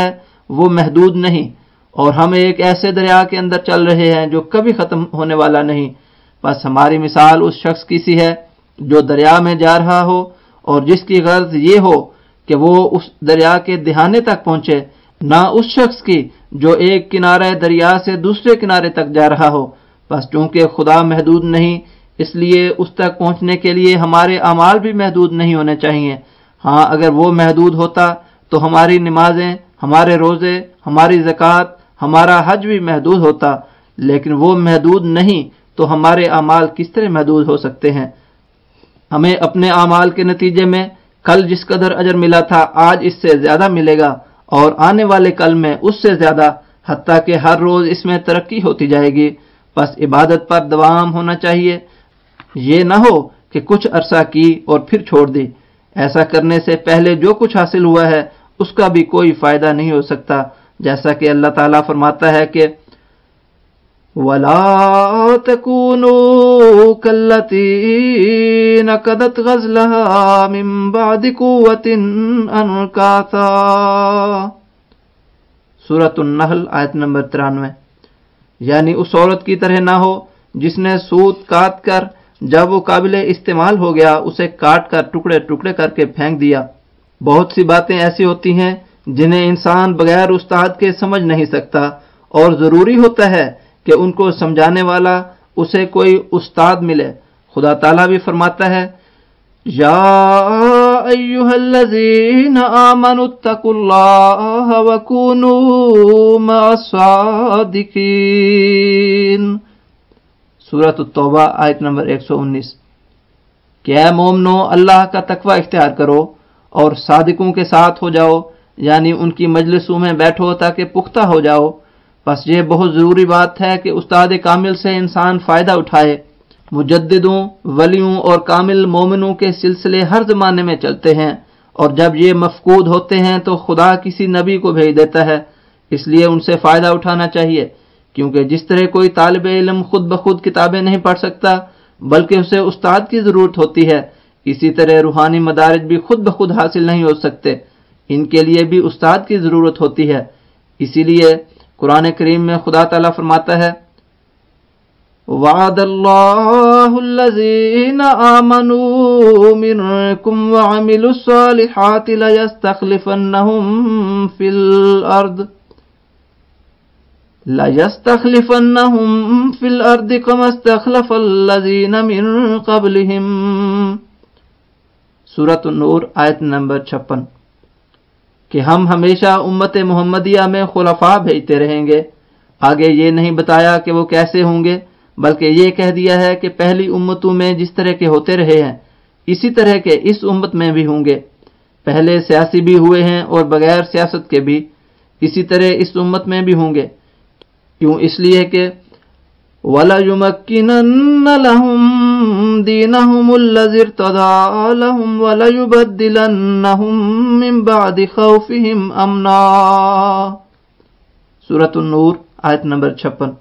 وہ محدود نہیں، اور ہم ایک ایسے دریا کے اندر چل رہے ہیں جو کبھی ختم ہونے والا نہیں۔ بس ہماری مثال اس شخص کی سی ہے جو دریا میں جا رہا ہو اور جس کی غرض یہ ہو کہ وہ اس دریا کے دہانے تک پہنچے، نہ اس شخص کی جو ایک کنارے دریا سے دوسرے کنارے تک جا رہا ہو۔ بس چونکہ خدا محدود نہیں، اس لیے اس تک پہنچنے کے لیے ہمارے اعمال بھی محدود نہیں ہونے چاہیے۔ ہاں، اگر وہ محدود ہوتا تو ہماری نمازیں، ہمارے روزے، ہماری زکوٰۃ، ہمارا حج بھی محدود ہوتا، لیکن وہ محدود نہیں تو ہمارے اعمال کس طرح محدود ہو سکتے ہیں؟ ہمیں اپنے اعمال کے نتیجے میں کل جس قدر اجر ملا تھا آج اس سے زیادہ ملے گا، اور آنے والے کل میں اس سے زیادہ، حتیٰ کہ ہر روز اس میں ترقی ہوتی جائے گی۔ بس عبادت پر دوام ہونا چاہیے، یہ نہ ہو کہ کچھ عرصہ کی اور پھر چھوڑ دی۔ ایسا کرنے سے پہلے جو کچھ حاصل ہوا ہے اس کا بھی کوئی فائدہ نہیں ہو سکتا، جیسا کہ اللہ تعالیٰ فرماتا ہے کہ وَلَا تَكُونُوا كَالَّتِي نَقَضَتْ غَزْلَهَا مِن بَعْدِ قُوَّةٍ أَنْكَاثًا، سورۃ النحل آیت نمبر ترانوے۔ یعنی اس عورت کی طرح نہ ہو جس نے سوت کاٹ کر جب وہ قابل استعمال ہو گیا اسے کاٹ کر ٹکڑے ٹکڑے کر کے پھینک دیا۔ بہت سی باتیں ایسی ہوتی ہیں جنہیں انسان بغیر استاد کے سمجھ نہیں سکتا، اور ضروری ہوتا ہے کہ ان کو سمجھانے والا اسے کوئی استاد ملے۔ خدا تعالیٰ بھی فرماتا ہے یا ایھا الذین آمنوا اتقوا اللہ وکونوا مع الصادقین، سورۃ التوبہ آیت نمبر ایک سو انیس۔ کہ اے مومنو، اللہ کا تقوی اختیار کرو اور صادقوں کے ساتھ ہو جاؤ، یعنی ان کی مجلسوں میں بیٹھو تاکہ پختہ ہو جاؤ۔ بس یہ بہت ضروری بات ہے کہ استاد کامل سے انسان فائدہ اٹھائے۔ مجددوں، ولیوں اور کامل مومنوں کے سلسلے ہر زمانے میں چلتے ہیں، اور جب یہ مفقود ہوتے ہیں تو خدا کسی نبی کو بھیج دیتا ہے، اس لیے ان سے فائدہ اٹھانا چاہیے، کیونکہ جس طرح کوئی طالب علم خود بخود کتابیں نہیں پڑھ سکتا بلکہ اسے استاد کی ضرورت ہوتی ہے، اسی طرح روحانی مدارج بھی خود بخود حاصل نہیں ہو سکتے، ان کے لیے بھی استاد کی ضرورت ہوتی ہے۔ اسی لیے قرآن کریم میں خدا تعالیٰ فرماتا ہے وعد اللہ الذین آمنوا منکم وعملوا الصالحات لیستخلفنہم فی الارض لَيَسْتَخْلِفَنَّهُمْ فِي الْأَرْضِ كَمَا اسْتَخْلَفَ الَّذِينَ مِنْ قَبْلِهِمْ، سورۃ النور آیت نمبر چھپن۔ کہ ہم ہمیشہ امت محمدیہ میں خلفاء بھیجتے رہیں گے۔ آگے یہ نہیں بتایا کہ وہ کیسے ہوں گے، بلکہ یہ کہہ دیا ہے کہ پہلی امتوں میں جس طرح کے ہوتے رہے ہیں اسی طرح کے اس امت میں بھی ہوں گے۔ پہلے سیاسی بھی ہوئے ہیں اور بغیر سیاست کے بھی، اسی طرح اس امت میں بھی ہوں گے۔ کیوں؟ اس لیے کہ وَلَيُمَكِّنَنَّ لَهُمْ دِينَهُمُ الَّذِي ارْتَضَىٰ لَهُمْ وَلَيُبَدِّلَنَّهُمْ مِن بَعْدِ خَوْفِهِمْ أَمْنًا، سورۃ النور آیت نمبر چھپن۔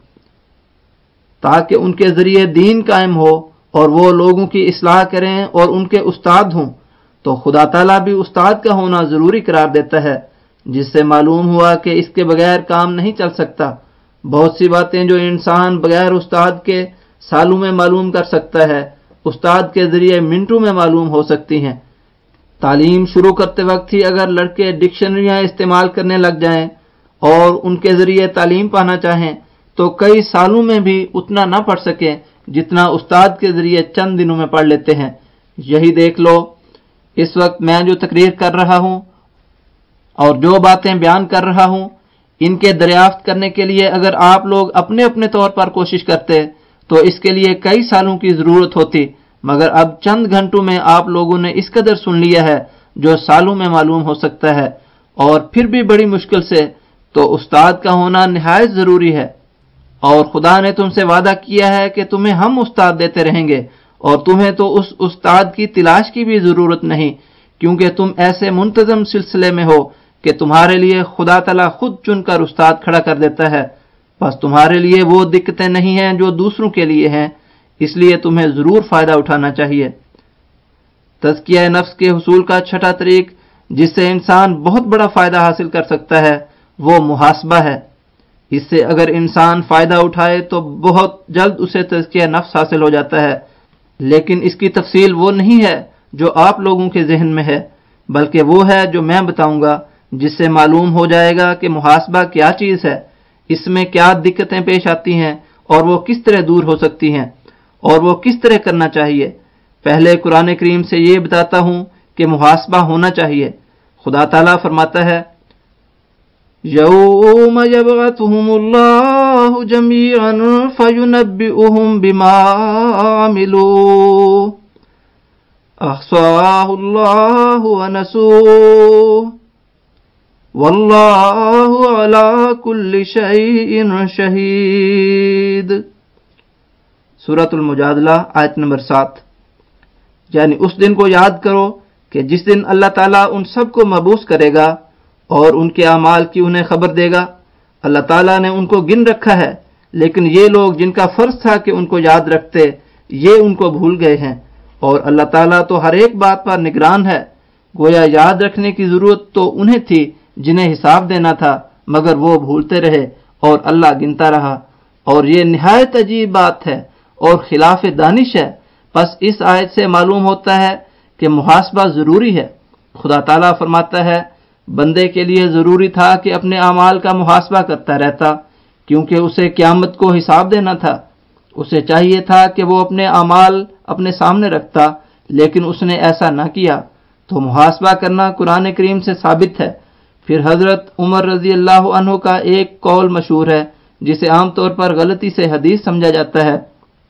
تاکہ ان کے ذریعے دین قائم ہو اور وہ لوگوں کی اصلاح کریں اور ان کے استاد ہوں، تو خدا تعالیٰ بھی استاد کا ہونا ضروری قرار دیتا ہے، جس سے معلوم ہوا کہ اس کے بغیر کام نہیں چل سکتا۔ بہت سی باتیں جو انسان بغیر استاد کے سالوں میں معلوم کر سکتا ہے، استاد کے ذریعے منٹوں میں معلوم ہو سکتی ہیں۔ تعلیم شروع کرتے وقت ہی اگر لڑکے ڈکشنریاں استعمال کرنے لگ جائیں اور ان کے ذریعے تعلیم پانا چاہیں تو کئی سالوں میں بھی اتنا نہ پڑھ سکیں جتنا استاد کے ذریعے چند دنوں میں پڑھ لیتے ہیں۔ یہی دیکھ لو، اس وقت میں جو تقریر کر رہا ہوں اور جو باتیں بیان کر رہا ہوں، ان کے دریافت کرنے کے لیے اگر آپ لوگ اپنے اپنے طور پر کوشش کرتے تو اس کے لیے کئی سالوں کی ضرورت ہوتی، مگر اب چند گھنٹوں میں آپ لوگوں نے اس قدر سن لیا ہے جو سالوں میں معلوم ہو سکتا ہے، اور پھر بھی بڑی مشکل سے۔ تو استاد کا ہونا نہایت ضروری ہے، اور خدا نے تم سے وعدہ کیا ہے کہ تمہیں ہم استاد دیتے رہیں گے، اور تمہیں تو اس استاد کی تلاش کی بھی ضرورت نہیں، کیونکہ تم ایسے منتظم سلسلے میں ہو کہ تمہارے لیے خدا تعالیٰ خود چن کر استاد کھڑا کر دیتا ہے۔ بس تمہارے لیے وہ دقتیں نہیں ہیں جو دوسروں کے لیے ہیں، اس لیے تمہیں ضرور فائدہ اٹھانا چاہیے۔ تزکیہ نفس کے حصول کا چھٹا طریق جس سے انسان بہت بڑا فائدہ حاصل کر سکتا ہے، وہ محاسبہ ہے۔ اس سے اگر انسان فائدہ اٹھائے تو بہت جلد اسے تزکیہ نفس حاصل ہو جاتا ہے، لیکن اس کی تفصیل وہ نہیں ہے جو آپ لوگوں کے ذہن میں ہے، بلکہ وہ ہے جو میں بتاؤں گا، جس سے معلوم ہو جائے گا کہ محاسبہ کیا چیز ہے، اس میں کیا دقتیں پیش آتی ہیں اور وہ کس طرح دور ہو سکتی ہیں، اور وہ کس طرح کرنا چاہیے۔ پہلے قرآن کریم سے یہ بتاتا ہوں کہ محاسبہ ہونا چاہیے۔ خدا تعالیٰ فرماتا ہے، یوم یبعثہم اللہ جمیعا فینبئہم بما عملوا احصاہ اللہ ونسوہ واللہ علی کل شیء شہید۔ سورۃ المجادلہ آیت نمبر سات۔ یعنی اس دن کو یاد کرو کہ جس دن اللہ تعالیٰ ان سب کو مبعوث کرے گا اور ان کے اعمال کی انہیں خبر دے گا۔ اللہ تعالیٰ نے ان کو گن رکھا ہے، لیکن یہ لوگ جن کا فرض تھا کہ ان کو یاد رکھتے، یہ ان کو بھول گئے ہیں، اور اللہ تعالیٰ تو ہر ایک بات پر نگران ہے۔ گویا یاد رکھنے کی ضرورت تو انہیں تھی جنہیں حساب دینا تھا، مگر وہ بھولتے رہے اور اللہ گنتا رہا، اور یہ نہایت عجیب بات ہے اور خلاف دانش ہے۔ پس اس آیت سے معلوم ہوتا ہے کہ محاسبہ ضروری ہے۔ خدا تعالیٰ فرماتا ہے، بندے کے لیے ضروری تھا کہ اپنے اعمال کا محاسبہ کرتا رہتا، کیونکہ اسے قیامت کو حساب دینا تھا۔ اسے چاہیے تھا کہ وہ اپنے اعمال اپنے سامنے رکھتا، لیکن اس نے ایسا نہ کیا۔ تو محاسبہ کرنا قرآن کریم سے ثابت ہے۔ پھر حضرت عمر رضی اللہ عنہ کا ایک قول مشہور ہے جسے عام طور پر غلطی سے حدیث سمجھا جاتا ہے،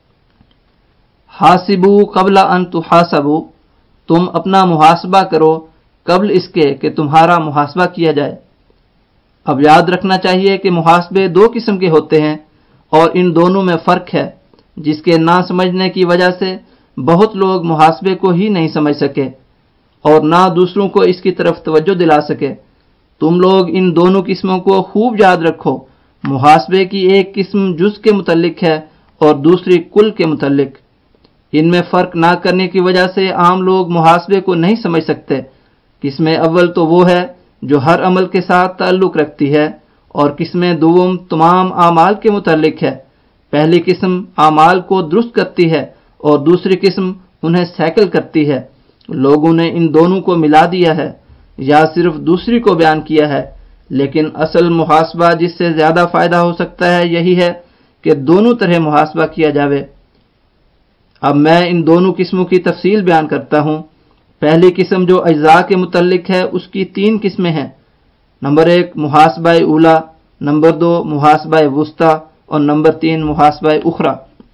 حاسبو قبل ان تحاسبو، تم اپنا محاسبہ کرو قبل اس کے کہ تمہارا محاسبہ کیا جائے۔ اب یاد رکھنا چاہیے کہ محاسبے دو قسم کے ہوتے ہیں اور ان دونوں میں فرق ہے، جس کے نہ سمجھنے کی وجہ سے بہت لوگ محاسبے کو ہی نہیں سمجھ سکے اور نہ دوسروں کو اس کی طرف توجہ دلا سکے۔ تم لوگ ان دونوں قسموں کو خوب یاد رکھو۔ محاسبے کی ایک قسم جز کے متعلق ہے اور دوسری کل کے متعلق۔ ان میں فرق نہ کرنے کی وجہ سے عام لوگ محاسبے کو نہیں سمجھ سکتے۔ قسم اول تو وہ ہے جو ہر عمل کے ساتھ تعلق رکھتی ہے، اور قسم دوم تمام اعمال کے متعلق ہے۔ پہلی قسم اعمال کو درست کرتی ہے اور دوسری قسم انہیں سیکل کرتی ہے۔ لوگوں نے ان دونوں کو ملا دیا ہے یا صرف دوسری کو بیان کیا ہے، لیکن اصل محاسبہ جس سے زیادہ فائدہ ہو سکتا ہے یہی ہے کہ دونوں طرح محاسبہ کیا جاوے۔ اب میں ان دونوں قسموں کی تفصیل بیان کرتا ہوں۔ پہلی قسم جو اجزاء کے متعلق ہے اس کی تین قسمیں ہیں۔ نمبر ایک محاسبہ اولا، نمبر دو محاسبہ وسطی اور نمبر تین محاسبہ اخری۔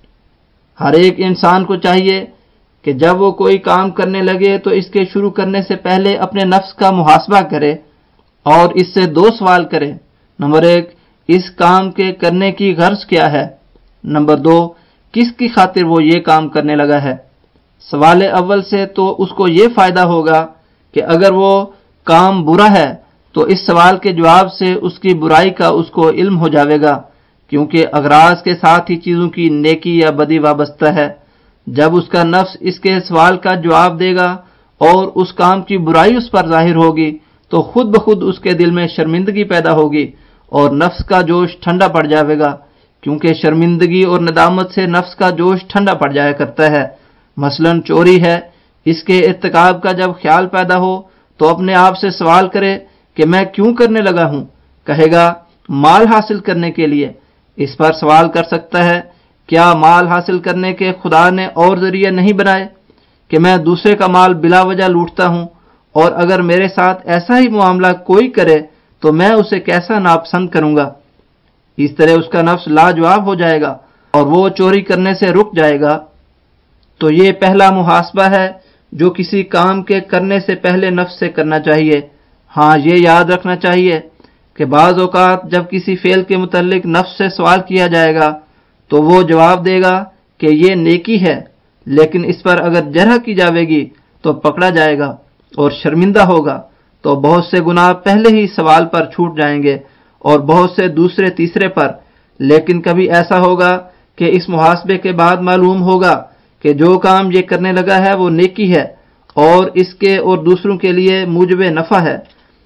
ہر ایک انسان کو چاہیے کہ جب وہ کوئی کام کرنے لگے تو اس کے شروع کرنے سے پہلے اپنے نفس کا محاسبہ کرے اور اس سے دو سوال کرے۔ نمبر ایک، اس کام کے کرنے کی غرض کیا ہے؟ نمبر دو، کس کی خاطر وہ یہ کام کرنے لگا ہے؟ سوال اول سے تو اس کو یہ فائدہ ہوگا کہ اگر وہ کام برا ہے تو اس سوال کے جواب سے اس کی برائی کا اس کو علم ہو جاوے گا، کیونکہ اغراض کے ساتھ ہی چیزوں کی نیکی یا بدی وابستہ ہے۔ جب اس کا نفس اس کے سوال کا جواب دے گا اور اس کام کی برائی اس پر ظاہر ہوگی تو خود بخود اس کے دل میں شرمندگی پیدا ہوگی اور نفس کا جوش ٹھنڈا پڑ جاوے گا، کیونکہ شرمندگی اور ندامت سے نفس کا جوش ٹھنڈا پڑ جایا کرتا ہے۔ مثلا چوری ہے، اس کے ارتکاب کا جب خیال پیدا ہو تو اپنے آپ سے سوال کرے کہ میں کیوں کرنے لگا ہوں؟ کہے گا مال حاصل کرنے کے لیے۔ اس پر سوال کر سکتا ہے، کیا مال حاصل کرنے کے خدا نے اور ذریعے نہیں بنائے کہ میں دوسرے کا مال بلا وجہ لوٹتا ہوں، اور اگر میرے ساتھ ایسا ہی معاملہ کوئی کرے تو میں اسے کیسا ناپسند کروں گا؟ اس طرح اس کا نفس لاجواب ہو جائے گا اور وہ چوری کرنے سے رک جائے گا۔ تو یہ پہلا محاسبہ ہے جو کسی کام کے کرنے سے پہلے نفس سے کرنا چاہیے۔ ہاں یہ یاد رکھنا چاہیے کہ بعض اوقات جب کسی فعل کے متعلق نفس سے سوال کیا جائے گا تو وہ جواب دے گا کہ یہ نیکی ہے، لیکن اس پر اگر جرح کی جاوے گی تو پکڑا جائے گا اور شرمندہ ہوگا، تو بہت سے گناہ پہلے ہی سوال پر چھوٹ جائیں گے اور بہت سے دوسرے تیسرے پر۔ لیکن کبھی ایسا ہوگا کہ اس محاسبے کے بعد معلوم ہوگا کہ جو کام یہ کرنے لگا ہے وہ نیکی ہے اور اس کے اور دوسروں کے لیے موجب نفع ہے،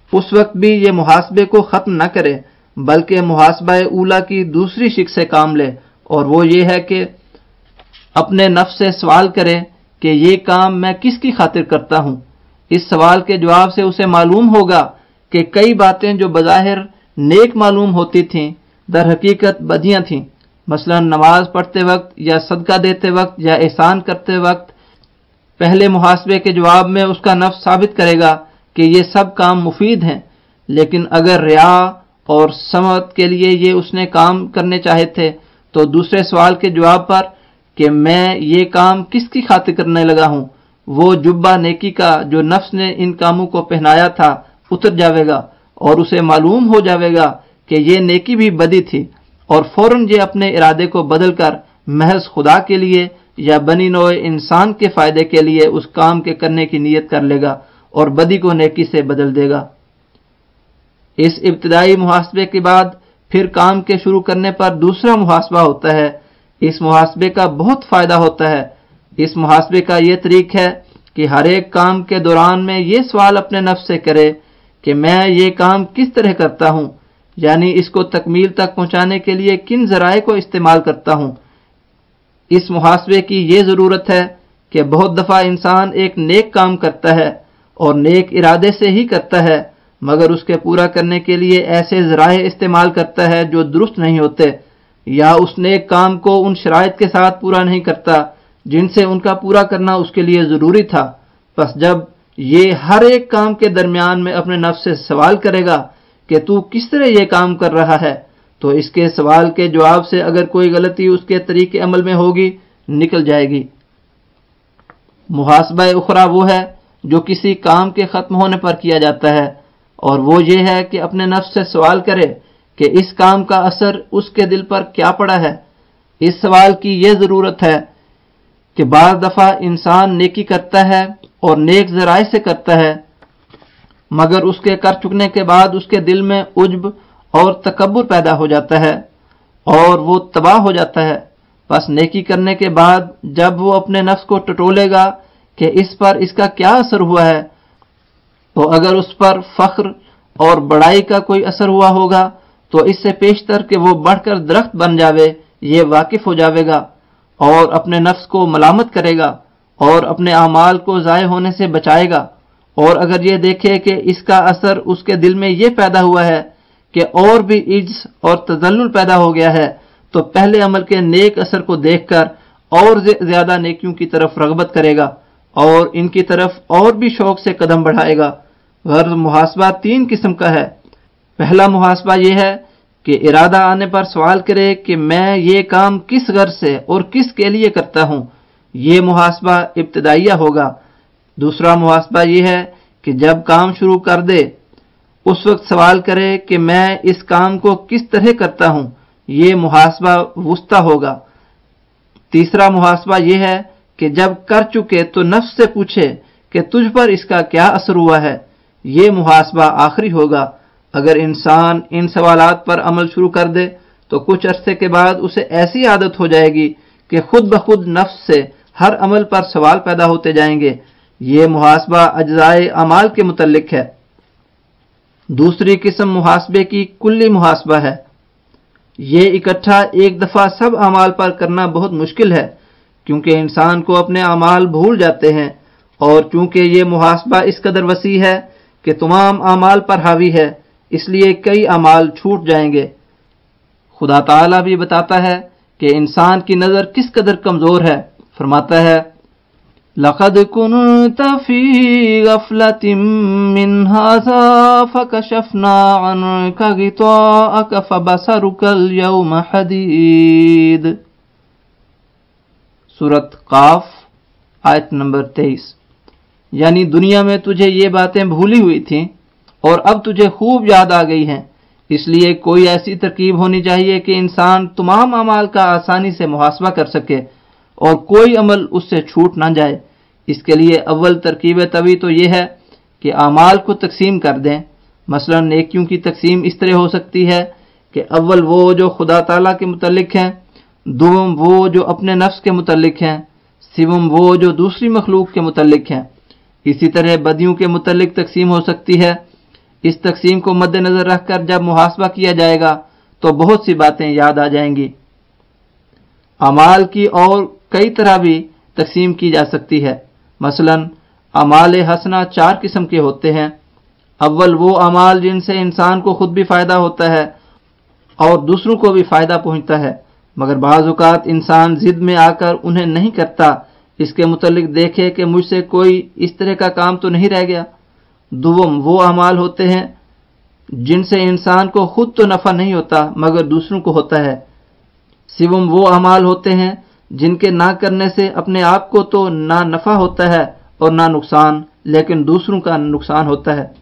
اس وقت بھی یہ محاسبے کو ختم نہ کرے بلکہ محاسبہ اولا کی دوسری شق سے کام لے، اور وہ یہ ہے کہ اپنے نفس سے سوال کرے کہ یہ کام میں کس کی خاطر کرتا ہوں۔ اس سوال کے جواب سے اسے معلوم ہوگا کہ کئی باتیں جو بظاہر نیک معلوم ہوتی تھیں در حقیقت بدیاں تھیں، مثلا نماز پڑھتے وقت یا صدقہ دیتے وقت یا احسان کرتے وقت۔ پہلے محاسبے کے جواب میں اس کا نفس ثابت کرے گا کہ یہ سب کام مفید ہیں، لیکن اگر ریا اور سمت کے لیے یہ اس نے کام کرنے چاہے تھے تو دوسرے سوال کے جواب پر کہ میں یہ کام کس کی خاطر کرنے لگا ہوں، وہ جبہ نیکی کا جو نفس نے ان کاموں کو پہنایا تھا اتر جاوے گا، اور اسے معلوم ہو جاوے گا کہ یہ نیکی بھی بدی تھی، اور فوراً یہ اپنے ارادے کو بدل کر محض خدا کے لیے یا بنی نوع انسان کے فائدے کے لیے اس کام کے کرنے کی نیت کر لے گا اور بدی کو نیکی سے بدل دے گا۔ اس ابتدائی محاسبے کے بعد پھر کام کے شروع کرنے پر دوسرا محاسبہ ہوتا ہے۔ اس محاسبے کا بہت فائدہ ہوتا ہے۔ اس محاسبے کا یہ طریق ہے کہ ہر ایک کام کے دوران میں یہ سوال اپنے نفس سے کرے کہ میں یہ کام کس طرح کرتا ہوں، یعنی اس کو تکمیل تک پہنچانے کے لیے کن ذرائع کو استعمال کرتا ہوں۔ اس محاسبے کی یہ ضرورت ہے کہ بہت دفعہ انسان ایک نیک کام کرتا ہے اور نیک ارادے سے ہی کرتا ہے، مگر اس کے پورا کرنے کے لیے ایسے ذرائع استعمال کرتا ہے جو درست نہیں ہوتے، یا اس نیک کام کو ان شرائط کے ساتھ پورا نہیں کرتا جن سے ان کا پورا کرنا اس کے لیے ضروری تھا۔ پس جب یہ ہر ایک کام کے درمیان میں اپنے نفس سے سوال کرے گا کہ تو کس طرح یہ کام کر رہا ہے، تو اس کے سوال کے جواب سے اگر کوئی غلطی اس کے طریقے عمل میں ہوگی نکل جائے گی۔ محاسبہ اخرى وہ ہے جو کسی کام کے ختم ہونے پر کیا جاتا ہے، اور وہ یہ ہے کہ اپنے نفس سے سوال کرے کہ اس کام کا اثر اس کے دل پر کیا پڑا ہے۔ اس سوال کی یہ ضرورت ہے کہ بعض دفعہ انسان نیکی کرتا ہے اور نیک ذرائع سے کرتا ہے، مگر اس کے کر چکنے کے بعد اس کے دل میں عجب اور تکبر پیدا ہو جاتا ہے اور وہ تباہ ہو جاتا ہے۔ پس نیکی کرنے کے بعد جب وہ اپنے نفس کو ٹٹولے گا کہ اس پر اس کا کیا اثر ہوا ہے، تو اگر اس پر فخر اور بڑائی کا کوئی اثر ہوا ہوگا تو اس سے پیشتر کہ وہ بڑھ کر درخت بن جاوے یہ واقف ہو جاوے گا اور اپنے نفس کو ملامت کرے گا اور اپنے اعمال کو ضائع ہونے سے بچائے گا۔ اور اگر یہ دیکھے کہ اس کا اثر اس کے دل میں یہ پیدا ہوا ہے کہ اور بھی عجز اور تذلل پیدا ہو گیا ہے، تو پہلے عمل کے نیک اثر کو دیکھ کر اور زیادہ نیکیوں کی طرف رغبت کرے گا اور ان کی طرف اور بھی شوق سے قدم بڑھائے گا۔ غرض محاسبہ تین قسم کا ہے۔ پہلا محاسبہ یہ ہے کہ ارادہ آنے پر سوال کرے کہ میں یہ کام کس غرض سے اور کس کے لیے کرتا ہوں، یہ محاسبہ ابتدائیہ ہوگا۔ دوسرا محاسبہ یہ ہے کہ جب کام شروع کر دے اس وقت سوال کرے کہ میں اس کام کو کس طرح کرتا ہوں، یہ محاسبہ وسطی ہوگا۔ تیسرا محاسبہ یہ ہے کہ جب کر چکے تو نفس سے پوچھے کہ تجھ پر اس کا کیا اثر ہوا ہے، یہ محاسبہ آخری ہوگا۔ اگر انسان ان سوالات پر عمل شروع کر دے تو کچھ عرصے کے بعد اسے ایسی عادت ہو جائے گی کہ خود بخود نفس سے ہر عمل پر سوال پیدا ہوتے جائیں گے۔ یہ محاسبہ اجزائے اعمال کے متعلق ہے۔ دوسری قسم محاسبے کی کلی محاسبہ ہے۔ یہ اکٹھا ایک دفعہ سب اعمال پر کرنا بہت مشکل ہے، کیونکہ انسان کو اپنے اعمال بھول جاتے ہیں، اور چونکہ یہ محاسبہ اس قدر وسیع ہے کہ تمام اعمال پر حاوی ہے، اس لیے کئی اعمال چھوٹ جائیں گے۔ خدا تعالیٰ بھی بتاتا ہے کہ انسان کی نظر کس قدر کمزور ہے۔ فرماتا ہے لَقَدْ كُنْتَ فِي غَفْلَةٍ مِّنْ هَذَا فَكَشَفْنَا عَنْكَ غِطَاءَكَ فَبَصَرُكَ الْيَوْمَ حَدِيدٌ۔ سورۃ قاف آیت نمبر تیئیس۔ یعنی دنیا میں تجھے یہ باتیں بھولی ہوئی تھیں اور اب تجھے خوب یاد آ گئی ہیں، اس لیے کوئی ایسی ترکیب ہونی چاہیے کہ انسان تمام اعمال کا آسانی سے محاسبہ کر سکے اور کوئی عمل اس سے چھوٹ نہ جائے۔ اس کے لیے اول ترکیب طبی تو یہ ہے کہ اعمال کو تقسیم کر دیں۔ مثلا نیکیوں کی تقسیم اس طرح ہو سکتی ہے کہ اول وہ جو خدا تعالیٰ کے متعلق ہیں، دوم وہ جو اپنے نفس کے متعلق ہیں، سوم وہ جو دوسری مخلوق کے متعلق ہیں۔ اسی طرح بدیوں کے متعلق تقسیم ہو سکتی ہے۔ اس تقسیم کو مد نظر رکھ کر جب محاسبہ کیا جائے گا تو بہت سی باتیں یاد آ جائیں گی۔ اعمال کی اور کئی طرح بھی تقسیم کی جا سکتی ہے۔ مثلا اعمال حسنہ چار قسم کے ہوتے ہیں۔ اول وہ اعمال جن سے انسان کو خود بھی فائدہ ہوتا ہے اور دوسروں کو بھی فائدہ پہنچتا ہے، مگر بعض اوقات انسان ضد میں آ کر انہیں نہیں کرتا، اس کے متعلق دیکھے کہ مجھ سے کوئی اس طرح کا کام تو نہیں رہ گیا۔ دوم وہ اعمال ہوتے ہیں جن سے انسان کو خود تو نفع نہیں ہوتا مگر دوسروں کو ہوتا ہے۔ سوم وہ اعمال ہوتے ہیں جن کے نہ کرنے سے اپنے آپ کو تو نہ نفع ہوتا ہے اور نہ نقصان، لیکن دوسروں کا نقصان ہوتا ہے۔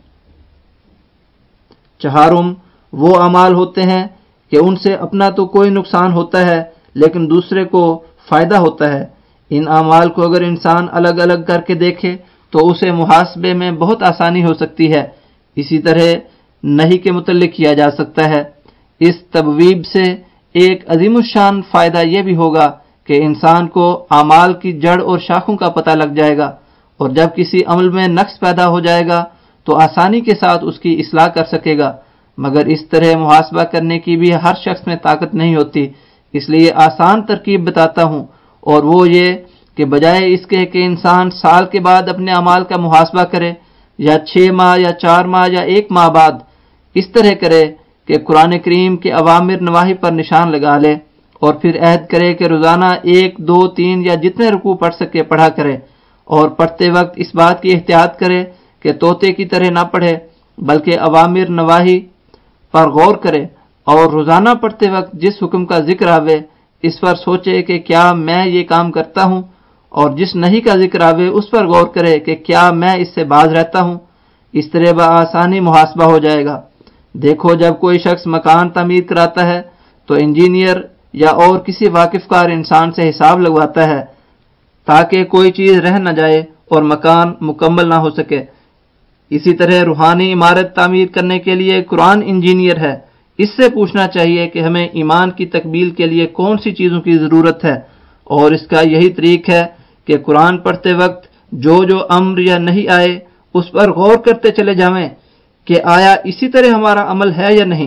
چہارم وہ اعمال ہوتے ہیں کہ ان سے اپنا تو کوئی نقصان ہوتا ہے لیکن دوسرے کو فائدہ ہوتا ہے۔ ان اعمال کو اگر انسان الگ الگ کر کے دیکھے تو اسے محاسبے میں بہت آسانی ہو سکتی ہے۔ اسی طرح نہیں کے متعلق کیا جا سکتا ہے۔ اس تبویب سے ایک عظیم الشان فائدہ یہ بھی ہوگا کہ انسان کو اعمال کی جڑ اور شاخوں کا پتہ لگ جائے گا، اور جب کسی عمل میں نقص پیدا ہو جائے گا تو آسانی کے ساتھ اس کی اصلاح کر سکے گا۔ مگر اس طرح محاسبہ کرنے کی بھی ہر شخص میں طاقت نہیں ہوتی، اس لیے آسان ترکیب بتاتا ہوں، اور وہ یہ کہ بجائے اس کے کہ انسان سال کے بعد اپنے اعمال کا محاسبہ کرے، یا چھ ماہ یا چار ماہ یا ایک ماہ بعد، اس طرح کرے کہ قرآن کریم کے اوامر نواہی پر نشان لگا لے، اور پھر عہد کرے کہ روزانہ ایک دو تین یا جتنے رکوع پڑھ سکے پڑھا کرے، اور پڑھتے وقت اس بات کی احتیاط کرے کہ طوطے کی طرح نہ پڑھے بلکہ اوامر نواہی پر غور کرے، اور روزانہ پڑھتے وقت جس حکم کا ذکر آوے اس پر سوچے کہ کیا میں یہ کام کرتا ہوں، اور جس نہیں کا ذکر آوے اس پر غور کرے کہ کیا میں اس سے باز رہتا ہوں۔ اس طرح بآسانی محاسبہ ہو جائے گا۔ دیکھو جب کوئی شخص مکان تعمیر کراتا ہے تو انجینئر یا اور کسی واقف کار انسان سے حساب لگواتا ہے تاکہ کوئی چیز رہ نہ جائے اور مکان مکمل نہ ہو سکے۔ اسی طرح روحانی عمارت تعمیر کرنے کے لیے قرآن انجینئر ہے، اس سے پوچھنا چاہیے کہ ہمیں ایمان کی تکمیل کے لیے کون سی چیزوں کی ضرورت ہے، اور اس کا یہی طریق ہے کہ قرآن پڑھتے وقت جو جو امر یا نہیں آئے اس پر غور کرتے چلے جائیں کہ آیا اسی طرح ہمارا عمل ہے یا نہیں۔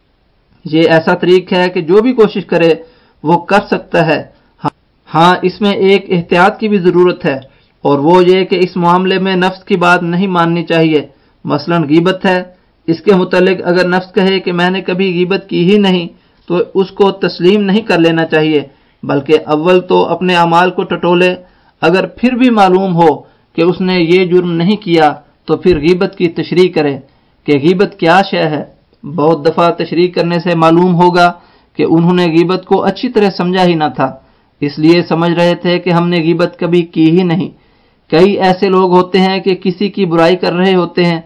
یہ ایسا طریق ہے کہ جو بھی کوشش کرے وہ کر سکتا ہے۔ ہاں اس میں ایک احتیاط کی بھی ضرورت ہے، اور وہ یہ کہ اس معاملے میں نفس کی بات نہیں ماننی چاہیے۔ مثلا غیبت ہے، اس کے متعلق اگر نفس کہے کہ میں نے کبھی غیبت کی ہی نہیں تو اس کو تسلیم نہیں کر لینا چاہیے، بلکہ اول تو اپنے اعمال کو ٹٹولے، اگر پھر بھی معلوم ہو کہ اس نے یہ جرم نہیں کیا تو پھر غیبت کی تشریح کرے کہ غیبت کیا شے ہے۔ بہت دفعہ تشریح کرنے سے معلوم ہوگا کہ انہوں نے غیبت کو اچھی طرح سمجھا ہی نہ تھا، اس لیے سمجھ رہے تھے کہ ہم نے غیبت کبھی کی ہی نہیں۔ کئی ایسے لوگ ہوتے ہیں کہ کسی کی برائی کر رہے ہوتے ہیں،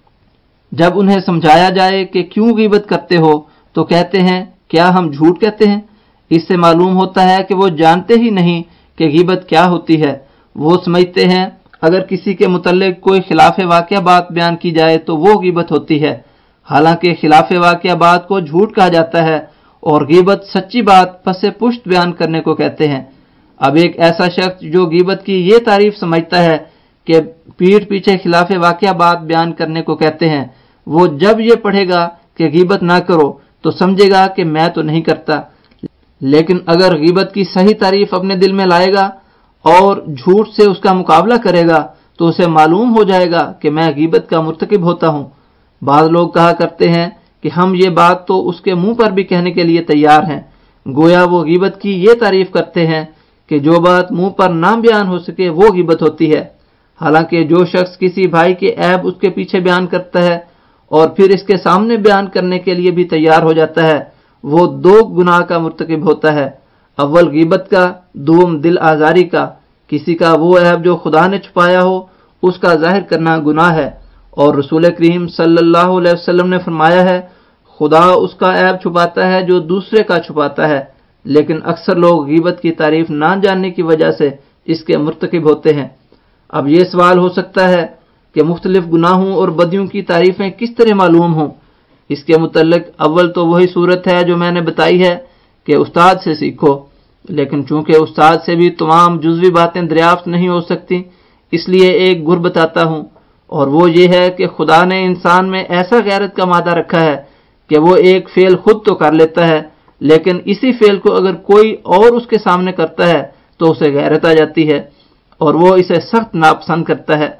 جب انہیں سمجھایا جائے کہ کیوں غیبت کرتے ہو تو کہتے ہیں کیا ہم جھوٹ کہتے ہیں؟ اس سے معلوم ہوتا ہے کہ وہ جانتے ہی نہیں کہ غیبت کیا ہوتی ہے۔ وہ سمجھتے ہیں اگر کسی کے متعلق کوئی خلاف واقعہ بات بیان کی جائے تو وہ غیبت ہوتی ہے، حالانکہ خلاف واقعہ بات کو جھوٹ کہا جاتا ہے، اور غیبت سچی بات پس پشت بیان کرنے کو کہتے ہیں۔ اب ایک ایسا شخص جو غیبت کی یہ تعریف سمجھتا ہے کہ پیٹھ پیچھے خلاف واقعہ بات بیان کرنے کو کہتے ہیں، وہ جب یہ پڑھے گا کہ غیبت نہ کرو تو سمجھے گا کہ میں تو نہیں کرتا، لیکن اگر غیبت کی صحیح تعریف اپنے دل میں لائے گا اور جھوٹ سے اس کا مقابلہ کرے گا تو اسے معلوم ہو جائے گا کہ میں غیبت کا مرتکب ہوتا ہوں۔ بعض لوگ کہا کرتے ہیں کہ ہم یہ بات تو اس کے منہ پر بھی کہنے کے لیے تیار ہیں، گویا وہ غیبت کی یہ تعریف کرتے ہیں کہ جو بات منہ پر نہ بیان ہو سکے وہ غیبت ہوتی ہے۔ حالانکہ جو شخص کسی بھائی کے عیب اس کے پیچھے بیان کرتا ہے اور پھر اس کے سامنے بیان کرنے کے لیے بھی تیار ہو جاتا ہے، وہ دو گناہ کا مرتکب ہوتا ہے، اول غیبت کا، دوم دل آزاری کا۔ کسی کا وہ عیب جو خدا نے چھپایا ہو اس کا ظاہر کرنا گناہ ہے، اور رسول کریم صلی اللہ علیہ وسلم نے فرمایا ہے خدا اس کا عیب چھپاتا ہے جو دوسرے کا چھپاتا ہے، لیکن اکثر لوگ غیبت کی تعریف نہ جاننے کی وجہ سے اس کے مرتکب ہوتے ہیں۔ اب یہ سوال ہو سکتا ہے کہ مختلف گناہوں اور بدیوں کی تعریفیں کس طرح معلوم ہوں؟ اس کے متعلق اول تو وہی صورت ہے جو میں نے بتائی ہے کہ استاد سے سیکھو، لیکن چونکہ استاد سے بھی تمام جزوی باتیں دریافت نہیں ہو سکتی اس لیے ایک گر بتاتا ہوں، اور وہ یہ ہے کہ خدا نے انسان میں ایسا غیرت کا مادہ رکھا ہے کہ وہ ایک فعل خود تو کر لیتا ہے، لیکن اسی فعل کو اگر کوئی اور اس کے سامنے کرتا ہے تو اسے غیرت آ جاتی ہے اور وہ اسے سخت ناپسند کرتا ہے۔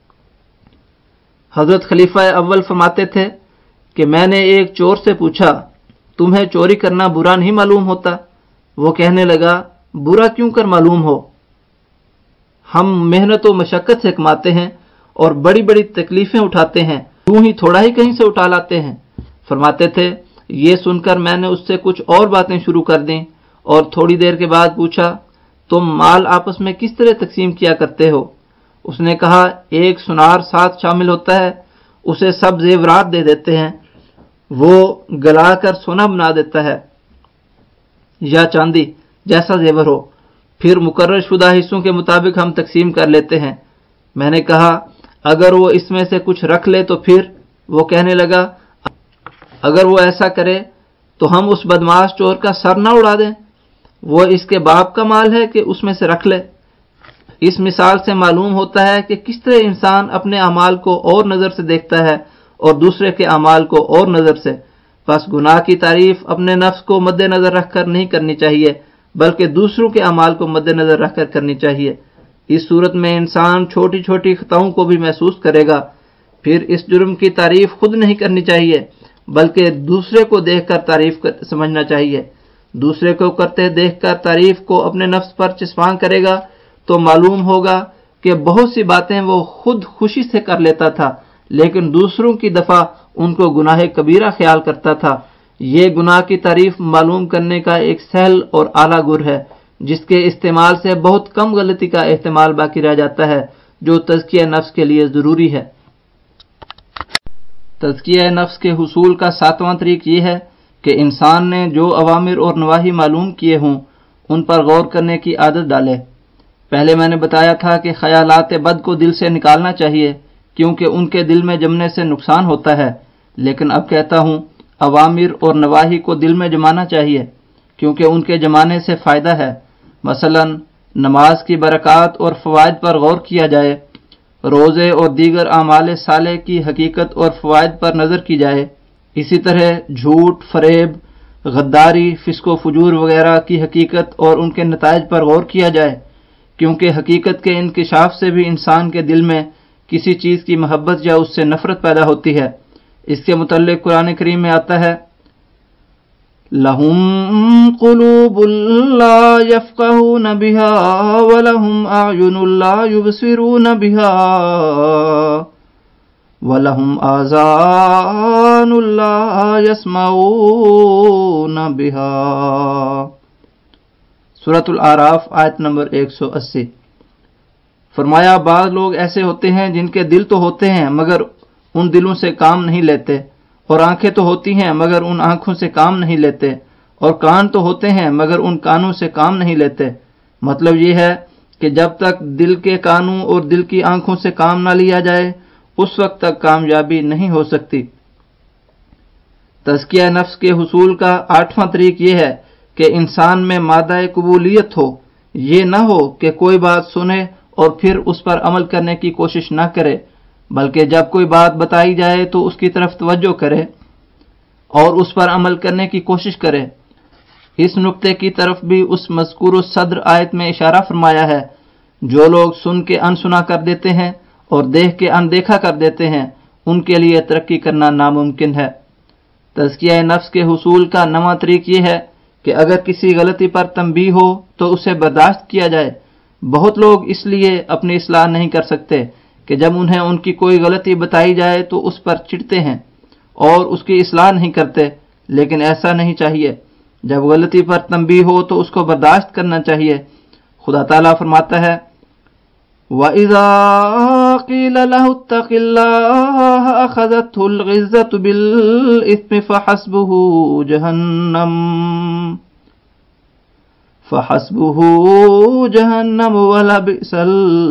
حضرت خلیفہ اول فرماتے تھے کہ میں نے ایک چور سے پوچھا، تمہیں چوری کرنا برا نہیں معلوم ہوتا؟ وہ کہنے لگا، برا کیوں کر معلوم ہو؟ ہم محنت و مشقت سے کماتے ہیں اور بڑی بڑی تکلیفیں اٹھاتے ہیں، یوں ہی تھوڑا ہی کہیں سے اٹھا لاتے ہیں۔ فرماتے تھے، یہ سن کر میں نے اس سے کچھ اور باتیں شروع کر دیں اور تھوڑی دیر کے بعد پوچھا، تم مال آپس میں کس طرح تقسیم کیا کرتے ہو؟ اس نے کہا، ایک سنار ساتھ شامل ہوتا ہے، اسے سب زیورات دے دیتے ہیں، وہ گلا کر سونا بنا دیتا ہے یا چاندی جیسا زیور ہو، پھر مقرر شدہ حصوں کے مطابق ہم تقسیم کر لیتے ہیں۔ میں نے کہا، اگر وہ اس میں سے کچھ رکھ لے تو پھر؟ وہ کہنے لگا، اگر وہ ایسا کرے تو ہم اس بدمعاش چور کا سر نہ اڑا دیں، وہ اس کے باپ کا مال ہے کہ اس میں سے رکھ لے۔ اس مثال سے معلوم ہوتا ہے کہ کس طرح انسان اپنے اعمال کو اور نظر سے دیکھتا ہے اور دوسرے کے اعمال کو اور نظر سے۔ پس گناہ کی تعریف اپنے نفس کو مد نظر رکھ کر نہیں کرنی چاہیے، بلکہ دوسروں کے اعمال کو مد نظر رکھ کر کرنی چاہیے۔ اس صورت میں انسان چھوٹی چھوٹی خطاؤں کو بھی محسوس کرے گا۔ پھر اس جرم کی تعریف خود نہیں کرنی چاہیے، بلکہ دوسرے کو دیکھ کر تعریف سمجھنا چاہیے۔ دوسرے کو کرتے دیکھ کر تعریف کو اپنے نفس پر چسپاں کرے گا تو معلوم ہوگا کہ بہت سی باتیں وہ خود خوشی سے کر لیتا تھا، لیکن دوسروں کی دفعہ ان کو گناہ کبیرہ خیال کرتا تھا۔ یہ گناہ کی تعریف معلوم کرنے کا ایک سہل اور اعلیٰ گر ہے، جس کے استعمال سے بہت کم غلطی کا احتمال باقی رہ جاتا ہے، جو تزکیہ نفس کے لیے ضروری ہے۔ تزکیہ نفس کے حصول کا ساتواں طریق یہ ہے کہ انسان نے جو اوامر اور نواہی معلوم کیے ہوں ان پر غور کرنے کی عادت ڈالے۔ پہلے میں نے بتایا تھا کہ خیالات بد کو دل سے نکالنا چاہیے، کیونکہ ان کے دل میں جمنے سے نقصان ہوتا ہے، لیکن اب کہتا ہوں اوامر اور نواہی کو دل میں جمانا چاہیے، کیونکہ ان کے جمانے سے فائدہ ہے۔ مثلا نماز کی برکات اور فوائد پر غور کیا جائے، روزے اور دیگر اعمال صالح کی حقیقت اور فوائد پر نظر کی جائے، اسی طرح جھوٹ، فریب، غداری، فسق و فجور وغیرہ کی حقیقت اور ان کے نتائج پر غور کیا جائے، کیونکہ حقیقت کے انکشاف سے بھی انسان کے دل میں کسی چیز کی محبت یا اس سے نفرت پیدا ہوتی ہے۔ اس کے متعلق قرآن کریم میں آتا ہے، لَهُمْ قُلُوبٌ لَا يَفْقَهُونَ بِهَا وَلَهُمْ أَعْيُنٌ لَا يُبْصِرُونَ بِهَا وَلَهُمْ آذَانٌ لَا يَسْمَعُونَ بِهَا۔ سورۃ الاعراف آیت نمبر ایک سو اسی۔ فرمایا، بعض لوگ ایسے ہوتے ہیں جن کے دل تو ہوتے ہیں مگر ان دلوں سے کام نہیں لیتے، اور آنکھیں تو ہوتی ہیں مگر ان آنکھوں سے کام نہیں لیتے، اور کان تو ہوتے ہیں مگر ان کانوں سے کام نہیں لیتے۔ مطلب یہ ہے کہ جب تک دل کے کانوں اور دل کی آنکھوں سے کام نہ لیا جائے اس وقت تک کامیابی نہیں ہو سکتی۔ تزکیہ نفس کے حصول کا آٹھواں طریق یہ ہے کہ انسان میں مادہ قبولیت ہو، یہ نہ ہو کہ کوئی بات سنے اور پھر اس پر عمل کرنے کی کوشش نہ کرے، بلکہ جب کوئی بات بتائی جائے تو اس کی طرف توجہ کرے اور اس پر عمل کرنے کی کوشش کرے۔ اس نقطے کی طرف بھی اس مذکور الصدر آیت میں اشارہ فرمایا ہے۔ جو لوگ سن کے انسنا کر دیتے ہیں اور دیکھ کے اندیکھا کر دیتے ہیں، ان کے لیے ترقی کرنا ناممکن ہے۔ تزکیہ نفس کے حصول کا نواں طریق یہ ہے کہ اگر کسی غلطی پر تنبیہ ہو تو اسے برداشت کیا جائے۔ بہت لوگ اس لیے اپنی اصلاح نہیں کر سکتے کہ جب انہیں ان کی کوئی غلطی بتائی جائے تو اس پر چڑھتے ہیں اور اس کی اصلاح نہیں کرتے، لیکن ایسا نہیں چاہیے۔ جب غلطی پر تنبیہ ہو تو اس کو برداشت کرنا چاہیے۔ خدا تعالیٰ فرماتا ہے، وَإِذَا قِيلَ لَهُ اتَّقِ اللَّهَ أَخَذَتْهُ الْعِزَّةُ بِالْإِثْمِ فَحَسْبُهُ جَهَنَّمُ فَحَسْبُهُ جَهَنَّمُ وَلَبِئْسَ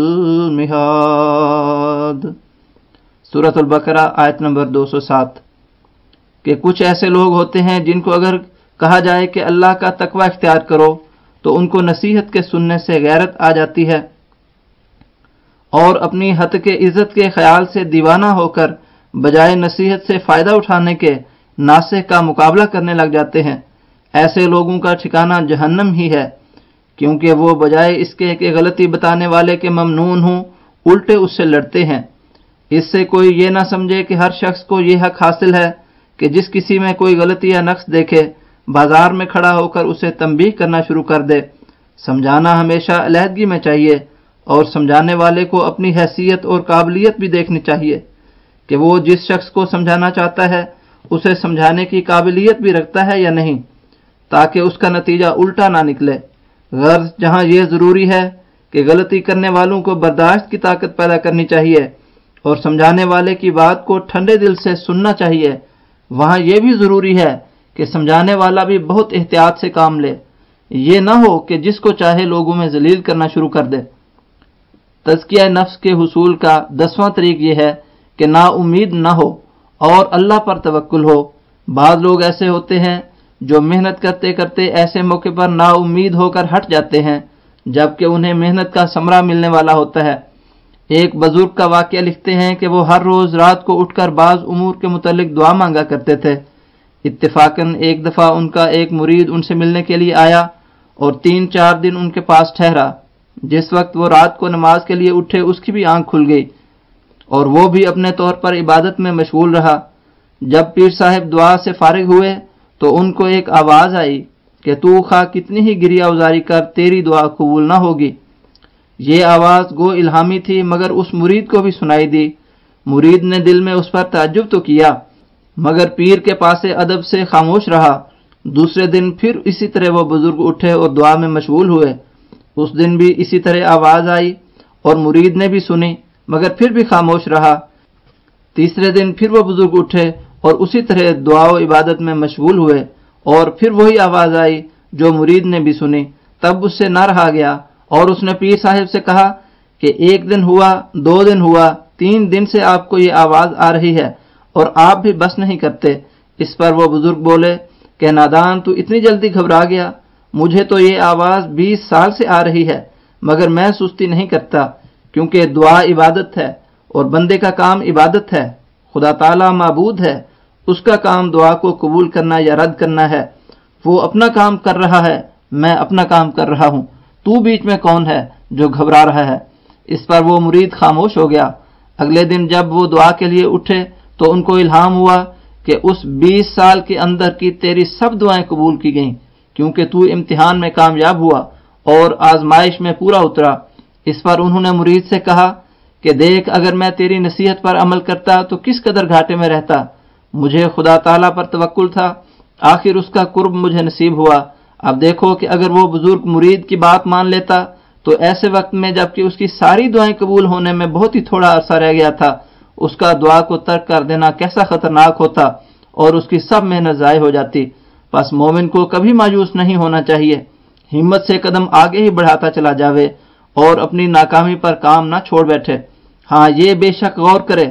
الْمِهَادُ۔ سورۃ البقرہ آیت نمبر دو سو سات۔ کہ کچھ ایسے لوگ ہوتے ہیں جن کو اگر کہا جائے کہ اللہ کا تقوی اختیار کرو تو ان کو نصیحت کے سننے سے غیرت آ جاتی ہے اور اپنی ہتک عزت کے خیال سے دیوانہ ہو کر بجائے نصیحت سے فائدہ اٹھانے کے ناصح کا مقابلہ کرنے لگ جاتے ہیں، ایسے لوگوں کا ٹھکانہ جہنم ہی ہے، کیونکہ وہ بجائے اس کے کہ غلطی بتانے والے کے ممنون ہوں، الٹے اس سے لڑتے ہیں۔ اس سے کوئی یہ نہ سمجھے کہ ہر شخص کو یہ حق حاصل ہے کہ جس کسی میں کوئی غلطی یا نقص دیکھے بازار میں کھڑا ہو کر اسے تنبیہ کرنا شروع کر دے۔ سمجھانا ہمیشہ علیحدگی میں چاہیے، اور سمجھانے والے کو اپنی حیثیت اور قابلیت بھی دیکھنی چاہیے کہ وہ جس شخص کو سمجھانا چاہتا ہے اسے سمجھانے کی قابلیت بھی رکھتا ہے یا نہیں، تاکہ اس کا نتیجہ الٹا نہ نکلے۔ غرض جہاں یہ ضروری ہے کہ غلطی کرنے والوں کو برداشت کی طاقت پیدا کرنی چاہیے اور سمجھانے والے کی بات کو ٹھنڈے دل سے سننا چاہیے، وہاں یہ بھی ضروری ہے کہ سمجھانے والا بھی بہت احتیاط سے کام لے، یہ نہ ہو کہ جس کو چاہے لوگوں میں ذلیل کرنا شروع کر دے۔ تزکیہ نفس کے حصول کا دسواں طریق یہ ہے کہ نا امید نہ ہو اور اللہ پر توکل ہو۔ بعض لوگ ایسے ہوتے ہیں جو محنت کرتے کرتے ایسے موقع پر نا امید ہو کر ہٹ جاتے ہیں جبکہ انہیں محنت کا ثمرہ ملنے والا ہوتا ہے۔ ایک بزرگ کا واقعہ لکھتے ہیں کہ وہ ہر روز رات کو اٹھ کر بعض امور کے متعلق دعا مانگا کرتے تھے۔ اتفاقاً ایک دفعہ ان کا ایک مرید ان سے ملنے کے لیے آیا اور تین چار دن ان کے پاس ٹھہرا۔ جس وقت وہ رات کو نماز کے لیے اٹھے اس کی بھی آنکھ کھل گئی اور وہ بھی اپنے طور پر عبادت میں مشغول رہا۔ جب پیر صاحب دعا سے فارغ ہوئے تو ان کو ایک آواز آئی کہ تو خواہ کتنی ہی گریہ ازاری کر تیری دعا قبول نہ ہوگی۔ یہ آواز گو الہامی تھی مگر اس مرید کو بھی سنائی دی۔ مرید نے دل میں اس پر تعجب تو کیا مگر پیر کے پاس ادب سے خاموش رہا۔ دوسرے دن پھر اسی طرح وہ بزرگ اٹھے اور دعا میں مشغول ہوئے۔ اس دن بھی اسی طرح آواز آئی اور مرید نے بھی سنی مگر پھر بھی خاموش رہا۔ تیسرے دن پھر وہ بزرگ اٹھے اور اسی طرح دعا و عبادت میں مشغول ہوئے اور پھر وہی آواز آئی جو مرید نے بھی سنی۔ تب اس سے نہ رہا گیا اور اس نے پیر صاحب سے کہا کہ ایک دن ہوا، دو دن ہوا، تین دن سے آپ کو یہ آواز آ رہی ہے اور آپ بھی بس نہیں کرتے۔ اس پر وہ بزرگ بولے کہ نادان، تو اتنی جلدی گھبرا گیا، مجھے تو یہ آواز بیس سال سے آ رہی ہے مگر میں سستی نہیں کرتا، کیونکہ دعا عبادت ہے اور بندے کا کام عبادت ہے۔ خدا تعالیٰ معبود ہے، اس کا کام دعا کو قبول کرنا یا رد کرنا ہے۔ وہ اپنا کام کر رہا ہے، میں اپنا کام کر رہا ہوں، تو بیچ میں کون ہے جو گھبرا رہا ہے؟ اس پر وہ مرید خاموش ہو گیا۔ اگلے دن جب وہ دعا کے لیے اٹھے تو ان کو الہام ہوا کہ اس بیس سال کے اندر کی تیری سب دعائیں قبول کی گئیں، کیونکہ تو امتحان میں کامیاب ہوا اور آزمائش میں پورا اترا۔ اس پر انہوں نے مرید سے کہا کہ دیکھ، اگر میں تیری نصیحت پر عمل کرتا تو کس قدر گھاٹے میں رہتا۔ مجھے خدا تعالیٰ پر توکل تھا، آخر اس کا قرب مجھے نصیب ہوا۔ اب دیکھو کہ اگر وہ بزرگ مرید کی بات مان لیتا تو ایسے وقت میں جبکہ اس کی ساری دعائیں قبول ہونے میں بہت ہی تھوڑا عرصہ رہ گیا تھا، اس کا دعا کو ترک کر دینا کیسا خطرناک ہوتا اور اس کی سب محنت ضائع ہو جاتی۔ پس مومن کو کبھی مایوس نہیں ہونا چاہیے، ہمت سے قدم آگے ہی بڑھاتا چلا جاوے اور اپنی ناکامی پر کام نہ چھوڑ بیٹھے۔ ہاں، یہ بے شک غور کرے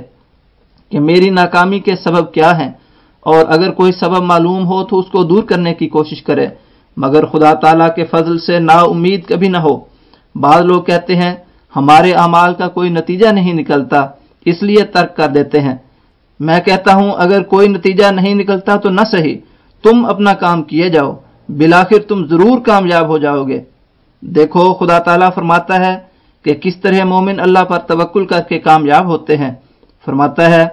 کہ میری ناکامی کے سبب کیا ہیں، اور اگر کوئی سبب معلوم ہو تو اس کو دور کرنے کی کوشش کرے، مگر خدا تعالیٰ کے فضل سے نا امید کبھی نہ ہو۔ بعض لوگ کہتے ہیں ہمارے اعمال کا کوئی نتیجہ نہیں نکلتا اس لیے ترک کر دیتے ہیں۔ میں کہتا ہوں اگر کوئی نتیجہ نہیں نکلتا تو نہ صحیح، تم اپنا کام کیے جاؤ، بالآخر تم ضرور کامیاب ہو جاؤ گے۔ دیکھو خدا تعالیٰ فرماتا ہے کہ کس طرح مومن اللہ پر توکل کر کے کامیاب ہوتے ہیں۔ فرماتا ہے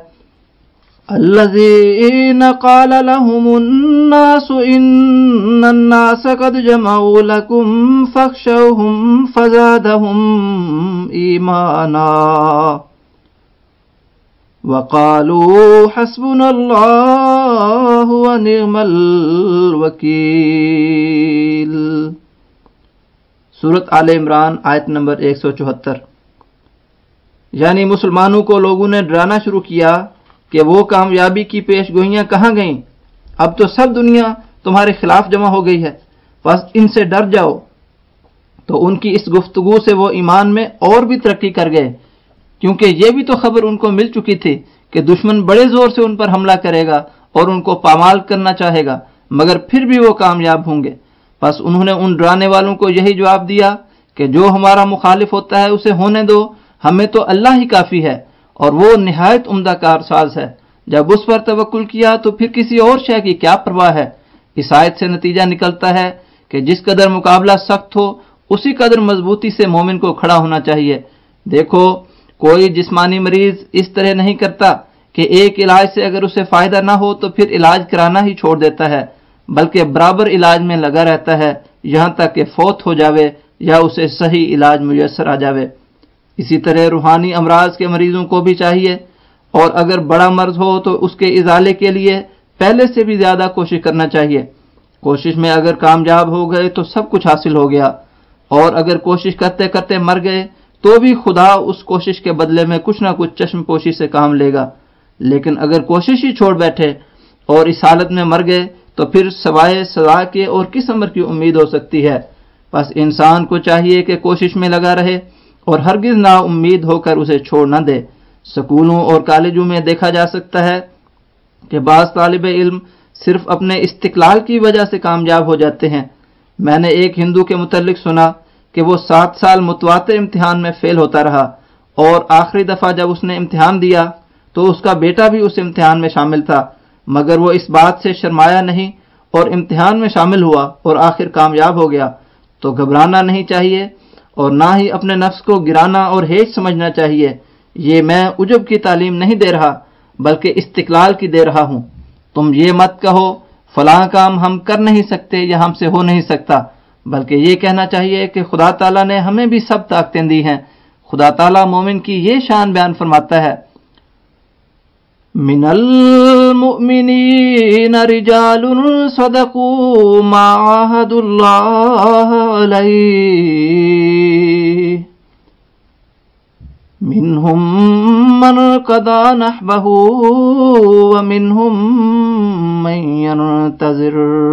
الذین قال لهم الناس ان الناس قد جمعوا لكم فاخشوهم فزادهم ایمانا وقالوا حسبنا اللہ ونعم الوکیل۔ سورۃ آل عمران آیت نمبر ایک سو چوہتر۔ یعنی مسلمانوں کو لوگوں نے ڈرانا شروع کیا کہ وہ کامیابی کی پیش گوئیاں کہاں گئیں، اب تو سب دنیا تمہارے خلاف جمع ہو گئی ہے، بس ان سے ڈر جاؤ۔ تو ان کی اس گفتگو سے وہ ایمان میں اور بھی ترقی کر گئے، کیونکہ یہ بھی تو خبر ان کو مل چکی تھی کہ دشمن بڑے زور سے ان پر حملہ کرے گا اور ان کو پامال کرنا چاہے گا، مگر پھر بھی وہ کامیاب ہوں گے۔ بس انہوں نے ان ڈرانے والوں کو یہی جواب دیا کہ جو ہمارا مخالف ہوتا ہے اسے ہونے دو، ہمیں تو اللہ ہی کافی ہے اور وہ نہایت عمدہ کارساز ہے۔ جب اس پر توکل کیا تو پھر کسی اور شے کی کیا پرواہ ہے۔ اس آیت سے نتیجہ نکلتا ہے کہ جس قدر مقابلہ سخت ہو اسی قدر مضبوطی سے مومن کو کھڑا ہونا چاہیے۔ دیکھو، کوئی جسمانی مریض اس طرح نہیں کرتا کہ ایک علاج سے اگر اسے فائدہ نہ ہو تو پھر علاج کرانا ہی چھوڑ دیتا ہے، بلکہ برابر علاج میں لگا رہتا ہے یہاں تک کہ فوت ہو جاوے یا اسے صحیح علاج میسر آ جاوے۔ اسی طرح روحانی امراض کے مریضوں کو بھی چاہیے، اور اگر بڑا مرض ہو تو اس کے ازالے کے لیے پہلے سے بھی زیادہ کوشش کرنا چاہیے۔ کوشش میں اگر کامیاب ہو گئے تو سب کچھ حاصل ہو گیا، اور اگر کوشش کرتے کرتے مر گئے تو بھی خدا اس کوشش کے بدلے میں کچھ نہ کچھ چشم پوشی سے کام لے گا۔ لیکن اگر کوشش ہی چھوڑ بیٹھے اور اس حالت میں مر گئے تو پھر سوائے سزا کے اور کس امر کی امید ہو سکتی ہے؟ بس انسان کو چاہیے کہ کوشش میں لگا رہے اور ہرگز نا امید ہو کر اسے چھوڑ نہ دے۔ سکولوں اور کالجوں میں دیکھا جا سکتا ہے کہ بعض طالب علم صرف اپنے استقلال کی وجہ سے کامیاب ہو جاتے ہیں۔ میں نے ایک ہندو کے متعلق سنا کہ وہ سات سال متواتر امتحان میں فیل ہوتا رہا، اور آخری دفعہ جب اس نے امتحان دیا تو اس کا بیٹا بھی اس امتحان میں شامل تھا، مگر وہ اس بات سے شرمایا نہیں اور امتحان میں شامل ہوا اور آخر کامیاب ہو گیا۔ تو گھبرانا نہیں چاہیے اور نہ ہی اپنے نفس کو گرانا اور ہیچ سمجھنا چاہیے۔ یہ میں عجب کی تعلیم نہیں دے رہا بلکہ استقلال کی دے رہا ہوں۔ تم یہ مت کہو فلاں کام ہم کر نہیں سکتے یا ہم سے ہو نہیں سکتا، بلکہ یہ کہنا چاہیے کہ خدا تعالیٰ نے ہمیں بھی سب طاقتیں دی ہیں۔ خدا تعالیٰ مومن کی یہ شان بیان فرماتا ہے، من المؤمنین رجال صدقوا ما عاہدوا اللہ علیہ منہم من قضى نحبہ ومنہم من ينتظر۔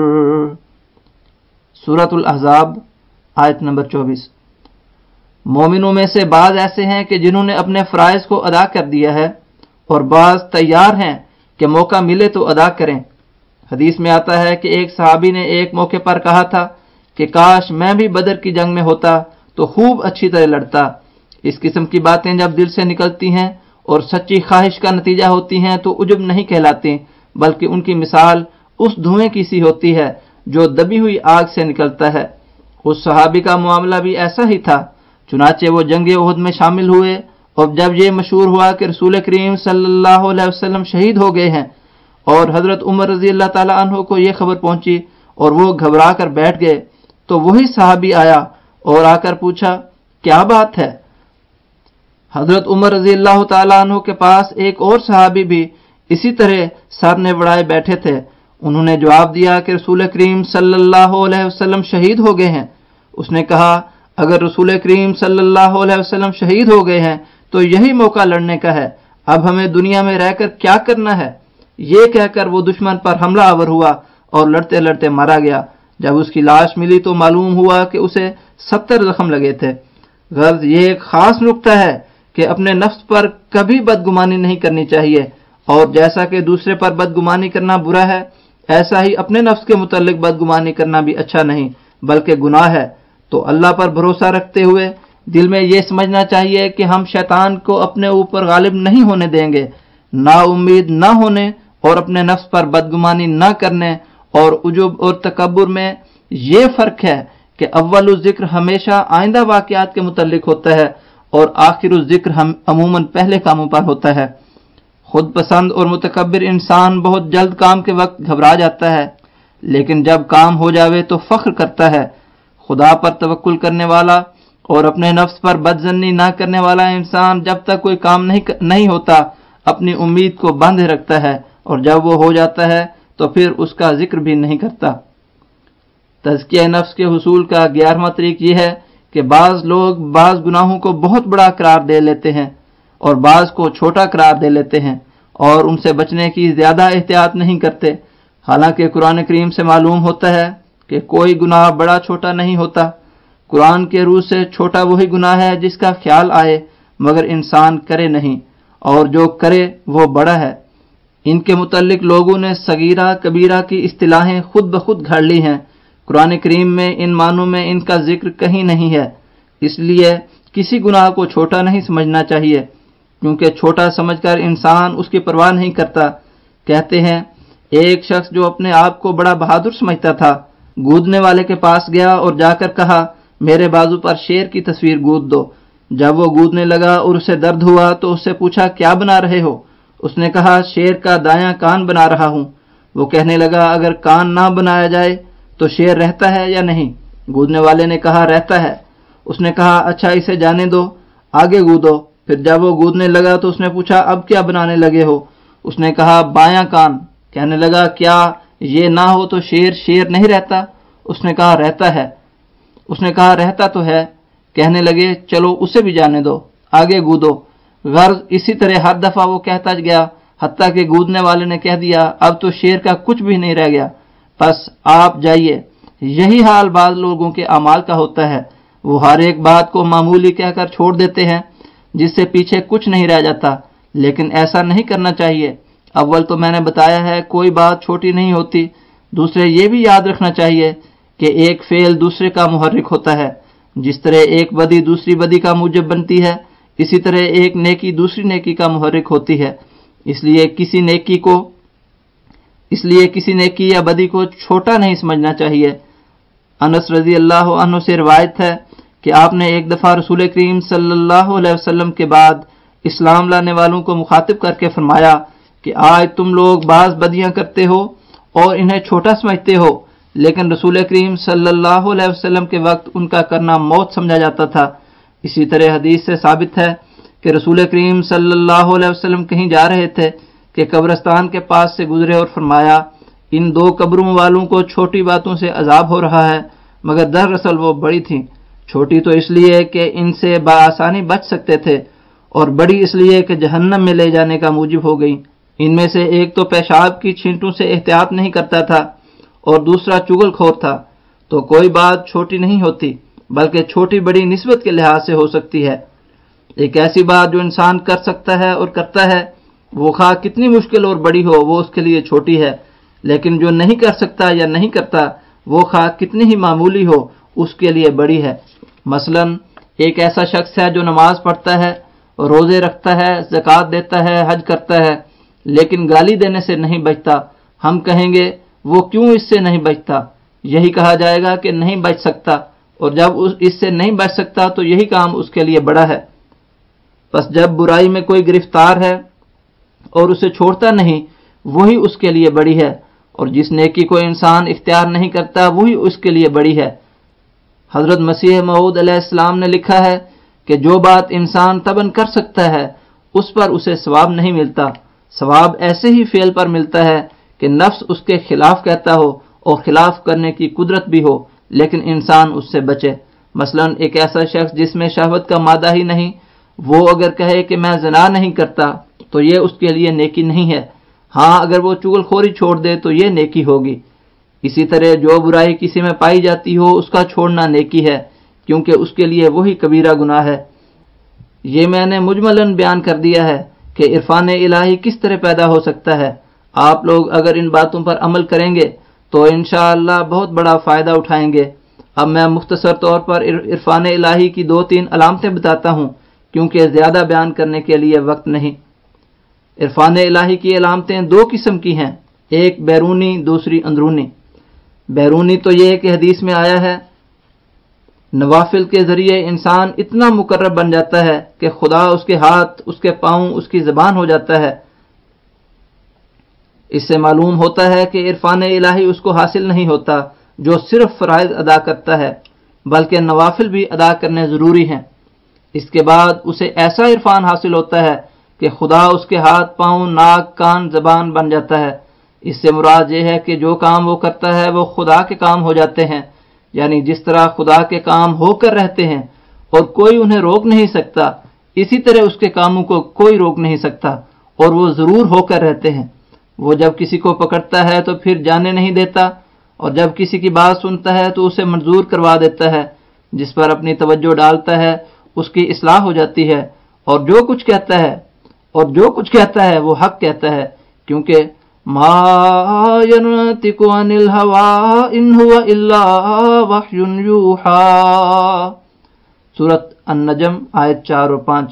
سورۃ الاحزاب آیت نمبر چوبیس۔ مومنوں میں سے بعض ایسے ہیں کہ جنہوں نے اپنے فرائض کو ادا کر دیا ہے، اور بعض تیار ہیں کہ موقع ملے تو ادا کریں۔ حدیث میں آتا ہے کہ ایک صحابی نے ایک موقع پر کہا تھا کہ کاش میں بھی بدر کی جنگ میں ہوتا تو خوب اچھی طرح لڑتا۔ اس قسم کی باتیں جب دل سے نکلتی ہیں اور سچی خواہش کا نتیجہ ہوتی ہیں تو عجب نہیں کہلاتی، بلکہ ان کی مثال اس دھوئیں کی سی ہوتی ہے جو دبی ہوئی آگ سے نکلتا ہے۔ اس صحابی کا معاملہ بھی ایسا ہی تھا۔ چنانچہ وہ جنگ احد میں شامل ہوئے، اور جب یہ مشہور ہوا کہ رسول کریم صلی اللہ علیہ وسلم شہید ہو گئے ہیں اور حضرت عمر رضی اللہ تعالیٰ عنہ کو یہ خبر پہنچی اور وہ گھبرا کر بیٹھ گئے، تو وہی صحابی آیا اور آ کر پوچھا کیا بات ہے؟ حضرت عمر رضی اللہ تعالیٰ عنہ کے پاس ایک اور صحابی بھی اسی طرح سر نے بڑھائے بیٹھے تھے۔ انہوں نے جواب دیا کہ رسول کریم صلی اللہ علیہ وسلم شہید ہو گئے ہیں۔ اس نے کہا اگر رسول کریم صلی اللہ علیہ وسلم شہید ہو گئے ہیں تو یہی موقع لڑنے کا ہے، اب ہمیں دنیا میں رہ کر کیا کرنا ہے؟ یہ کہہ کر وہ دشمن پر حملہ آور ہوا اور لڑتے لڑتے مارا گیا۔ جب اس کی لاش ملی تو معلوم ہوا کہ اسے ستر زخم لگے تھے۔ غرض یہ ایک خاص نکتہ ہے کہ اپنے نفس پر کبھی بدگمانی نہیں کرنی چاہیے، اور جیسا کہ دوسرے پر بدگمانی کرنا برا ہے، ایسا ہی اپنے نفس کے متعلق بدگمانی کرنا بھی اچھا نہیں بلکہ گناہ ہے۔ تو اللہ پر بھروسہ رکھتے ہوئے دل میں یہ سمجھنا چاہیے کہ ہم شیطان کو اپنے اوپر غالب نہیں ہونے دیں گے۔ نا امید نہ ہونے اور اپنے نفس پر بدگمانی نہ کرنے اور عجب اور تکبر میں یہ فرق ہے کہ اول الذکر ہمیشہ آئندہ واقعات کے متعلق ہوتا ہے اور آخر الذکر ہم عموماً پہلے کاموں پر ہوتا ہے۔ خود پسند اور متکبر انسان بہت جلد کام کے وقت گھبرا جاتا ہے، لیکن جب کام ہو جاوے تو فخر کرتا ہے۔ خدا پر توکل کرنے والا اور اپنے نفس پر بدظنی نہ کرنے والا انسان جب تک کوئی کام نہیں نہیں ہوتا اپنی امید کو باندھے رکھتا ہے، اور جب وہ ہو جاتا ہے تو پھر اس کا ذکر بھی نہیں کرتا۔ تزکیہ نفس کے حصول کا گیارہواں طریق یہ ہے کہ بعض لوگ بعض گناہوں کو بہت بڑا قرار دے لیتے ہیں اور بعض کو چھوٹا قرار دے لیتے ہیں اور ان سے بچنے کی زیادہ احتیاط نہیں کرتے، حالانکہ قرآن کریم سے معلوم ہوتا ہے کہ کوئی گناہ بڑا چھوٹا نہیں ہوتا۔ قرآن کے روح سے چھوٹا وہی گناہ ہے جس کا خیال آئے مگر انسان کرے نہیں، اور جو کرے وہ بڑا ہے۔ ان کے متعلق لوگوں نے صغیرہ کبیرہ کی اصطلاحیں خود بخود گھڑ لی ہیں۔ قرآن کریم میں ان معنوں میں ان کا ذکر کہیں نہیں ہے، اس لیے کسی گناہ کو چھوٹا نہیں سمجھنا چاہیے، کیونکہ چھوٹا سمجھ کر انسان اس کی پرواہ نہیں کرتا۔ کہتے ہیں ایک شخص جو اپنے آپ کو بڑا بہادر سمجھتا تھا گودنے والے کے پاس گیا اور جا کر کہا میرے بازو پر شیر کی تصویر گود دو۔ جب وہ گودنے لگا اور اسے درد ہوا تو اس سے پوچھا کیا بنا رہے ہو؟ اس نے کہا شیر کا دایاں کان بنا رہا ہوں۔ وہ کہنے لگا اگر کان نہ بنایا جائے تو شیر رہتا ہے یا نہیں؟ گودنے والے نے کہا رہتا ہے۔ اس نے کہا اچھا اسے جانے دو، آگے گودو۔ پھر جب وہ گودنے لگا تو اس نے پوچھا اب کیا بنانے لگے ہو؟ اس نے کہا بایاں کان۔ کہنے لگا کیا یہ نہ ہو تو شیر شیر نہیں رہتا؟ اس نے کہا رہتا ہے۔ اس نے کہا رہتا تو ہے۔ کہنے لگے چلو اسے بھی جانے دو، آگے گودو۔ غرض اسی طرح ہر دفعہ وہ کہتا گیا حتیٰ کہ گودنے والے نے کہہ دیا اب تو شیر کا کچھ بھی نہیں رہ گیا، بس آپ جائیے۔ یہی حال بعض لوگوں کے اعمال کا ہوتا ہے، وہ ہر ایک بات کو معمولی کہہ کر چھوڑ دیتے ہیں جس سے پیچھے کچھ نہیں رہ جاتا، لیکن ایسا نہیں کرنا چاہیے۔ اول تو میں نے بتایا ہے کوئی بات چھوٹی نہیں ہوتی، دوسرے یہ بھی یاد رکھنا چاہیے کہ ایک فعل دوسرے کا محرک ہوتا ہے۔ جس طرح ایک بدی دوسری بدی کا موجب بنتی ہے، اسی طرح ایک نیکی دوسری نیکی کا محرک ہوتی ہے۔ اس لیے کسی نیکی کو اس لیے کسی نیکی یا بدی کو چھوٹا نہیں سمجھنا چاہیے۔ انس رضی اللہ عنہ سے روایت ہے کہ آپ نے ایک دفعہ رسول کریم صلی اللہ علیہ وسلم کے بعد اسلام لانے والوں کو مخاطب کر کے فرمایا کہ آج تم لوگ بعض بدیاں کرتے ہو اور انہیں چھوٹا سمجھتے ہو، لیکن رسول کریم صلی اللہ علیہ وسلم کے وقت ان کا کرنا موت سمجھا جاتا تھا۔ اسی طرح حدیث سے ثابت ہے کہ رسول کریم صلی اللہ علیہ وسلم کہیں جا رہے تھے کہ قبرستان کے پاس سے گزرے اور فرمایا ان دو قبروں والوں کو چھوٹی باتوں سے عذاب ہو رہا ہے، مگر دراصل وہ بڑی تھیں۔ چھوٹی تو اس لیے کہ ان سے بآسانی بچ سکتے تھے، اور بڑی اس لیے کہ جہنم میں لے جانے کا موجب ہو گئی۔ ان میں سے ایک تو پیشاب کی چھینٹوں سے احتیاط نہیں کرتا تھا اور دوسرا چغل خور تھا۔ تو کوئی بات چھوٹی نہیں ہوتی، بلکہ چھوٹی بڑی نسبت کے لحاظ سے ہو سکتی ہے۔ ایک ایسی بات جو انسان کر سکتا ہے اور کرتا ہے، وہ خواہ کتنی مشکل اور بڑی ہو وہ اس کے لیے چھوٹی ہے، لیکن جو نہیں کر سکتا یا نہیں کرتا وہ خواہ کتنی ہی معمولی ہو اس کے لیے بڑی ہے۔ مثلا ایک ایسا شخص ہے جو نماز پڑھتا ہے، روزے رکھتا ہے، زکوٰۃ دیتا ہے، حج کرتا ہے، لیکن گالی دینے سے نہیں بچتا۔ ہم کہیں گے وہ کیوں اس سے نہیں بچتا؟ یہی کہا جائے گا کہ نہیں بچ سکتا، اور جب اس سے نہیں بچ سکتا تو یہی کام اس کے لیے بڑا ہے۔ بس جب برائی میں کوئی گرفتار ہے اور اسے چھوڑتا نہیں، وہی اس کے لیے بڑی ہے، اور جس نیکی کو انسان اختیار نہیں کرتا وہی اس کے لیے بڑی ہے۔ حضرت مسیح موعود علیہ السلام نے لکھا ہے کہ جو بات انسان طبعاً کر سکتا ہے اس پر اسے ثواب نہیں ملتا، ثواب ایسے ہی فعل پر ملتا ہے کہ نفس اس کے خلاف کہتا ہو اور خلاف کرنے کی قدرت بھی ہو، لیکن انسان اس سے بچے۔ مثلا ایک ایسا شخص جس میں شہوت کا مادہ ہی نہیں، وہ اگر کہے کہ میں زنا نہیں کرتا تو یہ اس کے لیے نیکی نہیں ہے۔ ہاں اگر وہ چغل خوری چھوڑ دے تو یہ نیکی ہوگی۔ اسی طرح جو برائی کسی میں پائی جاتی ہو اس کا چھوڑنا نیکی ہے، کیونکہ اس کے لیے وہی کبیرہ گناہ ہے۔ یہ میں نے مجملاً بیان کر دیا ہے کہ عرفان الہی کس طرح پیدا ہو سکتا ہے۔ آپ لوگ اگر ان باتوں پر عمل کریں گے تو انشاءاللہ بہت بڑا فائدہ اٹھائیں گے۔ اب میں مختصر طور پر عرفان الہی کی دو تین علامتیں بتاتا ہوں، کیونکہ زیادہ بیان کرنے کے لیے وقت نہیں۔ عرفان الہی کی علامتیں دو قسم کی ہیں، ایک بیرونی، دوسری اندرونی۔ بیرونی تو یہ کہ حدیث میں آیا ہے نوافل کے ذریعے انسان اتنا مقرب بن جاتا ہے کہ خدا اس کے ہاتھ، اس کے پاؤں، اس کی زبان ہو جاتا ہے۔ اس سے معلوم ہوتا ہے کہ عرفان الہی اس کو حاصل نہیں ہوتا جو صرف فرائض ادا کرتا ہے، بلکہ نوافل بھی ادا کرنے ضروری ہیں۔ اس کے بعد اسے ایسا عرفان حاصل ہوتا ہے کہ خدا اس کے ہاتھ، پاؤں، ناک، کان، زبان بن جاتا ہے۔ اس سے مراد یہ ہے کہ جو کام وہ کرتا ہے وہ خدا کے کام ہو جاتے ہیں، یعنی جس طرح خدا کے کام ہو کر رہتے ہیں اور کوئی انہیں روک نہیں سکتا، اسی طرح اس کے کاموں کو کوئی روک نہیں سکتا اور وہ ضرور ہو کر رہتے ہیں۔ وہ جب کسی کو پکڑتا ہے تو پھر جانے نہیں دیتا، اور جب کسی کی بات سنتا ہے تو اسے منظور کروا دیتا ہے، جس پر اپنی توجہ ڈالتا ہے اس کی اصلاح ہو جاتی ہے، اور جو کچھ کہتا ہے اور جو کچھ کہتا ہے وہ حق کہتا ہے، کیونکہ ما ينطق عن الهوى ان هو الا وحی یوحى۔ سورۃ النجم آیت چار اور پانچ۔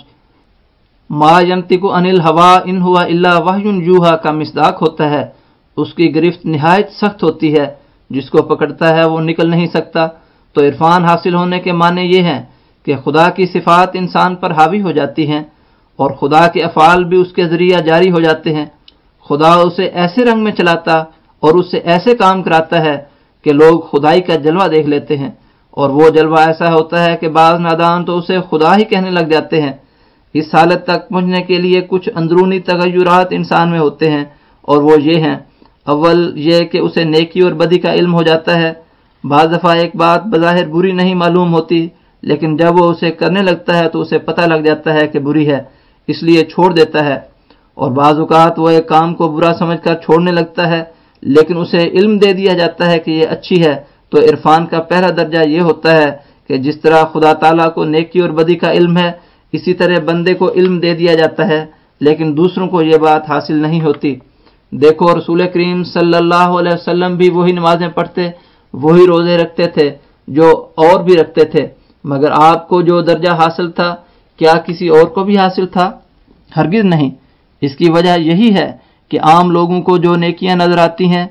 ما ینطق عن الہوا ان ہوا الا وحی یوحی کا مصداق ہوتا ہے، اس کی گرفت نہایت سخت ہوتی ہے، جس کو پکڑتا ہے وہ نکل نہیں سکتا۔ تو عرفان حاصل ہونے کے معنی یہ ہیں کہ خدا کی صفات انسان پر حاوی ہو جاتی ہیں اور خدا کے افعال بھی اس کے ذریعہ جاری ہو جاتے ہیں۔ خدا اسے ایسے رنگ میں چلاتا اور اس سے ایسے کام کراتا ہے کہ لوگ خدائی کا جلوہ دیکھ لیتے ہیں، اور وہ جلوہ ایسا ہوتا ہے کہ بعض نادان تو اسے خدا ہی کہنے لگ جاتے ہیں۔ اس حالت تک پہنچنے کے لیے کچھ اندرونی تغیرات انسان میں ہوتے ہیں، اور وہ یہ ہیں: اول یہ کہ اسے نیکی اور بدی کا علم ہو جاتا ہے۔ بعض دفعہ ایک بات بظاہر بری نہیں معلوم ہوتی، لیکن جب وہ اسے کرنے لگتا ہے تو اسے پتہ لگ جاتا ہے کہ بری ہے، اس لیے چھوڑ دیتا ہے۔ اور بعض اوقات وہ ایک کام کو برا سمجھ کر چھوڑنے لگتا ہے، لیکن اسے علم دے دیا جاتا ہے کہ یہ اچھی ہے۔ تو عرفان کا پہلا درجہ یہ ہوتا ہے کہ جس طرح خدا تعالیٰ کو نیکی اور بدی کا علم ہے، اسی طرح بندے کو علم دے دیا جاتا ہے، لیکن دوسروں کو یہ بات حاصل نہیں ہوتی۔ دیکھو، رسول کریم صلی اللہ علیہ وسلم بھی وہی نمازیں پڑھتے، وہی روزے رکھتے تھے جو اور بھی رکھتے تھے، مگر آپ کو جو درجہ حاصل تھا کیا کسی اور کو بھی حاصل تھا؟ ہرگز نہیں۔ اس کی وجہ یہی ہے کہ عام لوگوں کو جو نیکیاں نظر آتی ہیں،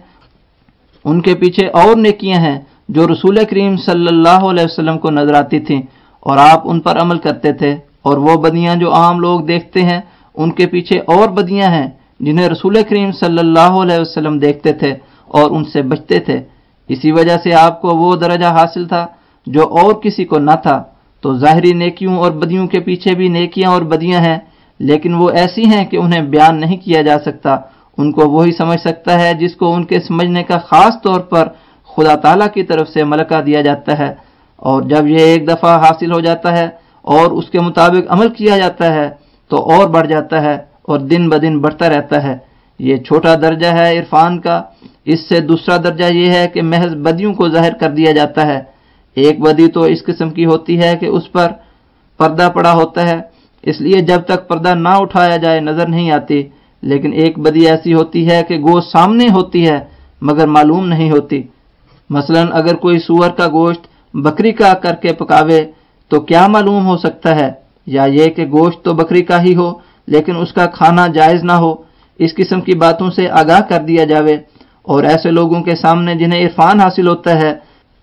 ان کے پیچھے اور نیکیاں ہیں جو رسول کریم صلی اللہ علیہ وسلم کو نظر آتی تھیں، اور آپ ان پر عمل کرتے تھے، اور وہ بدیاں جو عام لوگ دیکھتے ہیں ان کے پیچھے اور بدیاں ہیں جنہیں رسول کریم صلی اللہ علیہ وسلم دیکھتے تھے اور ان سے بچتے تھے۔ اسی وجہ سے آپ کو وہ درجہ حاصل تھا جو اور کسی کو نہ تھا۔ تو ظاہری نیکیوں اور بدیوں کے پیچھے بھی نیکیاں اور بدیاں ہیں، لیکن وہ ایسی ہیں کہ انہیں بیان نہیں کیا جا سکتا۔ ان کو وہی سمجھ سکتا ہے جس کو ان کے سمجھنے کا خاص طور پر خدا تعالیٰ کی طرف سے ملکہ دیا جاتا ہے، اور جب یہ ایک دفعہ حاصل ہو جاتا ہے اور اس کے مطابق عمل کیا جاتا ہے تو اور بڑھ جاتا ہے اور دن بدن بڑھتا رہتا ہے۔ یہ چھوٹا درجہ ہے عرفان کا۔ اس سے دوسرا درجہ یہ ہے کہ محض بدیوں کو ظاہر کر دیا جاتا ہے۔ ایک بدی تو اس قسم کی ہوتی ہے کہ اس پر پردہ پڑا ہوتا ہے، اس لیے جب تک پردہ نہ اٹھایا جائے نظر نہیں آتی، لیکن ایک بدی ایسی ہوتی ہے کہ گوشت سامنے ہوتی ہے مگر معلوم نہیں ہوتی۔ مثلا اگر کوئی سور کا گوشت بکری کا کر کے پکاوے تو کیا معلوم ہو سکتا ہے؟ یا یہ کہ گوشت تو بکری کا ہی ہو لیکن اس کا کھانا جائز نہ ہو۔ اس قسم کی باتوں سے آگاہ کر دیا جاوے، اور ایسے لوگوں کے سامنے جنہیں عرفان حاصل ہوتا ہے،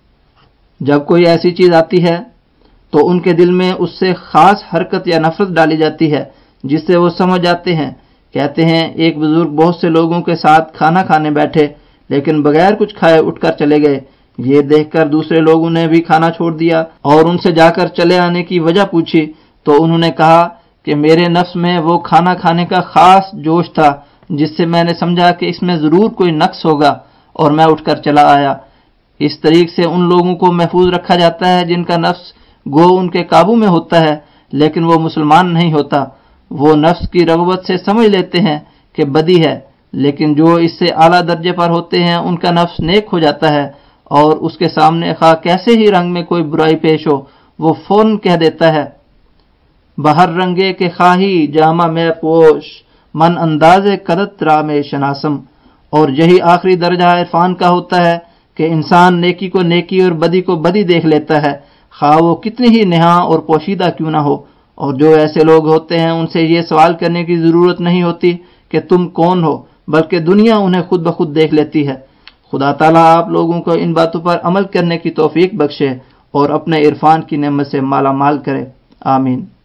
جب کوئی ایسی چیز آتی ہے تو ان کے دل میں اس سے خاص حرکت یا نفرت ڈالی جاتی ہے، جس سے وہ سمجھ جاتے ہیں۔ کہتے ہیں ایک بزرگ بہت سے لوگوں کے ساتھ کھانا کھانے بیٹھے، لیکن بغیر کچھ کھائے اٹھ کر چلے گئے۔ یہ دیکھ کر دوسرے لوگوں نے بھی کھانا چھوڑ دیا اور ان سے جا کر چلے آنے کی وجہ پوچھی، تو انہوں نے کہا کہ میرے نفس میں وہ کھانا کھانے کا خاص جوش تھا جس سے میں نے سمجھا کہ اس میں ضرور کوئی نقص ہوگا، اور میں اٹھ کر چلا آیا۔ اس طریق سے ان لوگوں کو محفوظ رکھا جاتا ہے جن کا نفس گو ان کے قابو میں ہوتا ہے، لیکن وہ مسلمان نہیں ہوتا۔ وہ نفس کی رغبت سے سمجھ لیتے ہیں کہ بدی ہے، لیکن جو اس سے اعلیٰ درجے پر ہوتے ہیں ان کا نفس نیک ہو جاتا ہے، اور اس کے سامنے خواہ کیسے ہی رنگ میں کوئی برائی پیش ہو وہ فوراً کہہ دیتا ہے: بہر رنگے کے خواہی جامہ میں پوش، من انداز قدت را میں شناسم۔ اور یہی آخری درجہ عرفان کا ہوتا ہے کہ انسان نیکی کو نیکی اور بدی کو بدی دیکھ لیتا ہے، خواہ وہ کتنی ہی نہاں اور پوشیدہ کیوں نہ ہو۔ اور جو ایسے لوگ ہوتے ہیں ان سے یہ سوال کرنے کی ضرورت نہیں ہوتی کہ تم کون ہو، بلکہ دنیا انہیں خود بخود دیکھ لیتی ہے۔ خدا تعالیٰ آپ لوگوں کو ان باتوں پر عمل کرنے کی توفیق بخشے اور اپنے عرفان کی نعمت سے مالا مال کرے۔ آمین۔